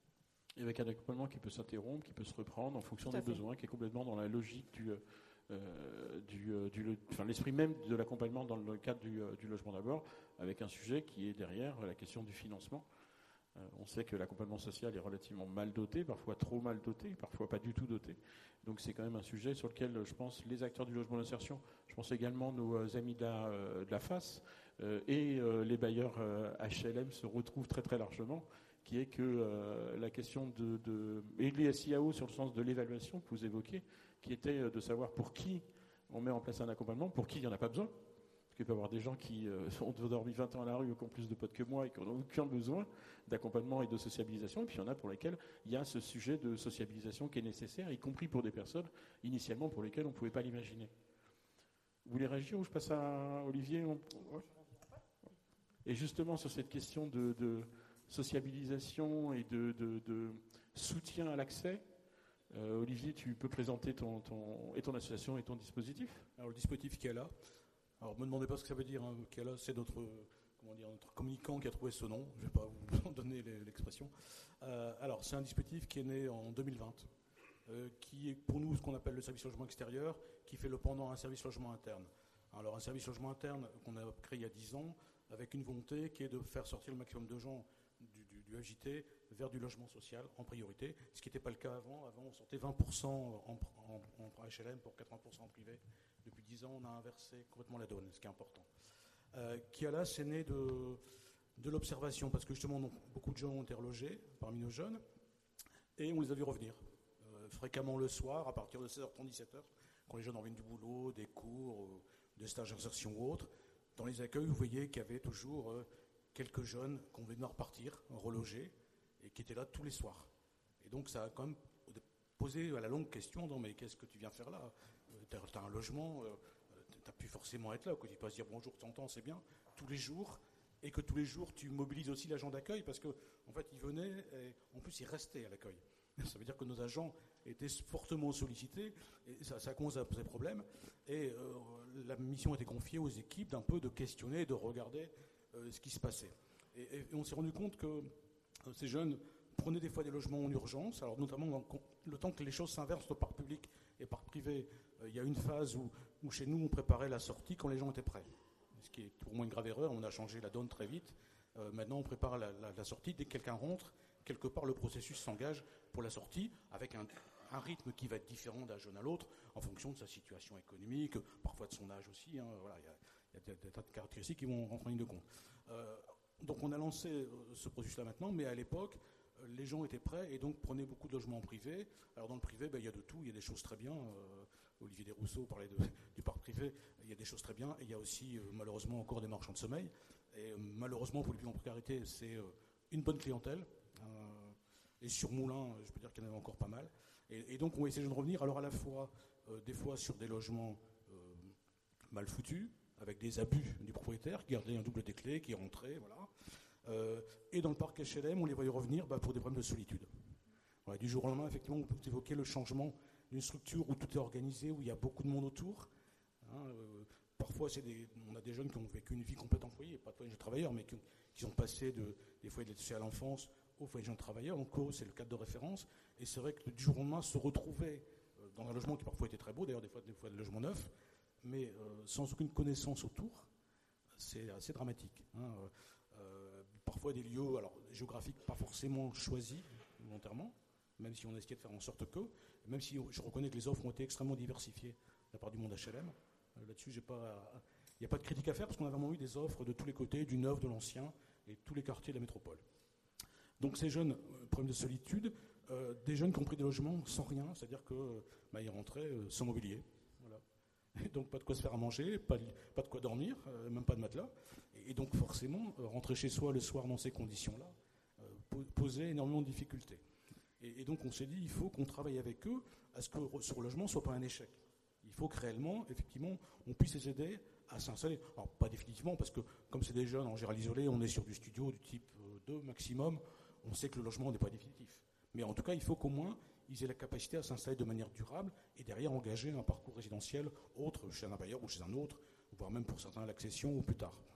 Et avec un accompagnement qui peut s'interrompre, qui peut se reprendre en fonction des besoins, qui est complètement dans la logique du... Euh, du, euh, du, enfin, l'esprit même de l'accompagnement dans le cadre du, euh, du logement d'abord, avec un sujet qui est derrière la question du financement. Euh, on sait que l'accompagnement social est relativement mal doté, parfois trop mal doté, parfois pas du tout doté. Donc c'est quand même un sujet sur lequel je pense les acteurs du logement d'insertion, je pense également nos amis de la, euh, de la F A S euh, et euh, les bailleurs euh, H L M se retrouvent très très largement, qui est que euh, la question de, de et les S I A O sur le sens de l'évaluation que vous évoquez, qui était de savoir pour qui on met en place un accompagnement, pour qui il n'y en a pas besoin. Parce qu'il peut y avoir des gens qui euh, ont dormi vingt ans à la rue, qui ont plus de potes que moi et qui n'ont aucun besoin d'accompagnement et de sociabilisation. Et puis il y en a pour lesquels il y a ce sujet de sociabilisation qui est nécessaire, y compris pour des personnes initialement pour lesquelles on ne pouvait pas l'imaginer. Vous voulez réagir ou je passe à Olivier? On... Ouais. Et justement sur cette question de, de sociabilisation et de, de, de soutien à l'accès, euh, Olivier, tu peux présenter ton, ton, et ton association et ton dispositif? Alors le dispositif qui est là, alors ne me demandez pas ce que ça veut dire, hein, qui est là, c'est notre, comment dire, notre communicant qui a trouvé ce nom, je ne vais pas vous donner l'expression. Euh, alors c'est un dispositif qui est né en deux mille vingt, euh, qui est pour nous ce qu'on appelle le service logement extérieur, qui fait le pendant à un service logement interne. Alors un service logement interne qu'on a créé il y a dix ans, avec une volonté qui est de faire sortir le maximum de gens du, du, du F J T vers du logement social en priorité, ce qui n'était pas le cas avant. Avant, on sortait vingt pour cent en, en, en H L M pour quatre-vingts pour cent en privé. Depuis dix ans, on a inversé complètement la donne, ce qui est important. Euh, Kiala, c'est né de, de l'observation, parce que justement, donc, beaucoup de gens ont été relogés parmi nos jeunes, et on les a vus revenir euh, fréquemment le soir, à partir de seize heures trente, dix-sept heures, quand les jeunes reviennent du boulot, des cours, euh, des stages d'insertion ou autres. Dans les accueils, vous voyez qu'il y avait toujours euh, quelques jeunes qu'on venait de repartir, relogés, et qui étaient là tous les soirs. Et donc, ça a quand même posé à la longue question, non, mais qu'est-ce que tu viens faire là? Tu as un logement, euh, tu n'as plus forcément à être là, quoi. Tu ne peux pas se dire bonjour de temps en temps, c'est bien, tous les jours, et que tous les jours, tu mobilises aussi l'agent d'accueil, parce qu'en en fait, ils venaient, et en plus, ils restaient à l'accueil. Ça veut dire que nos agents étaient fortement sollicités, et ça, ça commence à poser problème, et euh, la mission a été confiée aux équipes d'un peu de questionner, de regarder euh, ce qui se passait. Et, et on s'est rendu compte que euh, ces jeunes prenaient des fois des logements en urgence, alors notamment dans le temps que les choses s'inversent au parc public et parc privé. Euh, il y a une phase où, où chez nous on préparait la sortie quand les gens étaient prêts, ce qui est pour moi une grave erreur. On a changé la donne très vite. Euh, maintenant on prépare la, la, la sortie. Dès que quelqu'un rentre, quelque part le processus s'engage pour la sortie avec un, un rythme qui va être différent d'un jeune à l'autre en fonction de sa situation économique, parfois de son âge aussi. Hein. Voilà, il y a, il y a des, des tas de caractéristiques qui vont rentrer en ligne de compte. Euh, donc on a lancé ce processus-là maintenant, mais à l'époque, les gens étaient prêts et donc prenaient beaucoup de logements en privé. Alors dans le privé, ben, il y a de tout, il y a des choses très bien. Euh, Olivier Desrousseaux parlait de, du parc privé, il y a des choses très bien. Et il y a aussi euh, malheureusement encore des marchands de sommeil. Et euh, malheureusement pour les plus en précarité, c'est euh, une bonne clientèle. Euh, et sur Moulins, je peux dire qu'il y en avait encore pas mal. Et, et donc on va essayer de revenir alors à la fois, euh, des fois sur des logements euh, mal foutus, avec des abus du propriétaire qui gardait un double des clés, qui rentrait, voilà. Euh, et dans le parc H L M, on les voyait revenir bah, pour des problèmes de solitude. Voilà, du jour au lendemain, effectivement, on peut évoquer le changement d'une structure où tout est organisé, où il y a beaucoup de monde autour. Hein, euh, parfois, c'est des, on a des jeunes qui ont vécu une vie complète employée, pas de jeunes travailleurs, mais qui, qui ont passé de, des foyers d'aide sociale à l'enfance aux foyers de jeunes travailleurs. Donc, c'est le cadre de référence. Et c'est vrai que du jour au lendemain, se retrouver euh, dans un logement qui parfois était très beau, d'ailleurs, des fois, des fois des logements neufs, mais euh, sans aucune connaissance autour, c'est assez dramatique. Hein, euh, parfois des lieux alors, géographiques pas forcément choisis volontairement, même si on a essayé de faire en sorte que, même si je reconnais que les offres ont été extrêmement diversifiées de la part du monde H L M. Euh, là-dessus, il n'y a pas de critique à faire parce qu'on a vraiment eu des offres de tous les côtés, du neuf, de l'ancien et tous les quartiers de la métropole. Donc ces jeunes, euh, problème de solitude, euh, des jeunes qui ont pris des logements sans rien, c'est-à-dire qu'ils bah, rentraient euh, sans mobilier. Voilà. Et donc pas de quoi se faire à manger, pas de, pas de quoi dormir, euh, même pas de matelas. Et donc forcément, euh, rentrer chez soi le soir dans ces conditions-là euh, posait énormément de difficultés. Et, et donc on s'est dit, il faut qu'on travaille avec eux à ce que ce relogement ne soit pas un échec. Il faut que réellement, effectivement, on puisse les aider à s'installer. Alors pas définitivement, parce que comme c'est des jeunes en général isolés, on est sur du studio du type deux maximum, on sait que le logement n'est pas définitif. Mais en tout cas, il faut qu'au moins, ils aient la capacité à s'installer de manière durable et derrière engager un parcours résidentiel autre, chez un bailleur ou chez un autre, voire même pour certains l'accession ou plus tard.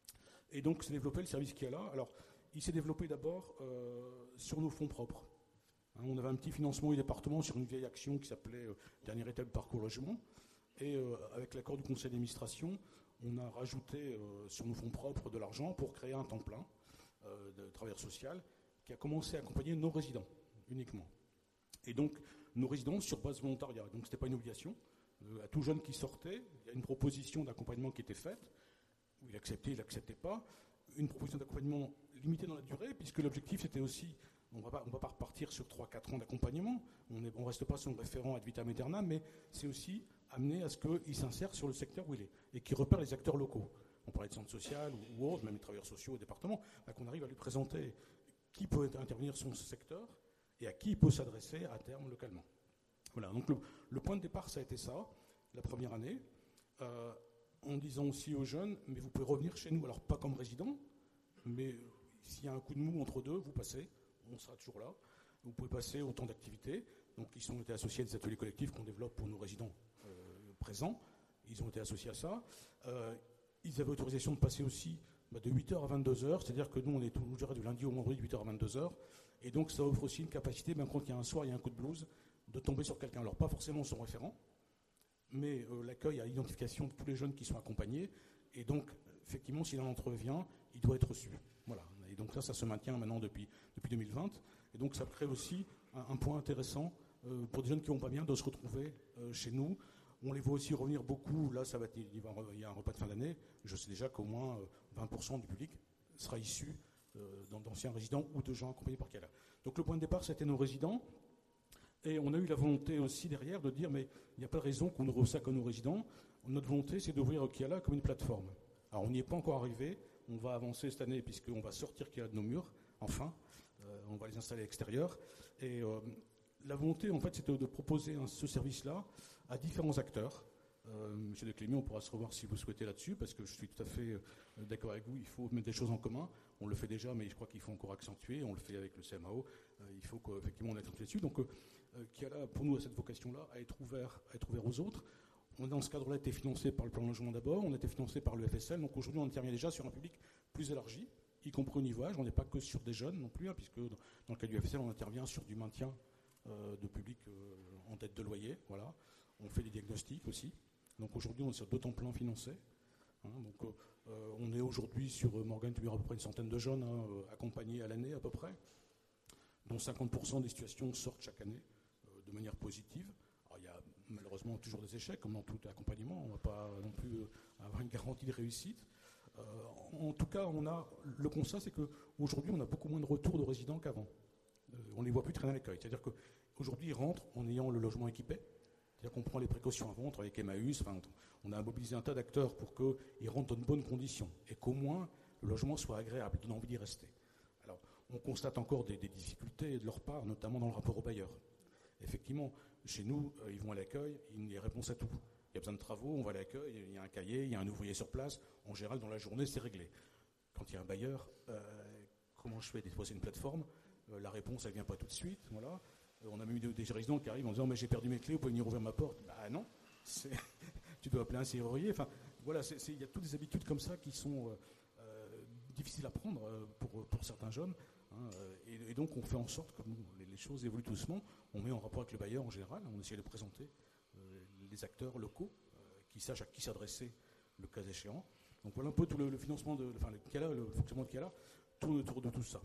Et donc, s'est développé le service qu'il y a là. Alors, il s'est développé d'abord euh, sur nos fonds propres. Hein, on avait un petit financement du département sur une vieille action qui s'appelait euh, Dernière étape parcours logement. Et euh, avec l'accord du conseil d'administration, on a rajouté euh, sur nos fonds propres de l'argent pour créer un temps plein euh, de travailleur social qui a commencé à accompagner nos résidents uniquement. Et donc, nos résidents sur base volontariat. Donc, ce n'était pas une obligation. Euh, à tout jeune qui sortait, il y a une proposition d'accompagnement qui était faite. Où il acceptait, il n'acceptait pas. Une proposition d'accompagnement limitée dans la durée, puisque l'objectif c'était aussi, on ne va pas repartir sur trois quatre ans d'accompagnement, on ne reste pas sur le référent ad vitam aeternam, mais c'est aussi amener à ce qu'il s'insère sur le secteur où il est et qu'il repère les acteurs locaux. On parlait de centre social ou, ou autre, même les travailleurs sociaux au département, bah, qu'on arrive à lui présenter qui peut intervenir sur ce secteur et à qui il peut s'adresser à terme localement. Voilà, donc le, le point de départ, ça a été ça, la première année, euh, en disant aussi aux jeunes, mais vous pouvez revenir chez nous, alors pas comme résident, mais s'il y a un coup de mou entre deux, vous passez, on sera toujours là, vous pouvez passer au temps d'activité, donc ils ont été associés à des ateliers collectifs qu'on développe pour nos résidents euh, présents, ils ont été associés à ça, euh, ils avaient autorisation de passer aussi bah, de huit heures à vingt-deux heures, c'est-à-dire que nous on est toujours du lundi au vendredi de huit heures à vingt-deux heures, et donc ça offre aussi une capacité, même quand il y a un soir, il y a un coup de blues, de tomber sur quelqu'un, alors pas forcément son référent, mais euh, l'accueil à l'identification de tous les jeunes qui sont accompagnés, et donc effectivement s'il en entrevient, il doit être reçu. Voilà. Et donc ça, ça se maintient maintenant depuis, depuis deux mille vingt, et donc ça crée aussi un, un point intéressant euh, pour des jeunes qui vont pas bien de se retrouver euh, chez nous. On les voit aussi revenir beaucoup, là ça va être, il, va, il y a un repas de fin d'année, je sais déjà qu'au moins euh, vingt pour cent du public sera issu euh, d'anciens résidents ou de gens accompagnés par Kiala. Donc le point de départ, c'était nos résidents. Et on a eu la volonté aussi derrière de dire, mais il n'y a pas de raison qu'on ouvre ça comme nos résidents. Notre volonté, c'est d'ouvrir Kiala comme une plateforme. Alors on n'y est pas encore arrivé, on va avancer cette année puisqu'on va sortir Kiala de nos murs, enfin, euh, on va les installer à l'extérieur. Et euh, la volonté, en fait, c'était de proposer un, ce service-là à différents acteurs. Euh, Monsieur de Clémy, on pourra se revoir si vous souhaitez là-dessus, parce que je suis tout à fait euh, d'accord avec vous, il faut mettre des choses en commun. On le fait déjà, mais je crois qu'il faut encore accentuer. On le fait avec le C M A O, euh, il faut qu'effectivement on accentue là-dessus. Donc, euh, qui a là, pour nous, à cette vocation-là, à être ouvert, à être ouvert aux autres. On, dans ce cadre-là, été financé par le plan logement d'abord, on a été financé par le F S L, donc aujourd'hui, on intervient déjà sur un public plus élargi, y compris au niveau âge. On n'est pas que sur des jeunes non plus, hein, puisque dans, dans le cas du F S L, on intervient sur du maintien euh, de public euh, en dette de loyer. Voilà. On fait des diagnostics aussi. Donc aujourd'hui, on est sur d'autres plans financés. Hein, donc euh, on est aujourd'hui sur Morgane, tu verras à peu près une centaine de jeunes hein, accompagnés à l'année à peu près, dont cinquante pour cent des situations sortent chaque année de manière positive. Alors, il y a malheureusement toujours des échecs, comme dans tout accompagnement. On ne va pas non plus avoir une garantie de réussite. Euh, en tout cas, on a, le constat, c'est qu'aujourd'hui, on a beaucoup moins de retours de résidents qu'avant. Euh, on ne les voit plus traîner à l'accueil. C'est-à-dire qu'aujourd'hui, ils rentrent en ayant le logement équipé. C'est-à-dire qu'on prend les précautions avant, on travaille avec Emmaüs. Enfin, on a mobilisé un tas d'acteurs pour qu'ils rentrent dans de bonnes conditions et qu'au moins le logement soit agréable, donne envie d'y rester. Alors, on constate encore des, des difficultés de leur part, notamment dans le rapport aux bailleurs. Effectivement, chez nous, euh, ils vont à l'accueil, il y a réponse à tout. Il y a besoin de travaux, on va à l'accueil, il y a un cahier, il y a un ouvrier sur place. En général, dans la journée, c'est réglé. Quand il y a un bailleur, euh, comment je fais déposer une plateforme euh, La réponse, elle ne vient pas tout de suite. Voilà. Euh, on a même eu des, des résidents qui arrivent en disant « mais j'ai perdu mes clés, vous pouvez venir ouvrir ma porte ?» Bah non, tu dois appeler un serrurier. Enfin, voilà, il y a toutes des habitudes comme ça qui sont euh, euh, difficiles à prendre euh, pour, pour certains jeunes. Hein, et, et donc on fait en sorte que les, les choses évoluent doucement. On met en rapport avec le bailleur en général, on essaie de présenter euh, les acteurs locaux euh, qui sachent à qui s'adresser le cas échéant. Donc voilà un peu tout le, le financement, de, enfin le, Kiala, le fonctionnement de Kiala tourne autour de tout ça.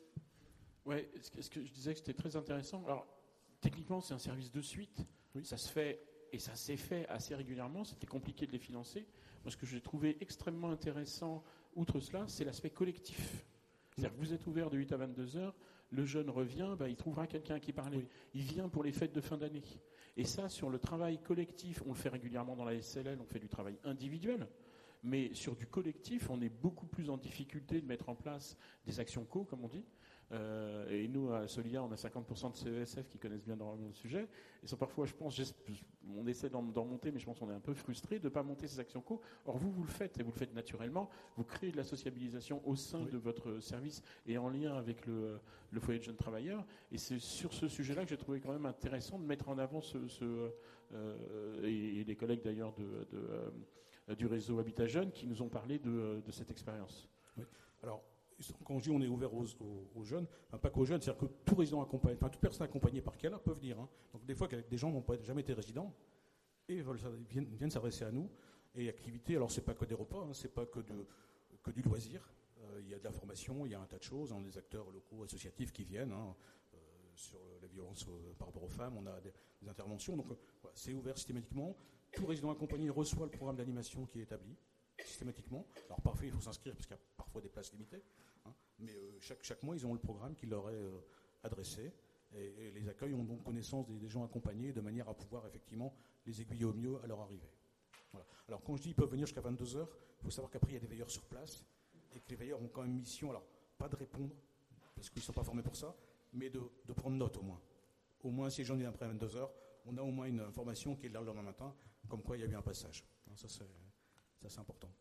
Oui, ce, ce que je disais que c'était très intéressant. Alors techniquement c'est un service de suite, oui. Ça se fait et ça s'est fait assez régulièrement, c'était compliqué de les financer. Moi ce que j'ai trouvé extrêmement intéressant, outre cela, c'est l'aspect collectif. C'est-à-dire que vous êtes ouvert de huit à vingt-deux heures, le jeune revient, bah, il trouvera quelqu'un qui parlait. Oui. Il vient pour les fêtes de fin d'année. Et ça, sur le travail collectif, on le fait régulièrement dans la S L L, on fait du travail individuel. Mais sur du collectif, on est beaucoup plus en difficulté de mettre en place des actions co, comme on dit. Euh, et nous, à Solia, on a cinquante pour cent de C E S F qui connaissent bien dans le sujet. Et sont parfois, je pense, on essaie d'en, d'en monter, mais je pense qu'on est un peu frustré de ne pas monter ces actions co. Or, vous, vous le faites, et vous le faites naturellement. Vous créez de la sociabilisation au sein oui. de votre service et en lien avec le, le foyer de jeunes travailleurs. Et c'est sur ce sujet-là que j'ai trouvé quand même intéressant de mettre en avant ce... ce euh, et, et les collègues d'ailleurs de, de, euh, du réseau Habitat Jeunes qui nous ont parlé de, de cette expérience. Oui. Alors, quand je dis on est ouvert aux, aux, aux jeunes, enfin, pas qu'aux jeunes, c'est-à-dire que tout résident accompagné, enfin toute personne accompagnée par Kiala peut venir. Hein. Donc des fois, des gens n'ont pas jamais été résidents et veulent, viennent, viennent s'adresser à nous. Et activité, alors c'est pas que des repas, hein, c'est pas que, de, que du loisir. Euh, il y a de la formation, il y a un tas de choses. On a des acteurs locaux associatifs qui viennent hein, euh, sur la violence euh, par rapport aux femmes. On a des, des interventions. Donc euh, voilà, c'est ouvert systématiquement. Tout résident accompagné reçoit le programme d'animation qui est établi systématiquement. Alors parfois il faut s'inscrire parce qu'il y a parfois des places limitées, hein, mais euh, chaque, chaque mois ils ont le programme qui leur est euh, adressé et, et les accueils ont donc connaissance des, des gens accompagnés de manière à pouvoir effectivement les aiguiller au mieux à leur arrivée. Voilà. Alors quand je dis ils peuvent venir jusqu'à vingt-deux heures, il faut savoir qu'après il y a des veilleurs sur place et que les veilleurs ont quand même mission, alors pas de répondre, parce qu'ils ne sont pas formés pour ça, mais de, de prendre note au moins. Au moins si les gens viennent après vingt-deux heures, on a au moins une information qui est là le lendemain matin, comme quoi il y a eu un passage. Ça c'est, ça, c'est important.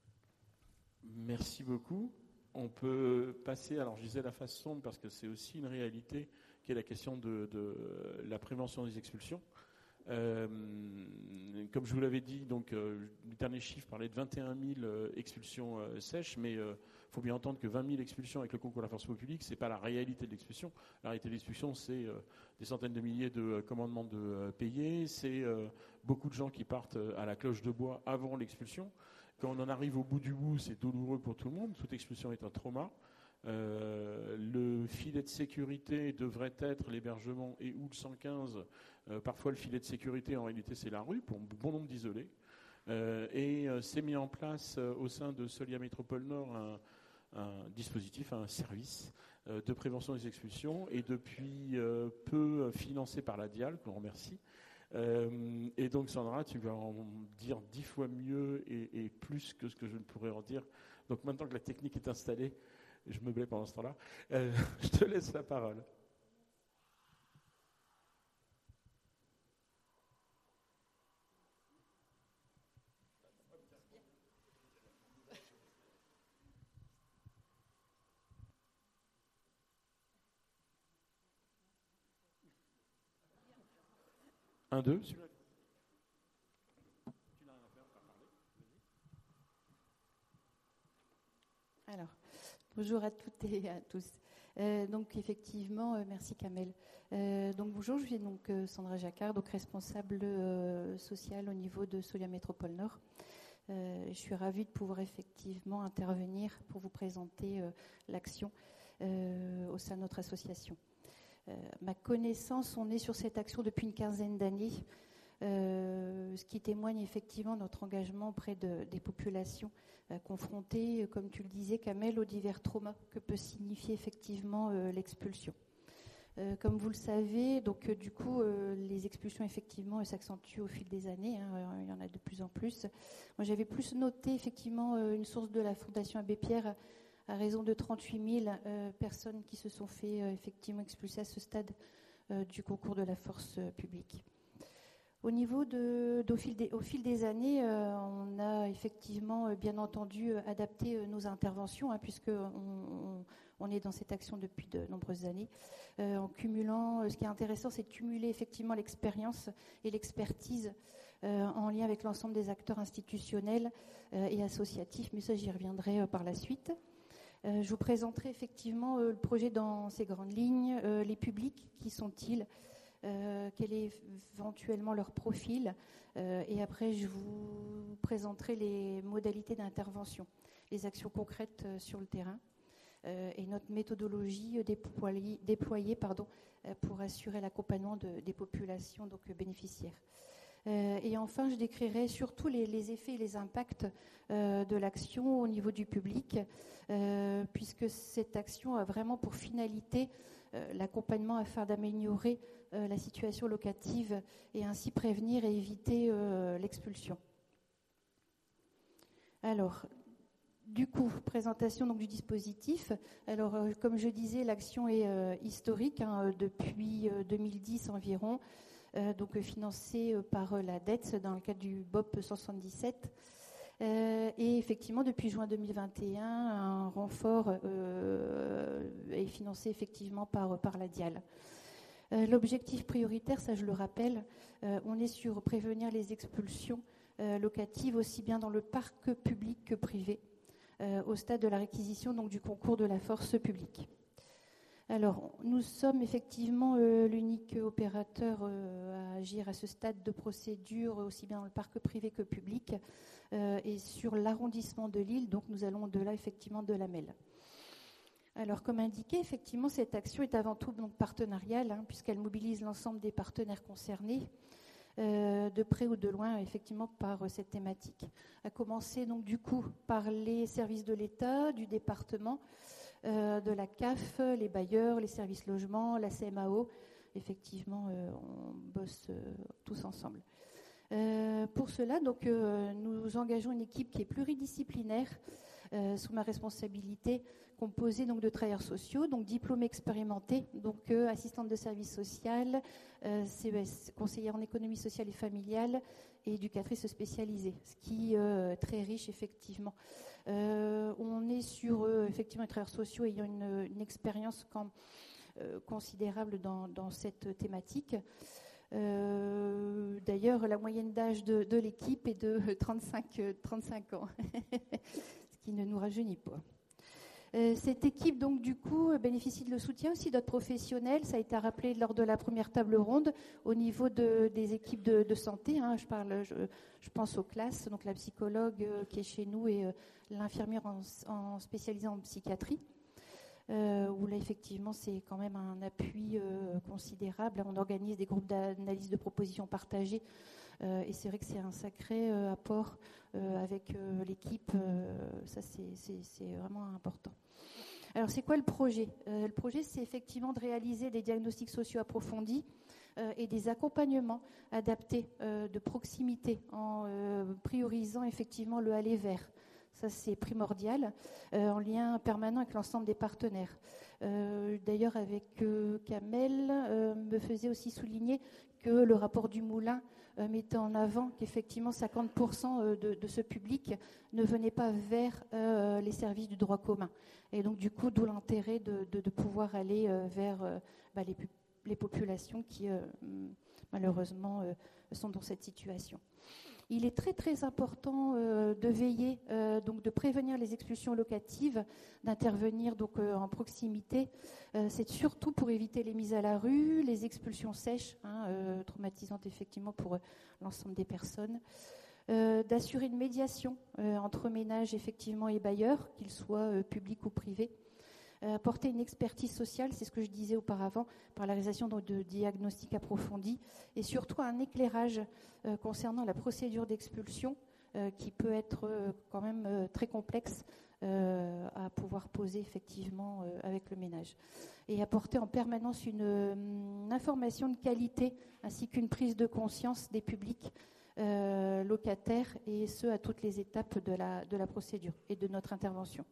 Merci beaucoup. On peut passer, alors je disais la face sombre parce que c'est aussi une réalité, qui est la question de, de la prévention des expulsions. Euh, comme je vous l'avais dit, donc euh, le dernier chiffre parlait de vingt et un mille euh, expulsions euh, sèches, mais il euh, faut bien entendre que vingt mille expulsions avec le concours de la force publique, c'est pas la réalité de l'expulsion. La réalité de l'expulsion, c'est euh, des centaines de milliers de euh, commandements de euh, payés, c'est euh, beaucoup de gens qui partent euh, à la cloche de bois avant l'expulsion. Quand on en arrive au bout du bout, c'est douloureux pour tout le monde. Toute expulsion est un trauma. Euh, le filet de sécurité devrait être l'hébergement et ou le cent quinze. Euh, parfois, le filet de sécurité, en réalité, c'est la rue pour bon nombre d'isolés. Euh, et euh, c'est mis en place euh, au sein de Solia Métropole Nord un, un dispositif, un service euh, de prévention des expulsions, et depuis euh, peu financé par la Dial, que l'on remercie. Euh, et donc, Sandra, tu vas en dire dix fois mieux et, et plus que ce que je ne pourrais en dire. Donc, maintenant que la technique est installée, je me blais pendant ce temps-là, euh, je te laisse la parole. Un, deux. Alors, bonjour à toutes et à tous. Euh, donc effectivement, euh, merci Kamel. Euh, donc bonjour, je suis donc euh, Sandra Jacquard, donc responsable euh, sociale au niveau de Solia Métropole Nord. Euh, je suis ravie de pouvoir effectivement intervenir pour vous présenter euh, l'action euh, au sein de notre association. Euh, ma connaissance, on est sur cette action depuis une quinzaine d'années, euh, ce qui témoigne effectivement de notre engagement auprès de, des populations euh, confrontées, comme tu le disais, Kamel, aux divers traumas que peut signifier effectivement euh, l'expulsion. Euh, comme vous le savez, donc euh, du coup, euh, les expulsions effectivement euh, s'accentuent au fil des années. Hein, euh, il y en a de plus en plus. Moi, j'avais plus noté effectivement euh, une source de la Fondation Abbé Pierre à raison de trente-huit mille euh, personnes qui se sont fait euh, effectivement expulser à ce stade euh, du concours de la force euh, publique. Au niveau de, d'au fil des, au fil des années, euh, on a effectivement euh, bien entendu euh, adapté euh, nos interventions, hein, puisque on, on, on est dans cette action depuis de nombreuses années, euh, en cumulant. Euh, ce qui est intéressant, c'est de cumuler effectivement l'expérience et l'expertise euh, en lien avec l'ensemble des acteurs institutionnels euh, et associatifs. Mais ça, j'y reviendrai euh, par la suite. Euh, je vous présenterai effectivement euh, le projet dans ses grandes lignes, euh, les publics, qui sont-ils, euh, quel est éventuellement leur profil, euh, et après je vous présenterai les modalités d'intervention, les actions concrètes euh, sur le terrain, euh, et notre méthodologie euh, déployée, déployée pardon, euh, pour assurer l'accompagnement de, des populations donc, euh, bénéficiaires. Euh, et enfin, je décrirai surtout les, les effets et les impacts euh, de l'action au niveau du public, euh, puisque cette action a vraiment pour finalité euh, l'accompagnement afin d'améliorer euh, la situation locative et ainsi prévenir et éviter euh, l'expulsion. Alors, du coup, présentation donc, du dispositif. Alors, euh, comme je disais, l'action est euh, historique hein, depuis euh, deux mille dix environ. Euh, donc euh, financé euh, par euh, la D E T S dans le cadre du B O P cent soixante-dix-sept. Euh, et effectivement, depuis juin deux mille vingt et un, un renfort euh, est financé effectivement par, par la Dial. Euh, l'objectif prioritaire, ça je le rappelle, euh, on est sur prévenir les expulsions euh, locatives aussi bien dans le parc public que privé, euh, au stade de la réquisition donc, du concours de la force publique. Alors, nous sommes effectivement euh, l'unique opérateur euh, à agir à ce stade de procédure, aussi bien dans le parc privé que public, euh, et sur l'arrondissement de Lille, donc nous allons au-delà effectivement de la M E L. Alors, comme indiqué, effectivement, cette action est avant tout donc, partenariale, hein, puisqu'elle mobilise l'ensemble des partenaires concernés, euh, de près ou de loin, effectivement, par euh, cette thématique. À commencer, donc, du coup, par les services de l'État, du département, Euh, de la C A F, les bailleurs, les services logements, la C M A O. Effectivement, euh, on bosse euh, tous ensemble. Euh, pour cela, donc, euh, nous engageons une équipe qui est pluridisciplinaire euh, sous ma responsabilité, composée donc de travailleurs sociaux, donc diplômés expérimentés, donc euh, assistante de service social, euh, C E S, conseillère en économie sociale et familiale, et éducatrice spécialisée, ce qui est euh, très riche effectivement. Euh, on est sur euh, effectivement les travailleurs sociaux ayant une, une expérience quand, euh, considérable dans, dans cette thématique. Euh, d'ailleurs, la moyenne d'âge de, de l'équipe est de trente-cinq, trente-cinq ans, ce qui ne nous rajeunit pas. Euh, cette équipe, donc, du coup, bénéficie de le soutien aussi d'autres professionnels. Ça a été rappelé lors de la première table ronde au niveau de, des équipes de, de santé. Hein. Je, parle, je, je pense aux classes, donc la psychologue euh, qui est chez nous et euh, l'infirmière en, en spécialisée en psychiatrie. Euh, où là, effectivement, c'est quand même un appui euh, considérable. On organise des groupes d'analyse de propositions partagées. Euh, et c'est vrai que c'est un sacré euh, apport euh, avec euh, l'équipe. Euh, ça, c'est, c'est, c'est vraiment important. Alors, c'est quoi le projet ? euh, Le projet, c'est effectivement de réaliser des diagnostics sociaux approfondis euh, et des accompagnements adaptés euh, de proximité en euh, priorisant effectivement le aller vers. Ça, c'est primordial, euh, en lien permanent avec l'ensemble des partenaires. Euh, d'ailleurs, avec euh, Kamel, euh, me faisait aussi souligner que le rapport du Moulin euh, mettait en avant qu'effectivement cinquante pour cent de, de ce public ne venait pas vers euh, les services du droit commun. Et donc, du coup, d'où l'intérêt de, de, de pouvoir aller euh, vers euh, bah, les, les populations qui, euh, malheureusement, euh, sont dans cette situation. Il est très très important euh, de veiller, euh, donc de prévenir les expulsions locatives, d'intervenir donc euh, en proximité. Euh, c'est surtout pour éviter les mises à la rue, les expulsions sèches, hein, euh, traumatisantes effectivement pour euh, l'ensemble des personnes. Euh, d'assurer une médiation euh, entre ménages effectivement et bailleurs, qu'ils soient euh, publics ou privés. Euh, apporter une expertise sociale, c'est ce que je disais auparavant, par la réalisation de, de diagnostics approfondis, et surtout un éclairage euh, concernant la procédure d'expulsion, euh, qui peut être euh, quand même euh, très complexe euh, à pouvoir poser effectivement euh, avec le ménage. Et apporter en permanence une, une information de qualité, ainsi qu'une prise de conscience des publics euh, locataires, et ce, à toutes les étapes de la, de la procédure et de notre intervention.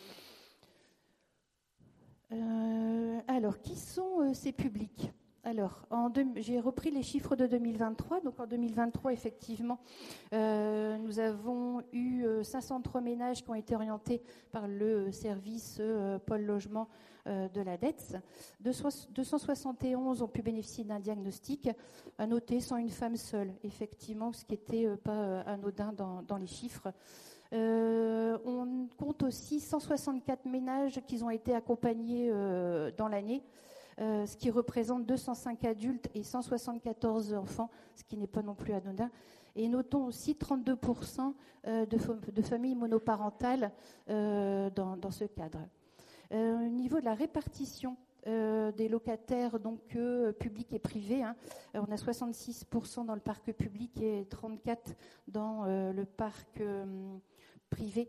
Euh, alors, qui sont euh, ces publics ? Alors, en deux, j'ai repris les chiffres de deux mille vingt-trois. Donc, en deux mille vingt-trois, effectivement, euh, nous avons eu euh, cinq cent trois ménages qui ont été orientés par le service euh, Pôle Logement euh, de la D E T S. deux cent soixante et onze ont pu bénéficier d'un diagnostic. À noter, cent une femmes seules, effectivement, ce qui n'était euh, pas euh, anodin dans, dans les chiffres. Euh, on compte aussi cent soixante-quatre ménages qui ont été accompagnés euh, dans l'année, euh, ce qui représente deux cent cinq adultes et cent soixante-quatorze enfants, ce qui n'est pas non plus anodin. Et notons aussi trente-deux pour cent euh, de, fam- de familles monoparentales euh, dans, dans ce cadre. Euh, au niveau de la répartition euh, des locataires, donc euh, publics et privés, hein, on a soixante-six pour cent dans le parc public et trente-quatre pour cent dans euh, le parc euh, privé,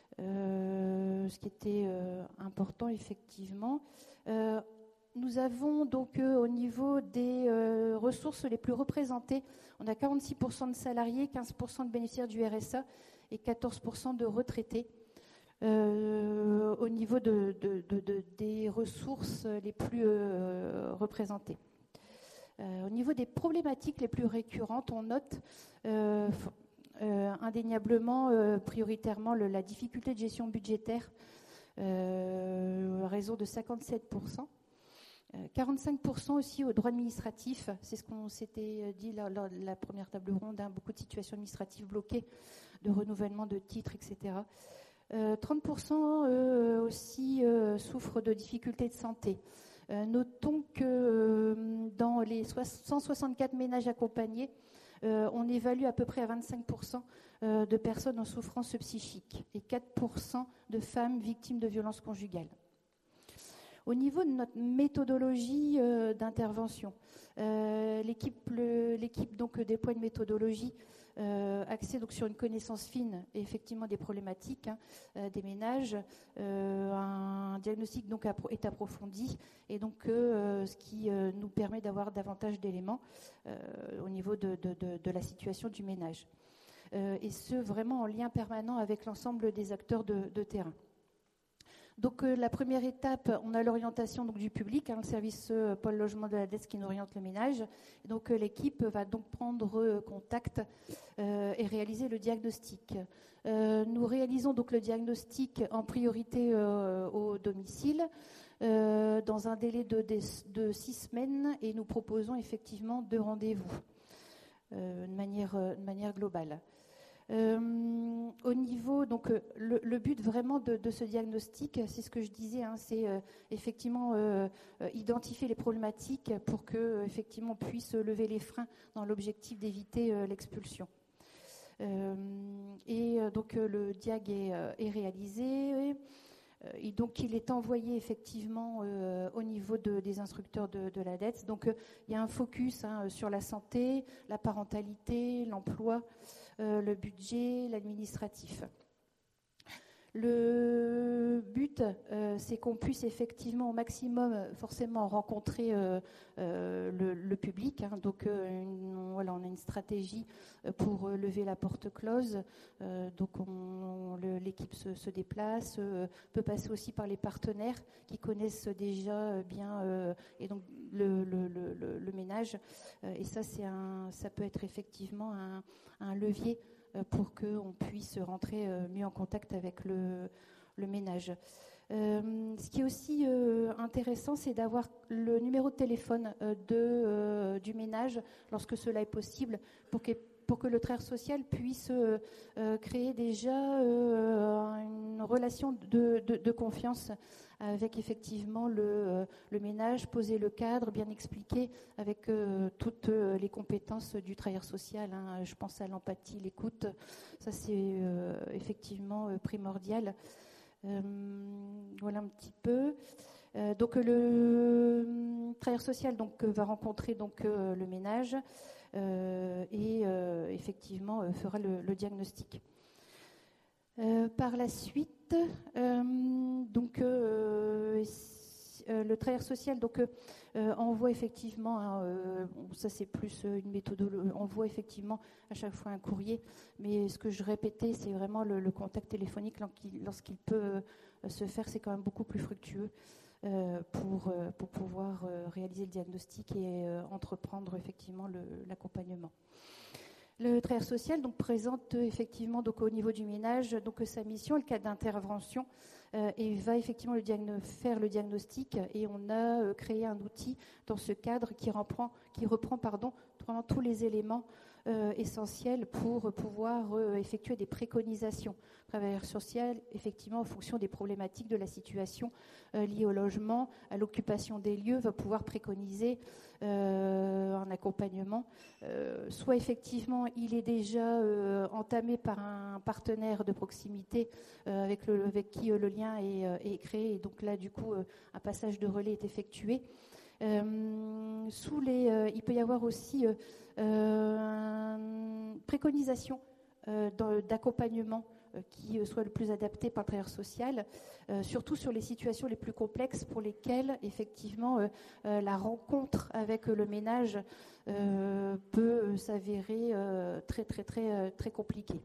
euh, ce qui était euh, important effectivement. Euh, nous avons donc euh, au niveau des euh, ressources les plus représentées, on a quarante-six pour cent de salariés, quinze pour cent de bénéficiaires du R S A et quatorze pour cent de retraités. Euh, au niveau de, de, de, de, des ressources les plus euh, représentées. Euh, au niveau des problématiques les plus récurrentes, on note euh, Euh, indéniablement, euh, prioritairement, le, la difficulté de gestion budgétaire, euh, raison de cinquante-sept pour cent. Euh, quarante-cinq pour cent aussi au droit administratif, c'est ce qu'on s'était dit lors, lors de la première table ronde, hein, beaucoup de situations administratives bloquées, de renouvellement de titres, et cetera. Euh, trente pour cent euh, aussi euh, souffrent de difficultés de santé. Euh, notons que euh, dans les cent soixante-quatre ménages accompagnés, Euh, on évalue à peu près à vingt-cinq pour cent euh, de personnes en souffrance psychique et quatre pour cent de femmes victimes de violences conjugales. Au niveau de notre méthodologie euh, d'intervention, euh, l'équipe, le, l'équipe donc déploie une méthodologie euh, axé donc sur une connaissance fine et effectivement des problématiques hein, euh, des ménages. Euh, un diagnostic donc appro- est approfondi et donc euh, ce qui euh, nous permet d'avoir davantage d'éléments euh, au niveau de, de, de, de la situation du ménage. Euh, et ce vraiment en lien permanent avec l'ensemble des acteurs de, de terrain. Donc euh, la première étape, on a l'orientation donc, du public, hein, le service euh, Pôle Logement de la D E S qui nous oriente le ménage. Et donc euh, l'équipe va donc prendre euh, contact euh, et réaliser le diagnostic. Euh, nous réalisons donc le diagnostic en priorité euh, au domicile euh, dans un délai de, de, de six semaines et nous proposons effectivement deux rendez-vous euh, de manière, euh, de manière globale. Euh, au niveau, donc euh, le, le but vraiment de, de ce diagnostic, c'est ce que je disais, hein, c'est euh, effectivement euh, euh, identifier les problématiques pour que euh, effectivement on puisse lever les freins dans l'objectif d'éviter euh, l'expulsion. Euh, et euh, donc euh, le diag est, euh, est réalisé. Et donc, il est envoyé effectivement euh, au niveau de, des instructeurs de, de la D E S. Donc, euh, il y a un focus hein, sur la santé, la parentalité, l'emploi, euh, le budget, l'administratif. Le but, euh, c'est qu'on puisse effectivement au maximum forcément rencontrer euh, euh, le, le public. Hein. Donc, euh, une, voilà, on a une stratégie pour lever la porte close. Euh, donc, on, le, l'équipe se, se déplace, euh, peut passer aussi par les partenaires qui connaissent déjà bien euh, et donc le, le, le, le ménage. Euh, et ça, c'est un, ça peut être effectivement un, un levier pour qu'on puisse rentrer mieux en contact avec le, le ménage. Euh, ce qui est aussi euh, intéressant, c'est d'avoir le numéro de téléphone euh, de, euh, du ménage lorsque cela est possible, pour que, pour que le travailleur social puisse euh, euh, créer déjà euh, une relation de, de, de confiance avec effectivement le, euh, le ménage, poser le cadre, bien expliquer avec euh, toutes euh, les compétences du travailleur social. Hein. Je pense à l'empathie, l'écoute. Ça, c'est euh, effectivement euh, primordial. Euh, voilà un petit peu. Euh, donc, le travailleur social donc, va rencontrer donc, euh, le ménage euh, et euh, effectivement euh, fera le, le diagnostic. Euh, par la suite, euh, donc euh, euh, le travailleur social donc euh, envoie effectivement, hein, euh, bon, ça c'est plus une méthodologie, envoie effectivement à chaque fois un courrier, mais ce que je répétais, c'est vraiment le, le contact téléphonique lorsqu'il, lorsqu'il peut euh, se faire, c'est quand même beaucoup plus fructueux euh, pour euh, pour pouvoir euh, réaliser le diagnostic et euh, entreprendre effectivement le, l'accompagnement. Le travailleur social donc, présente euh, effectivement donc, au niveau du ménage donc, sa mission, le cas d'intervention, euh, et va effectivement le diagno- faire le diagnostic. Et on a euh, créé un outil dans ce cadre qui reprend, qui reprend pardon, vraiment tous les éléments euh, essentiels pour pouvoir euh, effectuer des préconisations. Le travailleur social, effectivement, en fonction des problématiques de la situation euh, liée au logement, à l'occupation des lieux, va pouvoir préconiser euh, un accompagnement. Euh, soit effectivement, il est déjà euh, entamé par un partenaire de proximité euh, avec, le, avec qui euh, le lien est, euh, est créé. Et donc là, du coup, euh, un passage de relais est effectué. Euh, sous les, euh, il peut y avoir aussi euh, euh, une préconisation euh, d'accompagnement euh, qui soit le plus adapté par le travailleur social, euh, surtout sur les situations les plus complexes pour lesquelles effectivement euh, euh, la rencontre avec le ménage euh, peut s'avérer euh, très très très euh, très compliquée.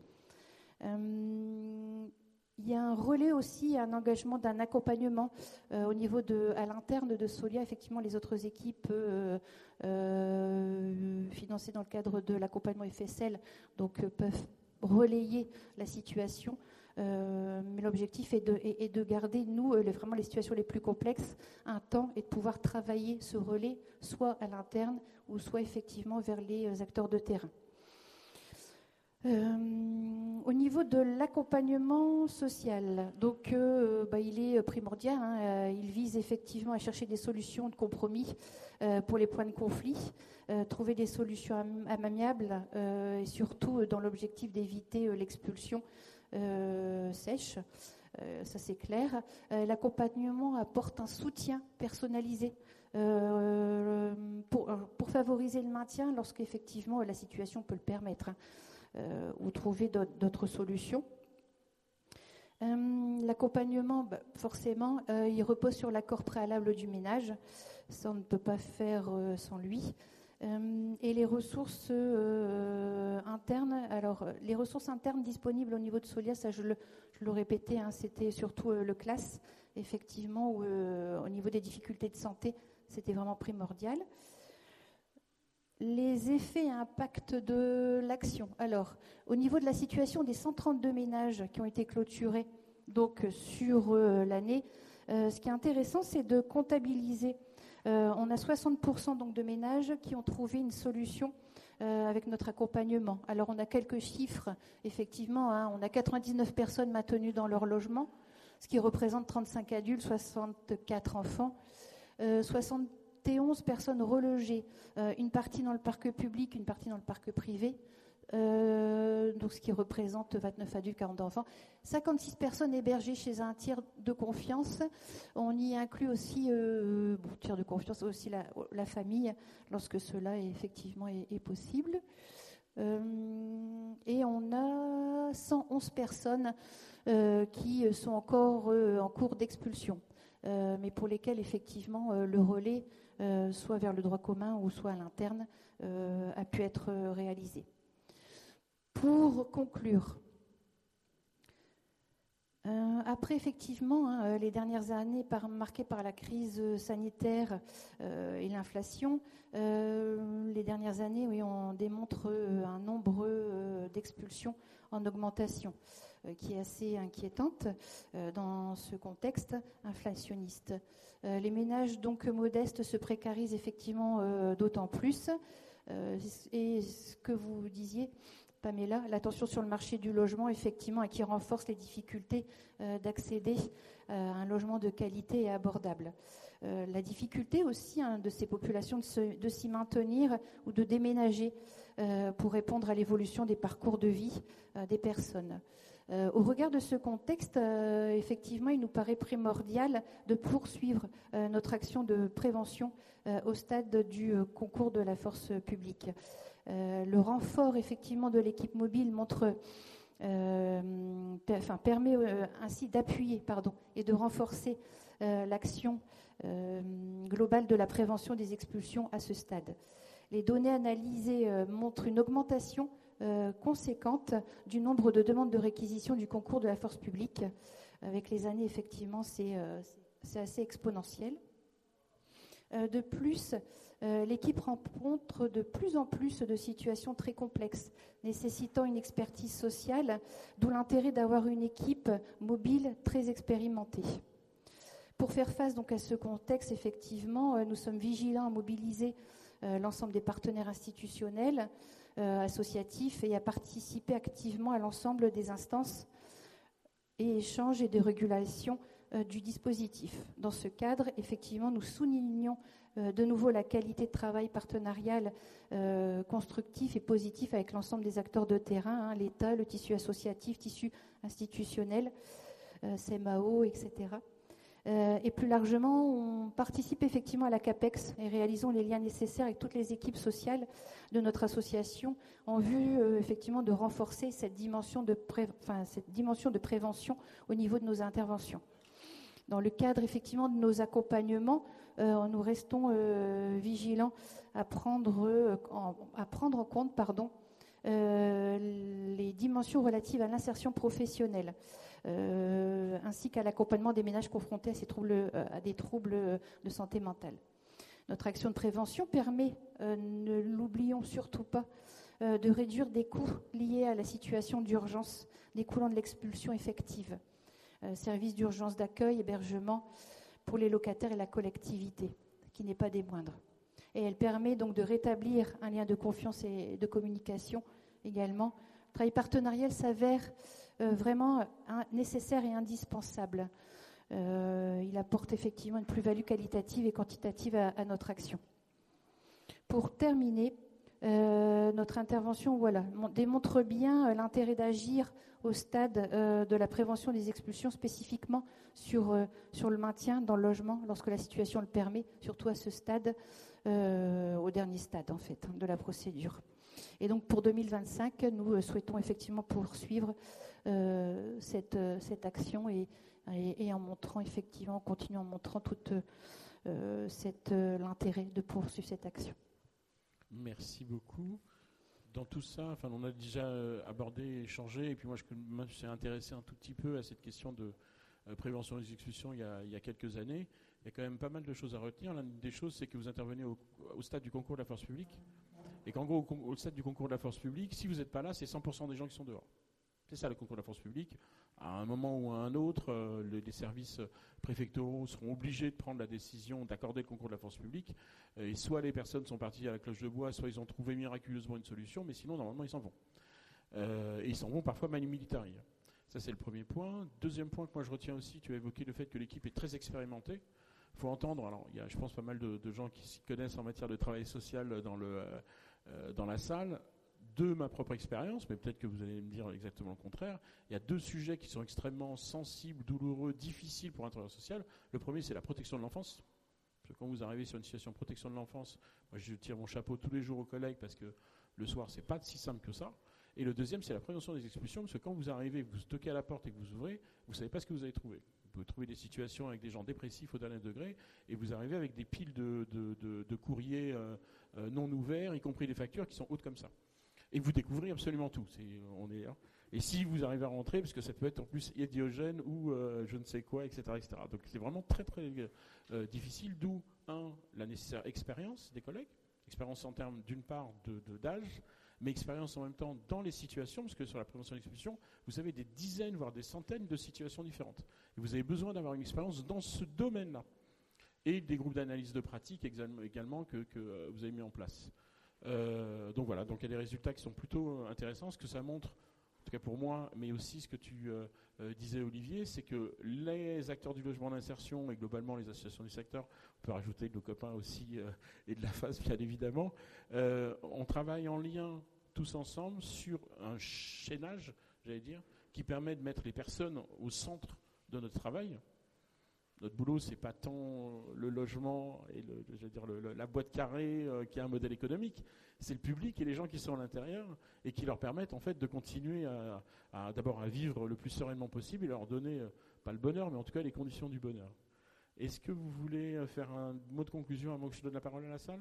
Euh, Il y a un relais aussi, un engagement d'un accompagnement euh, au niveau de, à l'interne de Solia. Effectivement, les autres équipes euh, euh, financées dans le cadre de l'accompagnement F S L donc, euh, peuvent relayer la situation. Euh, mais l'objectif est de, est, est de garder, nous, euh, les, vraiment les situations les plus complexes, un temps et de pouvoir travailler ce relais, soit à l'interne ou soit effectivement vers les euh, acteurs de terrain. Euh, au niveau de l'accompagnement social, donc euh, bah, il est primordial, hein, euh, il vise effectivement à chercher des solutions de compromis euh, pour les points de conflit, euh, trouver des solutions am- amiables euh, et surtout dans l'objectif d'éviter euh, l'expulsion euh, sèche, euh, ça c'est clair. Euh, l'accompagnement apporte un soutien personnalisé euh, pour, pour favoriser le maintien lorsqu'effectivement la situation peut le permettre. Hein. euh, ou trouver d'autres, d'autres solutions. Euh, l'accompagnement, bah, forcément, euh, il repose sur l'accord préalable du ménage. Ça, on ne peut pas faire euh, sans lui. Euh, et les ressources euh, internes, alors les ressources internes disponibles au niveau de Solia, ça je le, je le répétais, hein, c'était surtout euh, le CLAS, effectivement, où, euh, au niveau des difficultés de santé, c'était vraiment primordial. Les effets et impacts de l'action. Alors, au niveau de la situation des cent trente-deux ménages qui ont été clôturés donc, sur euh, l'année, euh, ce qui est intéressant, c'est de comptabiliser. Euh, on a soixante pour cent donc, de ménages qui ont trouvé une solution euh, avec notre accompagnement. Alors, on a quelques chiffres, effectivement. Hein, on a quatre-vingt-dix-neuf personnes maintenues dans leur logement, ce qui représente trente-cinq adultes, soixante-quatre enfants, euh, soixante et onze personnes relogées, euh, une partie dans le parc public, une partie dans le parc privé, euh, donc ce qui représente vingt-neuf adultes, quarante enfants, cinquante-six personnes hébergées chez un tiers de confiance. On y inclut aussi, euh, bon, tiers de confiance, aussi la, la famille, lorsque cela est, effectivement est, est possible. Euh, et on a cent onze personnes euh, qui sont encore euh, en cours d'expulsion, euh, mais pour lesquelles effectivement euh, le relais Euh, soit vers le droit commun ou soit à l'interne, euh, a pu être euh, réalisé. Pour conclure, euh, après effectivement hein, les dernières années par, marquées par la crise sanitaire euh, et l'inflation, euh, les dernières années, oui, on démontre euh, un nombre euh, d'expulsions en augmentation, euh, qui est assez inquiétante euh, dans ce contexte inflationniste. Euh, les ménages donc modestes se précarisent effectivement euh, d'autant plus. Euh, et ce que vous disiez, Pamela, l'attention sur le marché du logement, effectivement, et qui renforce les difficultés euh, d'accéder euh, à un logement de qualité et abordable. Euh, la difficulté aussi hein, de ces populations de, se, de s'y maintenir ou de déménager euh, pour répondre à l'évolution des parcours de vie euh, des personnes. Euh, au regard de ce contexte, euh, effectivement, il nous paraît primordial de poursuivre euh, notre action de prévention euh, au stade du euh, concours de la force publique. Euh, le renfort, effectivement, de l'équipe mobile montre, euh, per, enfin, permet euh, ainsi d'appuyer, pardon, et de renforcer euh, l'action euh, globale de la prévention des expulsions à ce stade. Les données analysées euh, montrent une augmentation Euh, conséquente du nombre de demandes de réquisition du concours de la force publique. Avec les années, effectivement, c'est, euh, c'est assez exponentiel. Euh, de plus, euh, l'équipe rencontre de plus en plus de situations très complexes, nécessitant une expertise sociale, d'où l'intérêt d'avoir une équipe mobile très expérimentée. Pour faire face donc à ce contexte, effectivement, euh, nous sommes vigilants à mobiliser euh, l'ensemble des partenaires institutionnels, Euh, associatifs et à participer activement à l'ensemble des instances et échanges et de régulation euh, du dispositif. Dans ce cadre, effectivement, nous soulignons euh, de nouveau la qualité de travail partenarial euh, constructif et positif avec l'ensemble des acteurs de terrain, hein, l'État, le tissu associatif, tissu institutionnel, euh, C M A O, et cetera. Euh, et plus largement, on participe effectivement à la CAPEX et réalisons les liens nécessaires avec toutes les équipes sociales de notre association en vue euh, effectivement de renforcer cette dimension de, pré- enfin, cette dimension de prévention au niveau de nos interventions. Dans le cadre effectivement de nos accompagnements, euh, nous restons euh, vigilants à prendre, euh, en, à prendre en compte pardon, euh, les dimensions relatives à l'insertion professionnelle. Euh, ainsi qu'à l'accompagnement des ménages confrontés à, ces troubles, euh, à des troubles de santé mentale. Notre action de prévention permet, euh, ne l'oublions surtout pas, euh, de réduire des coûts liés à la situation d'urgence découlant de l'expulsion effective. Euh, services d'urgence d'accueil, hébergement pour les locataires et la collectivité, qui n'est pas des moindres. Et elle permet donc de rétablir un lien de confiance et de communication également. Le travail partenarial s'avère Euh, vraiment un, nécessaire et indispensable. Euh, il apporte effectivement une plus-value qualitative et quantitative à, à notre action. Pour terminer, euh, notre intervention voilà, démontre bien euh, l'intérêt d'agir au stade euh, de la prévention des expulsions, spécifiquement sur, euh, sur le maintien dans le logement lorsque la situation le permet, surtout à ce stade, euh, au dernier stade en fait, hein, de la procédure. Et donc pour deux mille vingt-cinq, nous souhaitons effectivement poursuivre euh, cette, cette action et, et, et en montrant effectivement, en continuant en montrant toute euh, cette, euh, l'intérêt de poursuivre cette action. Merci beaucoup. Dans tout ça, enfin, on a déjà abordé, échangé, et puis moi je me suis intéressé un tout petit peu à cette question de euh, prévention des expulsions il y, a, il y a quelques années. Il y a quand même pas mal de choses à retenir. L'une des choses, c'est que vous intervenez au, au stade du concours de la force publique, et qu'en gros, au, au stade du concours de la force publique, si vous n'êtes pas là, c'est cent pour cent des gens qui sont dehors. C'est ça le concours de la force publique. À un moment ou à un autre, euh, les, les services préfectoraux seront obligés de prendre la décision d'accorder le concours de la force publique. Euh, et soit les personnes sont parties à la cloche de bois, soit ils ont trouvé miraculeusement une solution, mais sinon, normalement, ils s'en vont. Euh, et ils s'en vont parfois manu militari. Ça, c'est le premier point. Deuxième point que moi je retiens aussi, tu as évoqué le fait que l'équipe est très expérimentée. Il faut entendre, alors il y a, je pense, pas mal de, de gens qui s'y connaissent en matière de travail social dans, le, euh, dans la salle. De ma propre expérience, mais peut-être que vous allez me dire exactement le contraire, il y a deux sujets qui sont extrêmement sensibles, douloureux, difficiles pour un travailleur social. Le premier, c'est la protection de l'enfance. Parce que quand vous arrivez sur une situation de protection de l'enfance, moi je tire mon chapeau tous les jours aux collègues parce que le soir, c'est pas si simple que ça. Et le deuxième, c'est la prévention des expulsions, parce que quand vous arrivez, que vous toquez à la porte et que vous ouvrez, vous ne savez pas ce que vous allez trouver. Vous pouvez trouver des situations avec des gens dépressifs au dernier degré, et vous arrivez avec des piles de, de, de, de courriers euh, euh, non ouverts, y compris des factures qui sont hautes comme ça. Et vous découvrez absolument tout. C'est, on est, hein. Et si vous arrivez à rentrer, parce que ça peut être en plus idiogène ou euh, je ne sais quoi, et cetera, et cetera. Donc c'est vraiment très très euh, difficile, d'où, un, la nécessaire expérience des collègues, expérience en termes d'une part de, de, d'âge, mais expérience en même temps dans les situations, parce que sur la prévention de l'expulsion, vous avez des dizaines, voire des centaines de situations différentes. Et vous avez besoin d'avoir une expérience dans ce domaine-là. Et des groupes d'analyse de pratique également que, que vous avez mis en place. Euh, donc voilà, donc il y a des résultats qui sont plutôt intéressants. Ce que ça montre, en tout cas pour moi, mais aussi ce que tu euh, euh, disais Olivier, c'est que les acteurs du logement d'insertion et globalement les associations du secteur, on peut rajouter de nos copains aussi euh, et de la F A S bien évidemment, euh, on travaille en lien tous ensemble sur un chaînage, j'allais dire, qui permet de mettre les personnes au centre de notre travail. Notre boulot, c'est pas tant le logement et le, je veux dire le, le, la boîte carrée euh, qui a un modèle économique, c'est le public et les gens qui sont à l'intérieur et qui leur permettent en fait de continuer à, à d'abord à vivre le plus sereinement possible et leur donner euh, pas le bonheur, mais en tout cas les conditions du bonheur. Est-ce que vous voulez faire un mot de conclusion avant que je donne la parole à la salle ?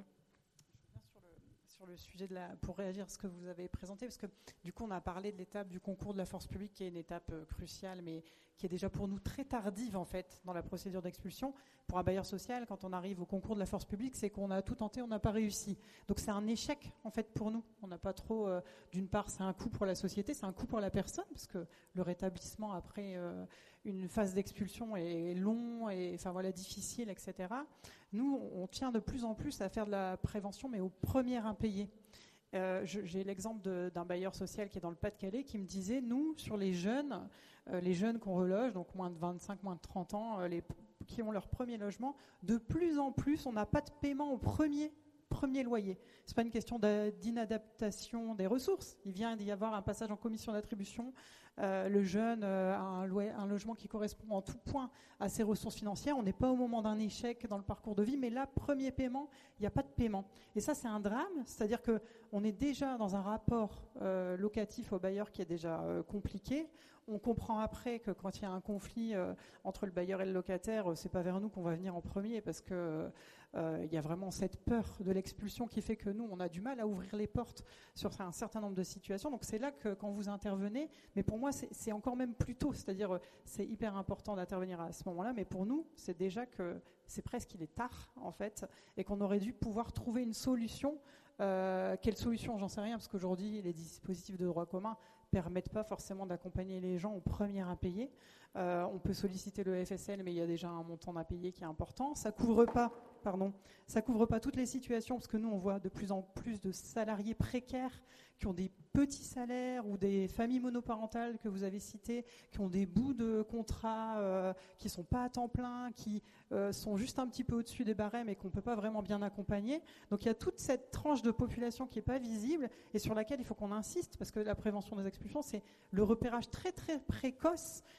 Sur le sujet de la, pour réagir à ce que vous avez présenté, parce que du coup on a parlé de l'étape du concours de la force publique qui est une étape euh, cruciale, mais qui est déjà pour nous très tardive en fait dans la procédure d'expulsion. Pour un bailleur social, quand on arrive au concours de la force publique, c'est qu'on a tout tenté, on n'a pas réussi. Donc c'est un échec en fait pour nous. On n'a pas trop, euh, d'une part c'est un coût pour la société, c'est un coût pour la personne, parce que le rétablissement après euh, une phase d'expulsion est long et enfin voilà difficile, et cetera. Nous, on tient de plus en plus à faire de la prévention, mais au premier impayé. Euh, je, j'ai l'exemple de, d'un bailleur social qui est dans le Pas-de-Calais qui me disait, nous, sur les jeunes, euh, les jeunes qu'on reloge, donc moins de vingt-cinq, moins de trente ans, euh, les, qui ont leur premier logement, de plus en plus, on n'a pas de paiement au premier premier loyer. C'est pas une question d'inadaptation des ressources. Il vient d'y avoir un passage en commission d'attribution. Euh, le jeune euh, a un, lo- un logement qui correspond en tout point à ses ressources financières. On n'est pas au moment d'un échec dans le parcours de vie, mais là, premier paiement, il n'y a pas de paiement. Et ça, c'est un drame. C'est-à-dire qu'on est déjà dans un rapport euh, locatif au bailleur qui est déjà euh, compliqué. On comprend après que quand il y a un conflit euh, entre le bailleur et le locataire, euh, c'est pas vers nous qu'on va venir en premier parce que euh, il y a vraiment cette peur de l'expulsion qui fait que nous, on a du mal à ouvrir les portes sur un certain nombre de situations. Donc c'est là que quand vous intervenez, mais pour moi c'est, c'est encore même plus tôt, c'est-à-dire euh, c'est hyper important d'intervenir à ce moment-là, mais pour nous, c'est déjà que c'est presque il est tard en fait, et qu'on aurait dû pouvoir trouver une solution. Euh, quelle solution, j'en sais rien, parce qu'aujourd'hui les dispositifs de droit commun permettent pas forcément d'accompagner les gens au premier impayé. Euh, on peut solliciter le F S L, mais il y a déjà un montant d'impayé qui est important. Ça couvre pas, pardon, ça couvre pas toutes les situations, parce que nous on voit de plus en plus de salariés précaires qui ont des petits salaires ou des familles monoparentales que vous avez citées, qui ont des bouts de contrat euh, qui sont pas à temps plein, qui euh, sont juste un petit peu au-dessus des barèmes et qu'on peut pas vraiment bien accompagner. Donc il y a toute cette tranche de population qui est pas visible et sur laquelle il faut qu'on insiste, parce que la prévention des expulsions, c'est le repérage très très précoce des situations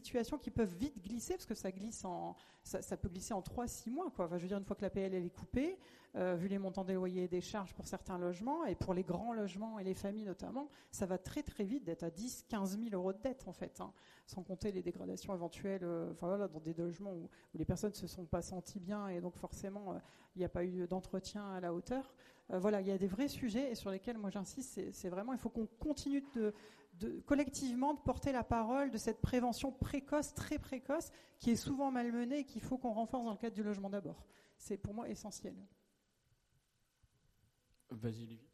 situations qui peuvent vite glisser, parce que ça glisse en, ça, ça peut glisser en trois six mois, quoi. Enfin, je veux dire, une fois que l'A P L elle est coupée, euh, vu les montants des loyers et des charges pour certains logements, et pour les grands logements et les familles notamment, ça va très très vite d'être à dix quinze mille euros de dette, en fait, hein, sans compter les dégradations éventuelles, euh, enfin, voilà, dans des logements où, où les personnes se sont pas senties bien, et donc forcément, il euh, n'y a pas eu d'entretien à la hauteur. Euh, voilà, il y a des vrais sujets, et sur lesquels, moi j'insiste, c'est, c'est vraiment, il faut qu'on continue de... De, collectivement de porter la parole de cette prévention précoce, très précoce, qui est souvent malmenée et qu'il faut qu'on renforce dans le cadre du logement d'abord. C'est pour moi essentiel. Vas-y, Olivier.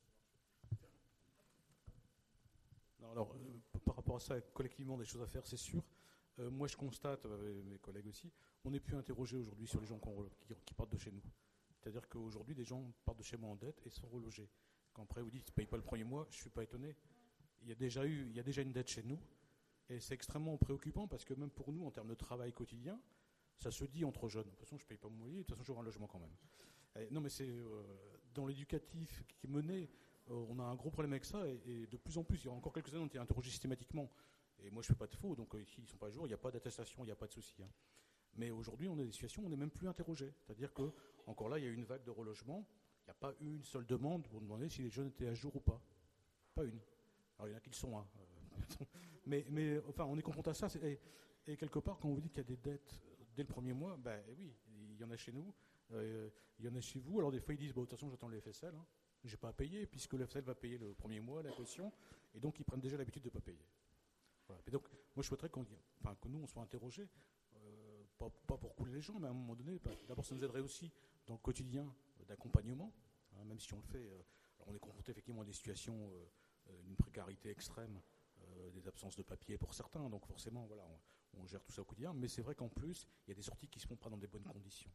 Non, alors, euh, par rapport à ça, collectivement, des choses à faire, c'est sûr. Euh, moi, je constate, avec mes collègues aussi, on n'est plus interrogé aujourd'hui sur les gens qui, qui partent de chez nous. C'est-à-dire qu'aujourd'hui, des gens partent de chez moi en dette et sont relogés. Quand après vous dites qu'ils ne payent pas le premier mois, je ne suis pas étonné. Il y a déjà eu, il y a déjà une dette chez nous, et c'est extrêmement préoccupant parce que même pour nous, en termes de travail quotidien, ça se dit entre jeunes. De toute façon, je ne paye pas mon loyer, de toute façon, j'aurai un logement quand même. Et non, mais c'est euh, dans l'éducatif qui est mené, euh, on a un gros problème avec ça, et, et de plus en plus, il y a encore quelques années, on était interrogé systématiquement. Et moi, je ne fais pas de faux, donc euh, ici, ils ne sont pas à jour, il n'y a pas d'attestation, il n'y a pas de souci. Hein. Mais aujourd'hui, on a des situations où on n'est même plus interrogé. C'est-à-dire que, encore là, il y a eu une vague de relogement, il n'y a pas eu une seule demande pour demander si les jeunes étaient à jour ou pas. Pas une. Alors, il y en a qui le sont, hein. mais, mais enfin, on est confronté à ça. Et, et quelque part, quand on vous dit qu'il y a des dettes dès le premier mois, ben oui, il y en a chez nous, euh, il y en a chez vous. Alors des fois, ils disent, bah, de toute façon, j'attends le F S L, hein. Je n'ai pas à payer, puisque le F S L va payer le premier mois, la caution, et donc ils prennent déjà l'habitude de ne pas payer. Voilà. Et donc, moi, je souhaiterais qu'on, enfin, que nous, on soit interrogés, euh, pas, pas pour couler les gens, mais à un moment donné, bah, d'abord, ça nous aiderait aussi dans le quotidien d'accompagnement, hein, même si on le fait. Euh, alors on est confronté effectivement à des situations... Euh, une précarité extrême, euh, des absences de papier pour certains, donc forcément voilà, on, on gère tout ça au quotidien, mais c'est vrai qu'en plus il y a des sorties qui ne se font pas dans des bonnes conditions.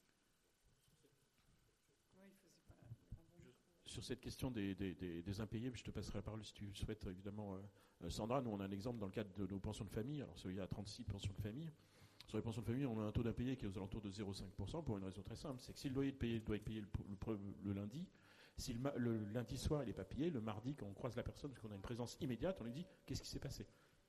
Sur cette question des, des, des, des impayés, je te passerai la parole si tu le souhaites, évidemment, euh, Sandra. Nous on a un exemple dans le cadre de nos pensions de famille, alors il y a trente-six pensions de famille. Sur les pensions de famille, on a un taux d'impayé qui est aux alentours de zéro virgule cinq pour cent pour une raison très simple, c'est que si le loyer payé, doit être payé le, le, le lundi, si le, le lundi soir il n'est pas payé, le mardi quand on croise la personne, parce qu'on a une présence immédiate, on lui dit qu'est-ce qui s'est passé.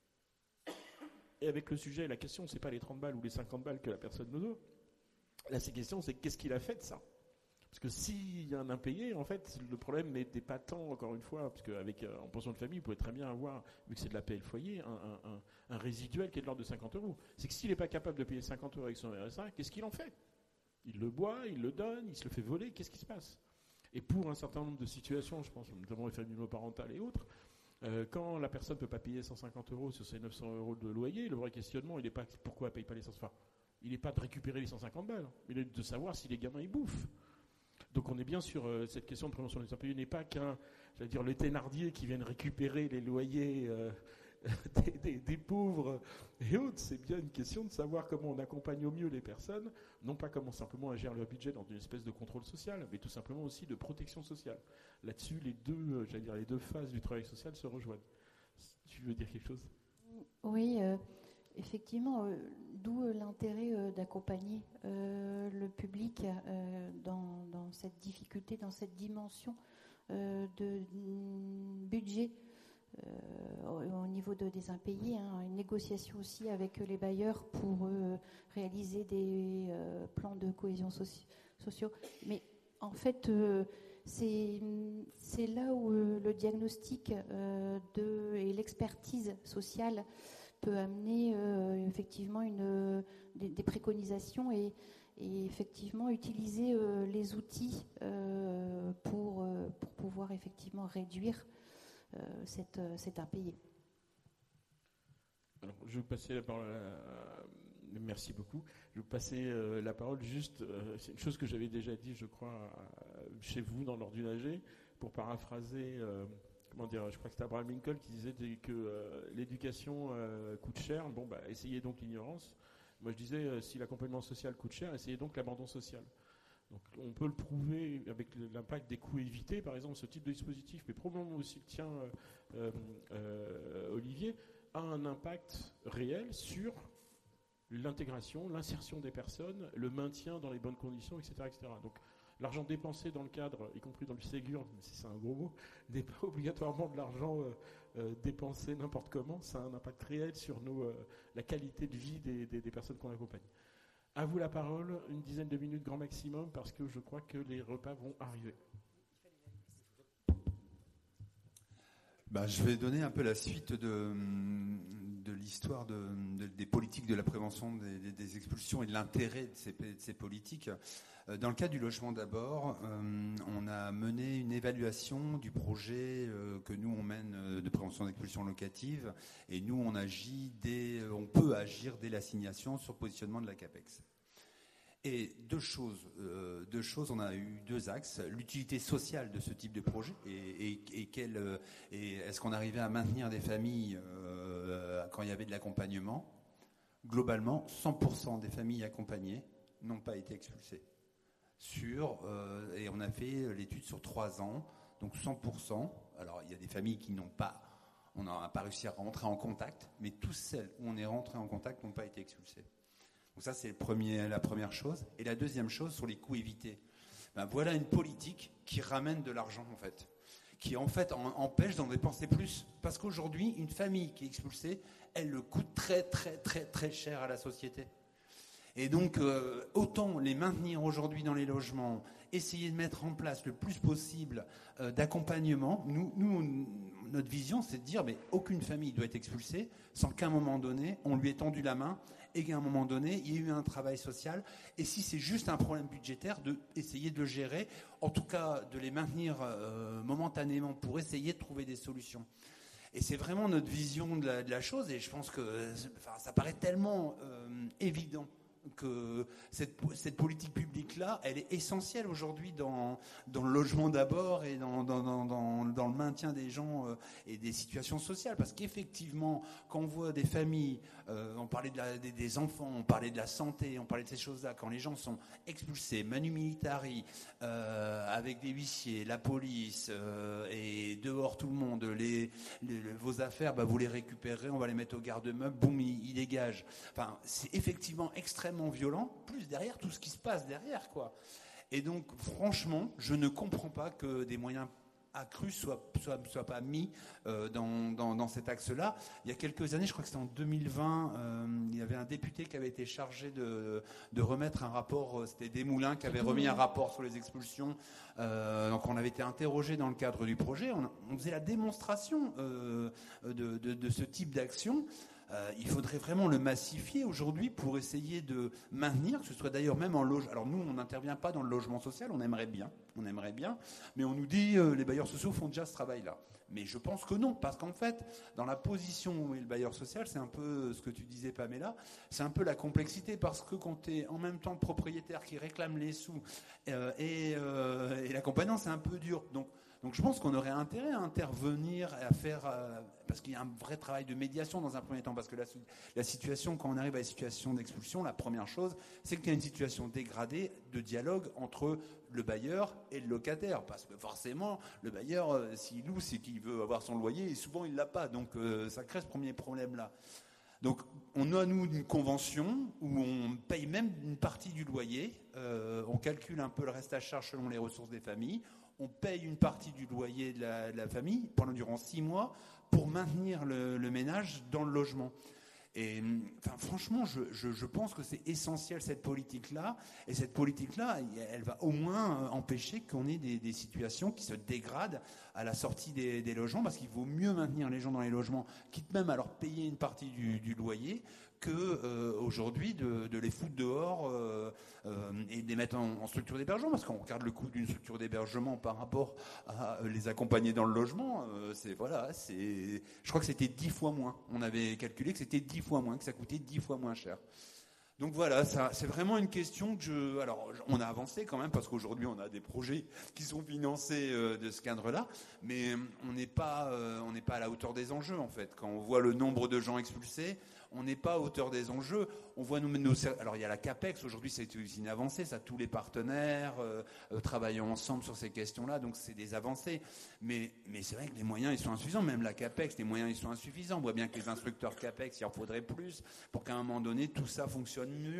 Et avec le sujet, la question c'est pas les trente balles ou les cinquante balles que la personne nous doit. La question c'est qu'est-ce qu'il a fait de ça. Parce que s'il y a un impayé, en fait, le problème n'était pas tant, encore une fois, parce qu'avec euh, en pension de famille, vous pouvez très bien avoir, vu que c'est de la P L foyer, un, un, un, un résiduel qui est de l'ordre de cinquante euros. C'est que s'il n'est pas capable de payer cinquante euros avec son R S A, qu'est-ce qu'il en fait? Il le boit, il le donne, il se le fait voler, qu'est-ce qui se passe? Et pour un certain nombre de situations, je pense notamment les familles monoparentales et autres, euh, quand la personne ne peut pas payer cent cinquante euros sur ses neuf cents euros de loyer, le vrai questionnement, il n'est pas pourquoi elle ne paye pas les cent cinquante. Il n'est pas de récupérer les cent cinquante balles, il est de savoir si les gamins ils bouffent. Donc on est bien sur euh, cette question de prévention des impayés n'est pas qu'un, j'allais dire, les Thénardier qui viennent récupérer les loyers euh, des, des, des pauvres et autres. C'est bien une question de savoir comment on accompagne au mieux les personnes, non pas comment simplement agir leur budget dans une espèce de contrôle social, mais tout simplement aussi de protection sociale. Là-dessus, les deux, euh, j'allais dire, les deux phases du travail social se rejoignent. Tu veux dire quelque chose? Oui. Euh... Effectivement, euh, d'où euh, l'intérêt euh, d'accompagner euh, le public euh, dans, dans cette difficulté, dans cette dimension euh, de mm, budget euh, au, au niveau de, des impayés, hein, une négociation aussi avec les bailleurs pour euh, réaliser des euh, plans de cohésion soci- sociaux. Mais en fait, euh, c'est, c'est là où euh, le diagnostic euh, de, et l'expertise sociale peut amener euh, effectivement une, euh, des, des préconisations et, et effectivement utiliser euh, les outils euh, pour, euh, pour pouvoir effectivement réduire euh, cette, euh, cet impayé. Alors, je vais vous passer la parole à... Merci beaucoup. Je vais vous passer euh, la parole juste, euh, c'est une chose que j'avais déjà dit, je crois, à, chez vous dans l'ordre du A G, pour paraphraser... Euh, Comment dire, je crois que c'était Abraham Lincoln qui disait que euh, l'éducation euh, coûte cher. Bon, bah, essayez donc l'ignorance. Moi, je disais, euh, si l'accompagnement social coûte cher, essayez donc l'abandon social. Donc, on peut le prouver avec l'impact des coûts évités, par exemple, ce type de dispositif, mais probablement aussi le tien, euh, euh, Olivier, a un impact réel sur l'intégration, l'insertion des personnes, le maintien dans les bonnes conditions, et cetera, et cetera. Donc, l'argent dépensé dans le cadre, y compris dans le Ségur, même si c'est un gros mot, n'est pas obligatoirement de l'argent euh, euh, dépensé n'importe comment. Ça a un impact réel sur nos, euh, la qualité de vie des, des, des personnes qu'on accompagne. À vous la parole, une dizaine de minutes grand maximum, parce que je crois que les repas vont arriver. Bah, je vais donner un peu la suite de, de l'histoire de, de, des politiques de la prévention des, des, des expulsions et de l'intérêt de ces, de ces politiques. Dans le cas du logement d'abord, euh, on a mené une évaluation du projet euh, que nous on mène euh, de prévention d'expulsion locative, et nous on agit dès, on peut agir dès l'assignation sur positionnement de la CAPEX. Et deux choses, euh, deux choses, on a eu deux axes. L'utilité sociale de ce type de projet et, et, et, quel, et est-ce qu'on arrivait à maintenir des familles euh, quand il y avait de l'accompagnement. Globalement, cent pour cent des familles accompagnées n'ont pas été expulsées. Sur, euh, et on a fait l'étude sur trois ans, donc cent pour cent. Alors il y a des familles qui n'ont pas, on n'a pas réussi à rentrer en contact, mais toutes celles où on est rentré en contact n'ont pas été expulsées. Donc ça, c'est le premier, la première chose. Et la deuxième chose, sur les coûts évités. Ben voilà une politique qui ramène de l'argent, en fait. Qui, en fait, en, empêche d'en dépenser plus. Parce qu'aujourd'hui, une famille qui est expulsée, elle le coûte très, très, très, très cher à la société. Et donc, euh, autant les maintenir aujourd'hui dans les logements, essayer de mettre en place le plus possible euh, d'accompagnement. Nous, nous, notre vision, c'est de dire, mais aucune famille doit être expulsée sans qu'à un moment donné, on lui ait tendu la main et qu'à un moment donné, il y ait eu un travail social. Et si c'est juste un problème budgétaire, d'essayer de le gérer, en tout cas de les maintenir euh, momentanément pour essayer de trouver des solutions. Et c'est vraiment notre vision de la, de la chose, et je pense que enfin, ça paraît tellement euh, évident que cette, cette politique publique-là, elle est essentielle aujourd'hui dans, dans le logement d'abord et dans, dans, dans, dans le maintien des gens euh, et des situations sociales. Parce qu'effectivement, quand on voit des familles, euh, on parlait de la, des, des enfants, on parlait de la santé, on parlait de ces choses-là, quand les gens sont expulsés, manu militari, euh, avec des huissiers, la police, euh, et dehors tout le monde, les, les, vos affaires, bah, vous les récupérez, on va les mettre au garde-meuble, boum, ils, ils dégagent. Enfin, c'est effectivement extrêmement violent, plus derrière tout ce qui se passe derrière, quoi. Et donc, franchement, je ne comprends pas que des moyens accrus soient, soient, soient pas mis euh, dans, dans, dans cet axe-là. Il y a quelques années, je crois que c'était en deux mille vingt, euh, il y avait un député qui avait été chargé de, de remettre un rapport, c'était Desmoulins qui avait remis un rapport sur les expulsions. Euh, donc on avait été interrogé dans le cadre du projet, on, on faisait la démonstration euh, de, de, de ce type d'action. Euh, il faudrait vraiment le massifier aujourd'hui pour essayer de maintenir, que ce soit d'ailleurs même en logement. Alors nous, on n'intervient pas dans le logement social, on aimerait bien, on aimerait bien, mais on nous dit euh, les bailleurs sociaux font déjà ce travail-là. Mais je pense que non, parce qu'en fait, dans la position où est le bailleur social, c'est un peu ce que tu disais, Pamela, c'est un peu la complexité, parce que quand tu es en même temps le propriétaire qui réclame les sous euh, et, euh, et l'accompagnant, c'est un peu dur. Donc, Donc je pense qu'on aurait intérêt à intervenir et à faire, euh, parce qu'il y a un vrai travail de médiation dans un premier temps, parce que la, la situation, quand on arrive à une situation d'expulsion, la première chose, c'est qu'il y a une situation dégradée de dialogue entre le bailleur et le locataire, parce que forcément, le bailleur, euh, s'il loue, c'est qu'il veut avoir son loyer, et souvent il ne l'a pas, donc euh, ça crée ce premier problème-là. Donc on a, nous, une convention où on paye même une partie du loyer, euh, on calcule un peu le reste à charge selon les ressources des familles, on paye une partie du loyer de la, de la famille pendant durant six mois pour maintenir le, le ménage dans le logement. Et enfin, franchement, je, je, je pense que c'est essentiel cette politique-là. Et cette politique-là, elle va au moins empêcher qu'on ait des, des situations qui se dégradent à la sortie des, des logements, parce qu'il vaut mieux maintenir les gens dans les logements, quitte même à leur payer une partie du, du loyer, que euh, aujourd'hui de, de les foutre dehors euh, euh, et de les mettre en, en structure d'hébergement, parce qu'on regarde le coût d'une structure d'hébergement par rapport à les accompagner dans le logement, euh, c'est voilà, c'est, je crois que c'était dix fois moins. On avait calculé que c'était dix fois moins, que ça coûtait dix fois moins cher. Donc voilà, ça, c'est vraiment une question que je. Alors, on a avancé quand même, parce qu'aujourd'hui on a des projets qui sont financés euh, de ce cadre-là, mais on n'est pas, euh, on n'est pas à la hauteur des enjeux en fait. Quand on voit le nombre de gens expulsés, on n'est pas à hauteur des enjeux. On voit nous, nos, alors il y a la CAPEX, aujourd'hui c'est une avancée, ça, tous les partenaires euh, euh, travaillent ensemble sur ces questions-là, donc c'est des avancées. Mais, mais c'est vrai que les moyens ils sont insuffisants, même la CAPEX, les moyens ils sont insuffisants. On voit bien que les instructeurs CAPEX, il en faudrait plus pour qu'à un moment donné tout ça fonctionne mieux.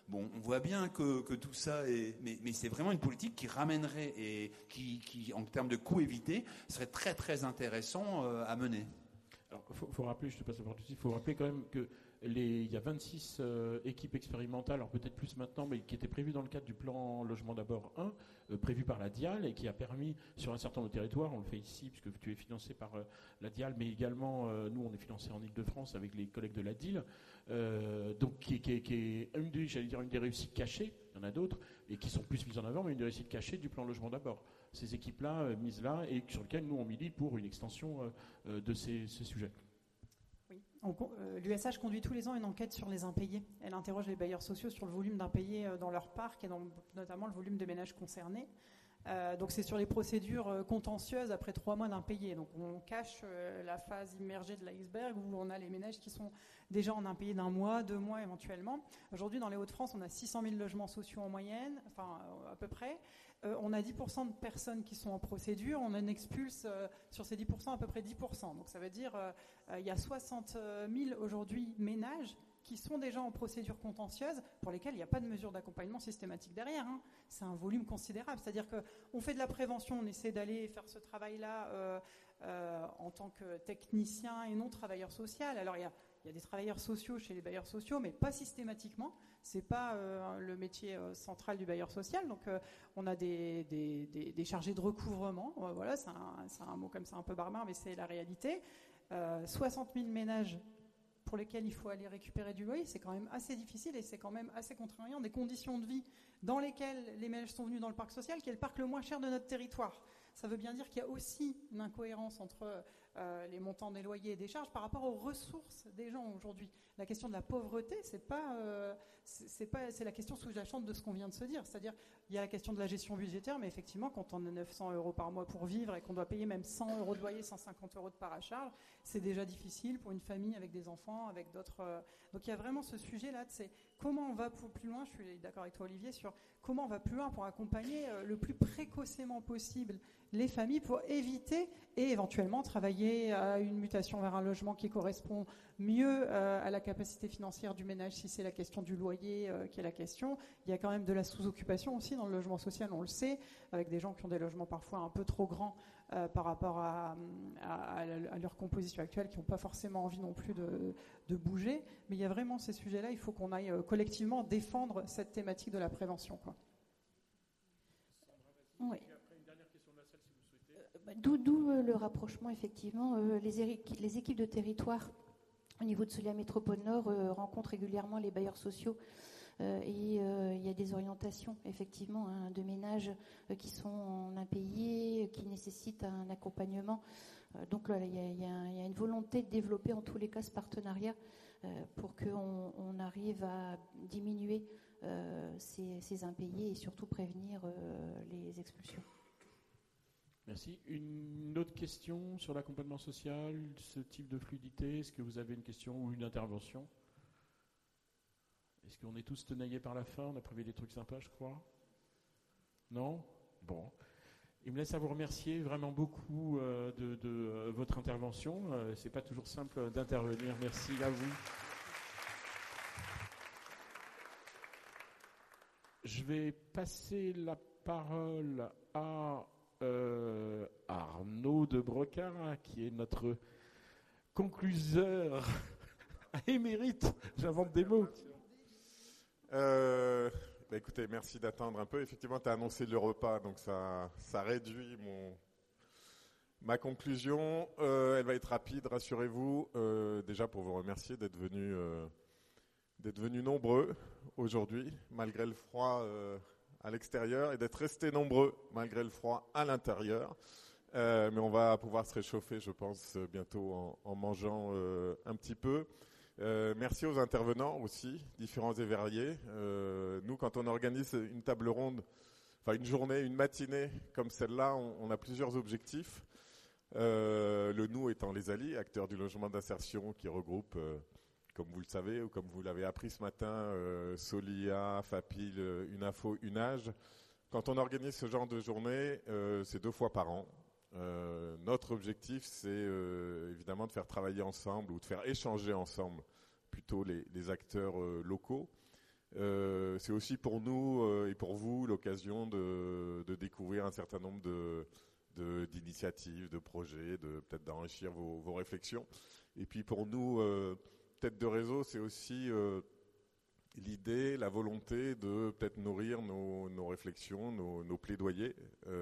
Bon, on voit bien que, que tout ça est, mais, mais c'est vraiment une politique qui ramènerait et qui, qui, en termes de coûts évités, serait très très intéressant euh, à mener. Alors, il faut, faut rappeler, je te passe la parole, il faut rappeler quand même que les, il y a vingt-six euh, équipes expérimentales, alors peut-être plus maintenant, mais qui étaient prévues dans le cadre du plan Logement d'abord un, euh, prévu par la DIAL et qui a permis sur un certain nombre de territoires, on le fait ici puisque tu es financé par euh, la DIAL, mais également euh, nous on est financé en Ile-de-France avec les collègues de la D I L, euh, donc qui, qui, qui est une des, j'allais dire une des réussites cachées, il y en a d'autres, et qui sont plus mises en avant, mais une des réussites cachées du plan Logement d'abord. Ces équipes-là, euh, mises là, et sur lesquelles nous on milite pour une extension euh, euh, de ces, ces sujets. Oui. Euh, L'U S H conduit tous les ans une enquête sur les impayés. Elle interroge les bailleurs sociaux sur le volume d'impayés dans leur parc et dans, notamment le volume des ménages concernés. Euh, donc c'est sur les procédures contentieuses après trois mois d'impayés. Donc on cache euh, la phase immergée de l'iceberg où on a les ménages qui sont déjà en impayés d'un mois, deux mois éventuellement. Aujourd'hui dans les Hauts-de-France on a six cent mille logements sociaux en moyenne, enfin euh, à peu près. Euh, on a dix pour cent de personnes qui sont en procédure, on en expulse euh, sur ces dix pour cent à peu près dix pour cent. Donc ça veut dire qu'il euh, y a soixante mille aujourd'hui ménages qui sont déjà en procédure contentieuse pour lesquels il n'y a pas de mesure d'accompagnement systématique derrière. Hein. C'est un volume considérable. C'est-à-dire qu'on fait de la prévention, on essaie d'aller faire ce travail-là euh, euh, en tant que technicien et non travailleur social. Alors il y a, il y a des travailleurs sociaux chez les bailleurs sociaux, mais pas systématiquement. C'est pas euh, le métier euh, central du bailleur social. Donc euh, on a des, des, des, des chargés de recouvrement. Euh, voilà, c'est un, c'est un mot comme ça un peu barbare, mais c'est la réalité. Euh, soixante mille ménages pour lesquels il faut aller récupérer du loyer, c'est quand même assez difficile et c'est quand même assez contraignant, des conditions de vie dans lesquelles les ménages sont venus dans le parc social, qui est le parc le moins cher de notre territoire. Ça veut bien dire qu'il y a aussi une incohérence entre euh, les montants des loyers et des charges par rapport aux ressources des gens aujourd'hui. La question de la pauvreté, c'est pas, euh, c'est, c'est pas, c'est la question sous-jacente de ce qu'on vient de se dire. C'est-à-dire, il y a la question de la gestion budgétaire, mais effectivement, quand on a neuf cents euros par mois pour vivre et qu'on doit payer même cent euros de loyer, cent cinquante euros de part à charge, c'est déjà difficile pour une famille avec des enfants, avec d'autres. Euh... Donc il y a vraiment ce sujet-là de c'est comment on va plus loin. Je suis d'accord avec toi, Olivier, sur comment on va plus loin pour accompagner euh, le plus précocement possible les familles pour éviter et éventuellement travailler à une mutation vers un logement qui correspond mieux euh, à la capacité financière du ménage si c'est la question du loyer euh, qui est la question. Il y a quand même de la sous-occupation aussi dans le logement social, on le sait, avec des gens qui ont des logements parfois un peu trop grands euh, par rapport à, à, à leur composition actuelle, qui n'ont pas forcément envie non plus de, de bouger. Mais il y a vraiment ces sujets-là, il faut qu'on aille euh, collectivement défendre cette thématique de la prévention, quoi. Oui. D'où, d'où euh, le rapprochement, effectivement. Euh, les, éri- les équipes de territoire au niveau de Solia Métropole Nord euh, rencontrent régulièrement les bailleurs sociaux euh, et euh, il y a des orientations, effectivement, hein, de ménages euh, qui sont en impayés, qui nécessitent un accompagnement. Euh, donc là, il y, a, il, y a, il y a une volonté de développer en tous les cas ce partenariat euh, pour qu'on on arrive à diminuer euh, ces, ces impayés et surtout prévenir euh, les expulsions. Merci. Une autre question sur l'accompagnement social, ce type de fluidité. Est-ce que vous avez une question ou une intervention? Est-ce qu'on est tous tenaillés par la fin? On a prévu des trucs sympas, je crois. Non? Bon. Il me laisse à vous remercier vraiment beaucoup euh, de, de euh, votre intervention. Euh, c'est pas toujours simple d'intervenir. Merci à vous. Je vais passer la parole à Euh, Arnaud de Brocard, qui est notre concluseur émérite. J'invente des mots. Euh, bah écoutez, merci d'attendre un peu. Effectivement, tu as annoncé le repas, donc ça, ça réduit mon, ma conclusion. Euh, elle va être rapide, rassurez-vous. Euh, déjà pour vous remercier d'être venus, euh, d'être venus nombreux aujourd'hui, malgré le froid euh, à l'extérieur, et d'être restés nombreux malgré le froid à l'intérieur. Euh, mais on va pouvoir se réchauffer, je pense, bientôt en, en mangeant euh, un petit peu. Euh, merci aux intervenants aussi, différents et variés. Euh, nous, quand on organise une table ronde, enfin une journée, une matinée comme celle-là, on, on a plusieurs objectifs. Euh, le nous étant les A L I, acteurs du logement d'insertion qui regroupe, euh, comme vous le savez, ou comme vous l'avez appris ce matin, euh, Solia, Fapil, Unafo, Unage. Quand on organise ce genre de journée, euh, c'est deux fois par an. Euh, notre objectif, c'est euh, évidemment de faire travailler ensemble ou de faire échanger ensemble plutôt les, les acteurs euh, locaux. Euh, c'est aussi pour nous euh, et pour vous l'occasion de, de découvrir un certain nombre de, de, d'initiatives, de projets, de, peut-être d'enrichir vos, vos réflexions. Et puis pour nous, euh, Tête de réseau, c'est aussi euh, l'idée, la volonté de peut-être nourrir nos, nos réflexions, nos, nos plaidoyers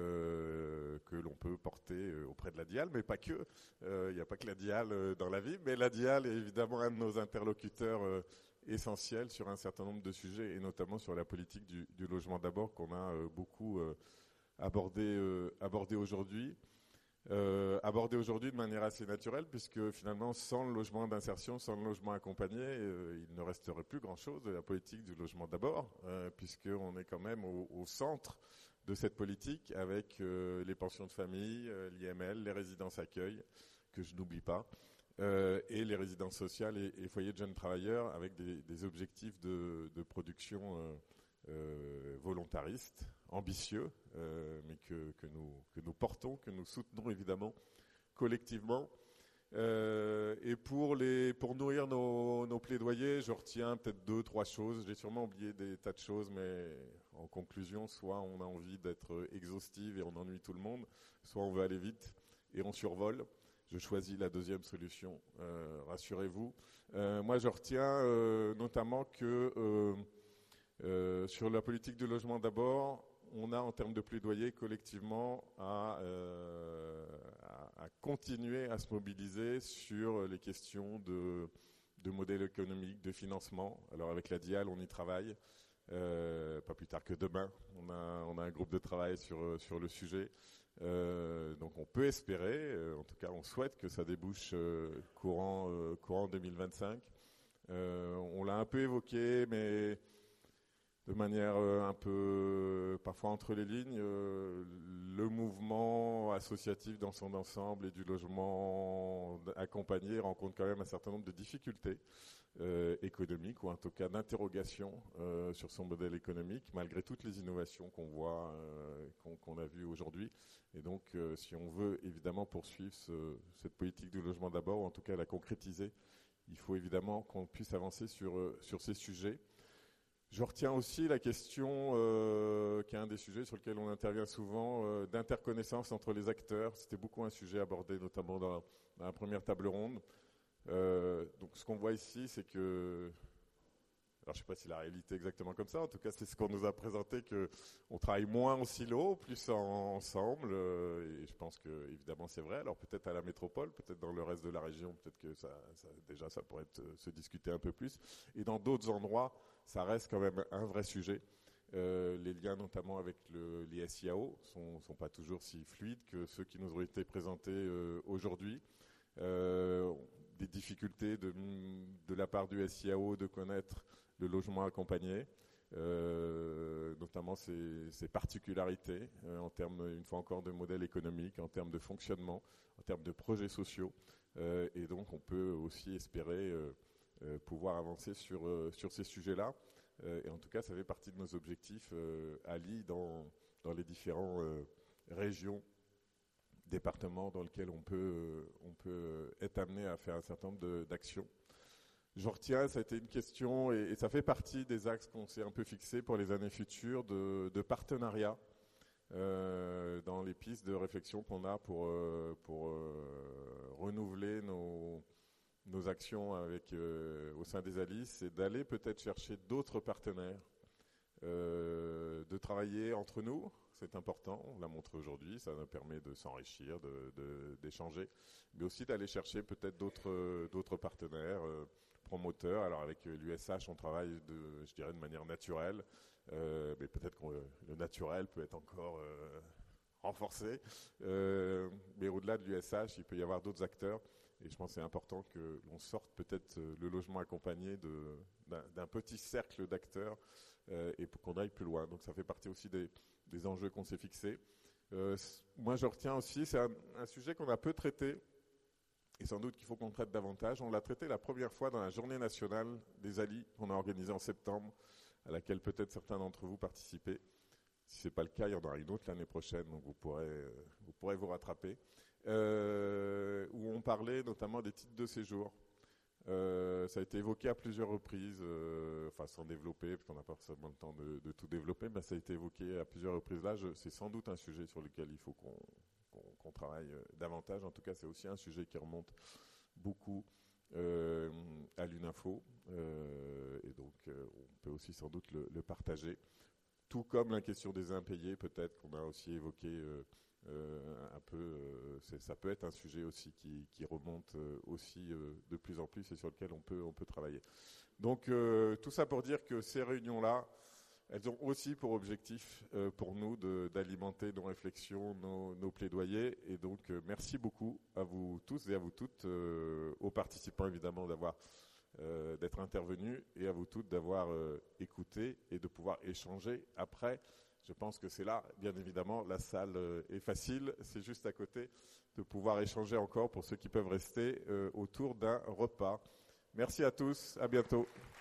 euh, que l'on peut porter auprès de la D I A L, mais pas que. Il euh, n'y a pas que la D I A L dans la vie, mais la D I A L est évidemment un de nos interlocuteurs euh, essentiels sur un certain nombre de sujets, et notamment sur la politique du, du logement d'abord, qu'on a euh, beaucoup euh, abordé, euh, abordé aujourd'hui. Euh, abordé aujourd'hui de manière assez naturelle, puisque finalement, sans le logement d'insertion, sans le logement accompagné, euh, il ne resterait plus grand-chose de la politique du logement d'abord, euh, puisqu'on est quand même au, au centre de cette politique, avec euh, les pensions de famille, euh, l'I M L, les résidences accueil, que je n'oublie pas, euh, et les résidences sociales et, et foyers de jeunes travailleurs, avec des, des objectifs de, de production euh, euh, volontaristes, ambitieux, euh, mais que, que, nous, que nous portons, que nous soutenons évidemment collectivement. Euh, et pour, les, pour nourrir nos, nos plaidoyers, je retiens peut-être deux, trois choses. J'ai sûrement oublié des tas de choses, mais en conclusion, soit on a envie d'être exhaustif et on ennuie tout le monde, soit on veut aller vite et on survole. Je choisis la deuxième solution, euh, rassurez-vous. Euh, moi, je retiens euh, notamment que euh, euh, sur la politique du logement d'abord, on a en termes de plaidoyer collectivement à, euh, à, à continuer à se mobiliser sur les questions de, de modèle économique, de financement. Alors avec la D I A L, on y travaille, euh, pas plus tard que demain. On a, on a un groupe de travail sur, sur le sujet. Euh, donc on peut espérer, euh, en tout cas on souhaite que ça débouche euh, courant, euh, courant deux mille vingt-cinq. Euh, on l'a un peu évoqué, mais de manière euh, un peu, parfois entre les lignes, euh, le mouvement associatif dans son ensemble et du logement accompagné rencontre quand même un certain nombre de difficultés euh, économiques, ou en tout cas d'interrogations euh, sur son modèle économique, malgré toutes les innovations qu'on voit, euh, qu'on, qu'on a vues aujourd'hui. Et donc, euh, si on veut évidemment poursuivre ce, cette politique du logement d'abord, ou en tout cas la concrétiser, il faut évidemment qu'on puisse avancer sur, euh, sur ces sujets. Je retiens aussi la question, euh, qui est un des sujets sur lesquels on intervient souvent, euh, d'interconnaissance entre les acteurs. C'était beaucoup un sujet abordé notamment dans la, dans la première table ronde. Euh, donc ce qu'on voit ici, c'est que, alors je ne sais pas si la réalité est exactement comme ça, en tout cas c'est ce qu'on nous a présenté, qu'on travaille moins en silo, plus en, ensemble, euh, et je pense que évidemment c'est vrai. Alors peut-être à la métropole, peut-être dans le reste de la région, peut-être que ça, ça, déjà ça pourrait être, se discuter un peu plus, et dans d'autres endroits, ça reste quand même un vrai sujet. Euh, les liens notamment avec le, les S I A O sont, sont pas toujours si fluides que ceux qui nous ont été présentés euh, aujourd'hui. Euh, des difficultés de, de la part du S I A O de connaître le logement accompagné, euh, notamment ses, ses particularités euh, en termes, une fois encore, de modèle économique, en termes de fonctionnement, en termes de projets sociaux. Euh, et donc on peut aussi espérer euh, Euh, pouvoir avancer sur, euh, sur ces sujets-là. Euh, et en tout cas, ça fait partie de nos objectifs euh, à l'I dans, dans les différentes euh, régions, départements dans lesquels on peut, euh, on peut être amené à faire un certain nombre de, d'actions. Je retiens, ça a été une question, et, et ça fait partie des axes qu'on s'est un peu fixés pour les années futures, de, de partenariat euh, dans les pistes de réflexion qu'on a pour, euh, pour euh, renouveler nos... nos actions avec, euh, au sein des Alices, c'est d'aller peut-être chercher d'autres partenaires, euh, de travailler entre nous, c'est important, on l'a montré aujourd'hui, ça nous permet de s'enrichir, de, de, d'échanger, mais aussi d'aller chercher peut-être d'autres, d'autres partenaires, euh, promoteurs. Alors avec l'U S H, on travaille, de, je dirais, de manière naturelle, euh, mais peut-être que le naturel peut être encore euh, renforcé, euh, mais au-delà de l'U S H, il peut y avoir d'autres acteurs. Et je pense que c'est important que l'on sorte peut-être le logement accompagné de, d'un, d'un petit cercle d'acteurs euh, et pour qu'on aille plus loin. Donc ça fait partie aussi des, des enjeux qu'on s'est fixés. Euh, moi je retiens aussi, c'est un, un sujet qu'on a peu traité et sans doute qu'il faut qu'on traite davantage. On l'a traité la première fois dans la journée nationale des A L I qu'on a organisée en septembre, à laquelle peut-être certains d'entre vous participaient. Si ce n'est pas le cas, il y en aura une autre l'année prochaine, donc vous pourrez, euh, vous pourrez vous rattraper. Euh, où on parlait notamment des titres de séjour. Euh, ça a été évoqué à plusieurs reprises, euh, enfin sans développer, parce qu'on n'a pas forcément le temps de, de tout développer, mais ça a été évoqué à plusieurs reprises. Là, je, c'est sans doute un sujet sur lequel il faut qu'on, qu'on, qu'on travaille davantage. En tout cas, c'est aussi un sujet qui remonte beaucoup euh, à l'UNINFO, euh, et donc euh, on peut aussi sans doute le, le partager. Tout comme la question des impayés, peut-être qu'on a aussi évoqué euh, euh, un peu, euh, c'est, ça peut être un sujet aussi qui, qui remonte euh, aussi euh, de plus en plus et sur lequel on peut, on peut travailler. Donc euh, tout ça pour dire que ces réunions-là, elles ont aussi pour objectif euh, pour nous de, d'alimenter nos réflexions, nos, nos plaidoyers. Et donc euh, merci beaucoup à vous tous et à vous toutes, euh, aux participants évidemment d'avoir Euh, d'être intervenus et à vous toutes d'avoir euh, écouté et de pouvoir échanger après. Je pense que c'est là, bien évidemment, la salle euh, est facile, c'est juste à côté, de pouvoir échanger encore pour ceux qui peuvent rester euh, autour d'un repas. Merci à tous, à bientôt.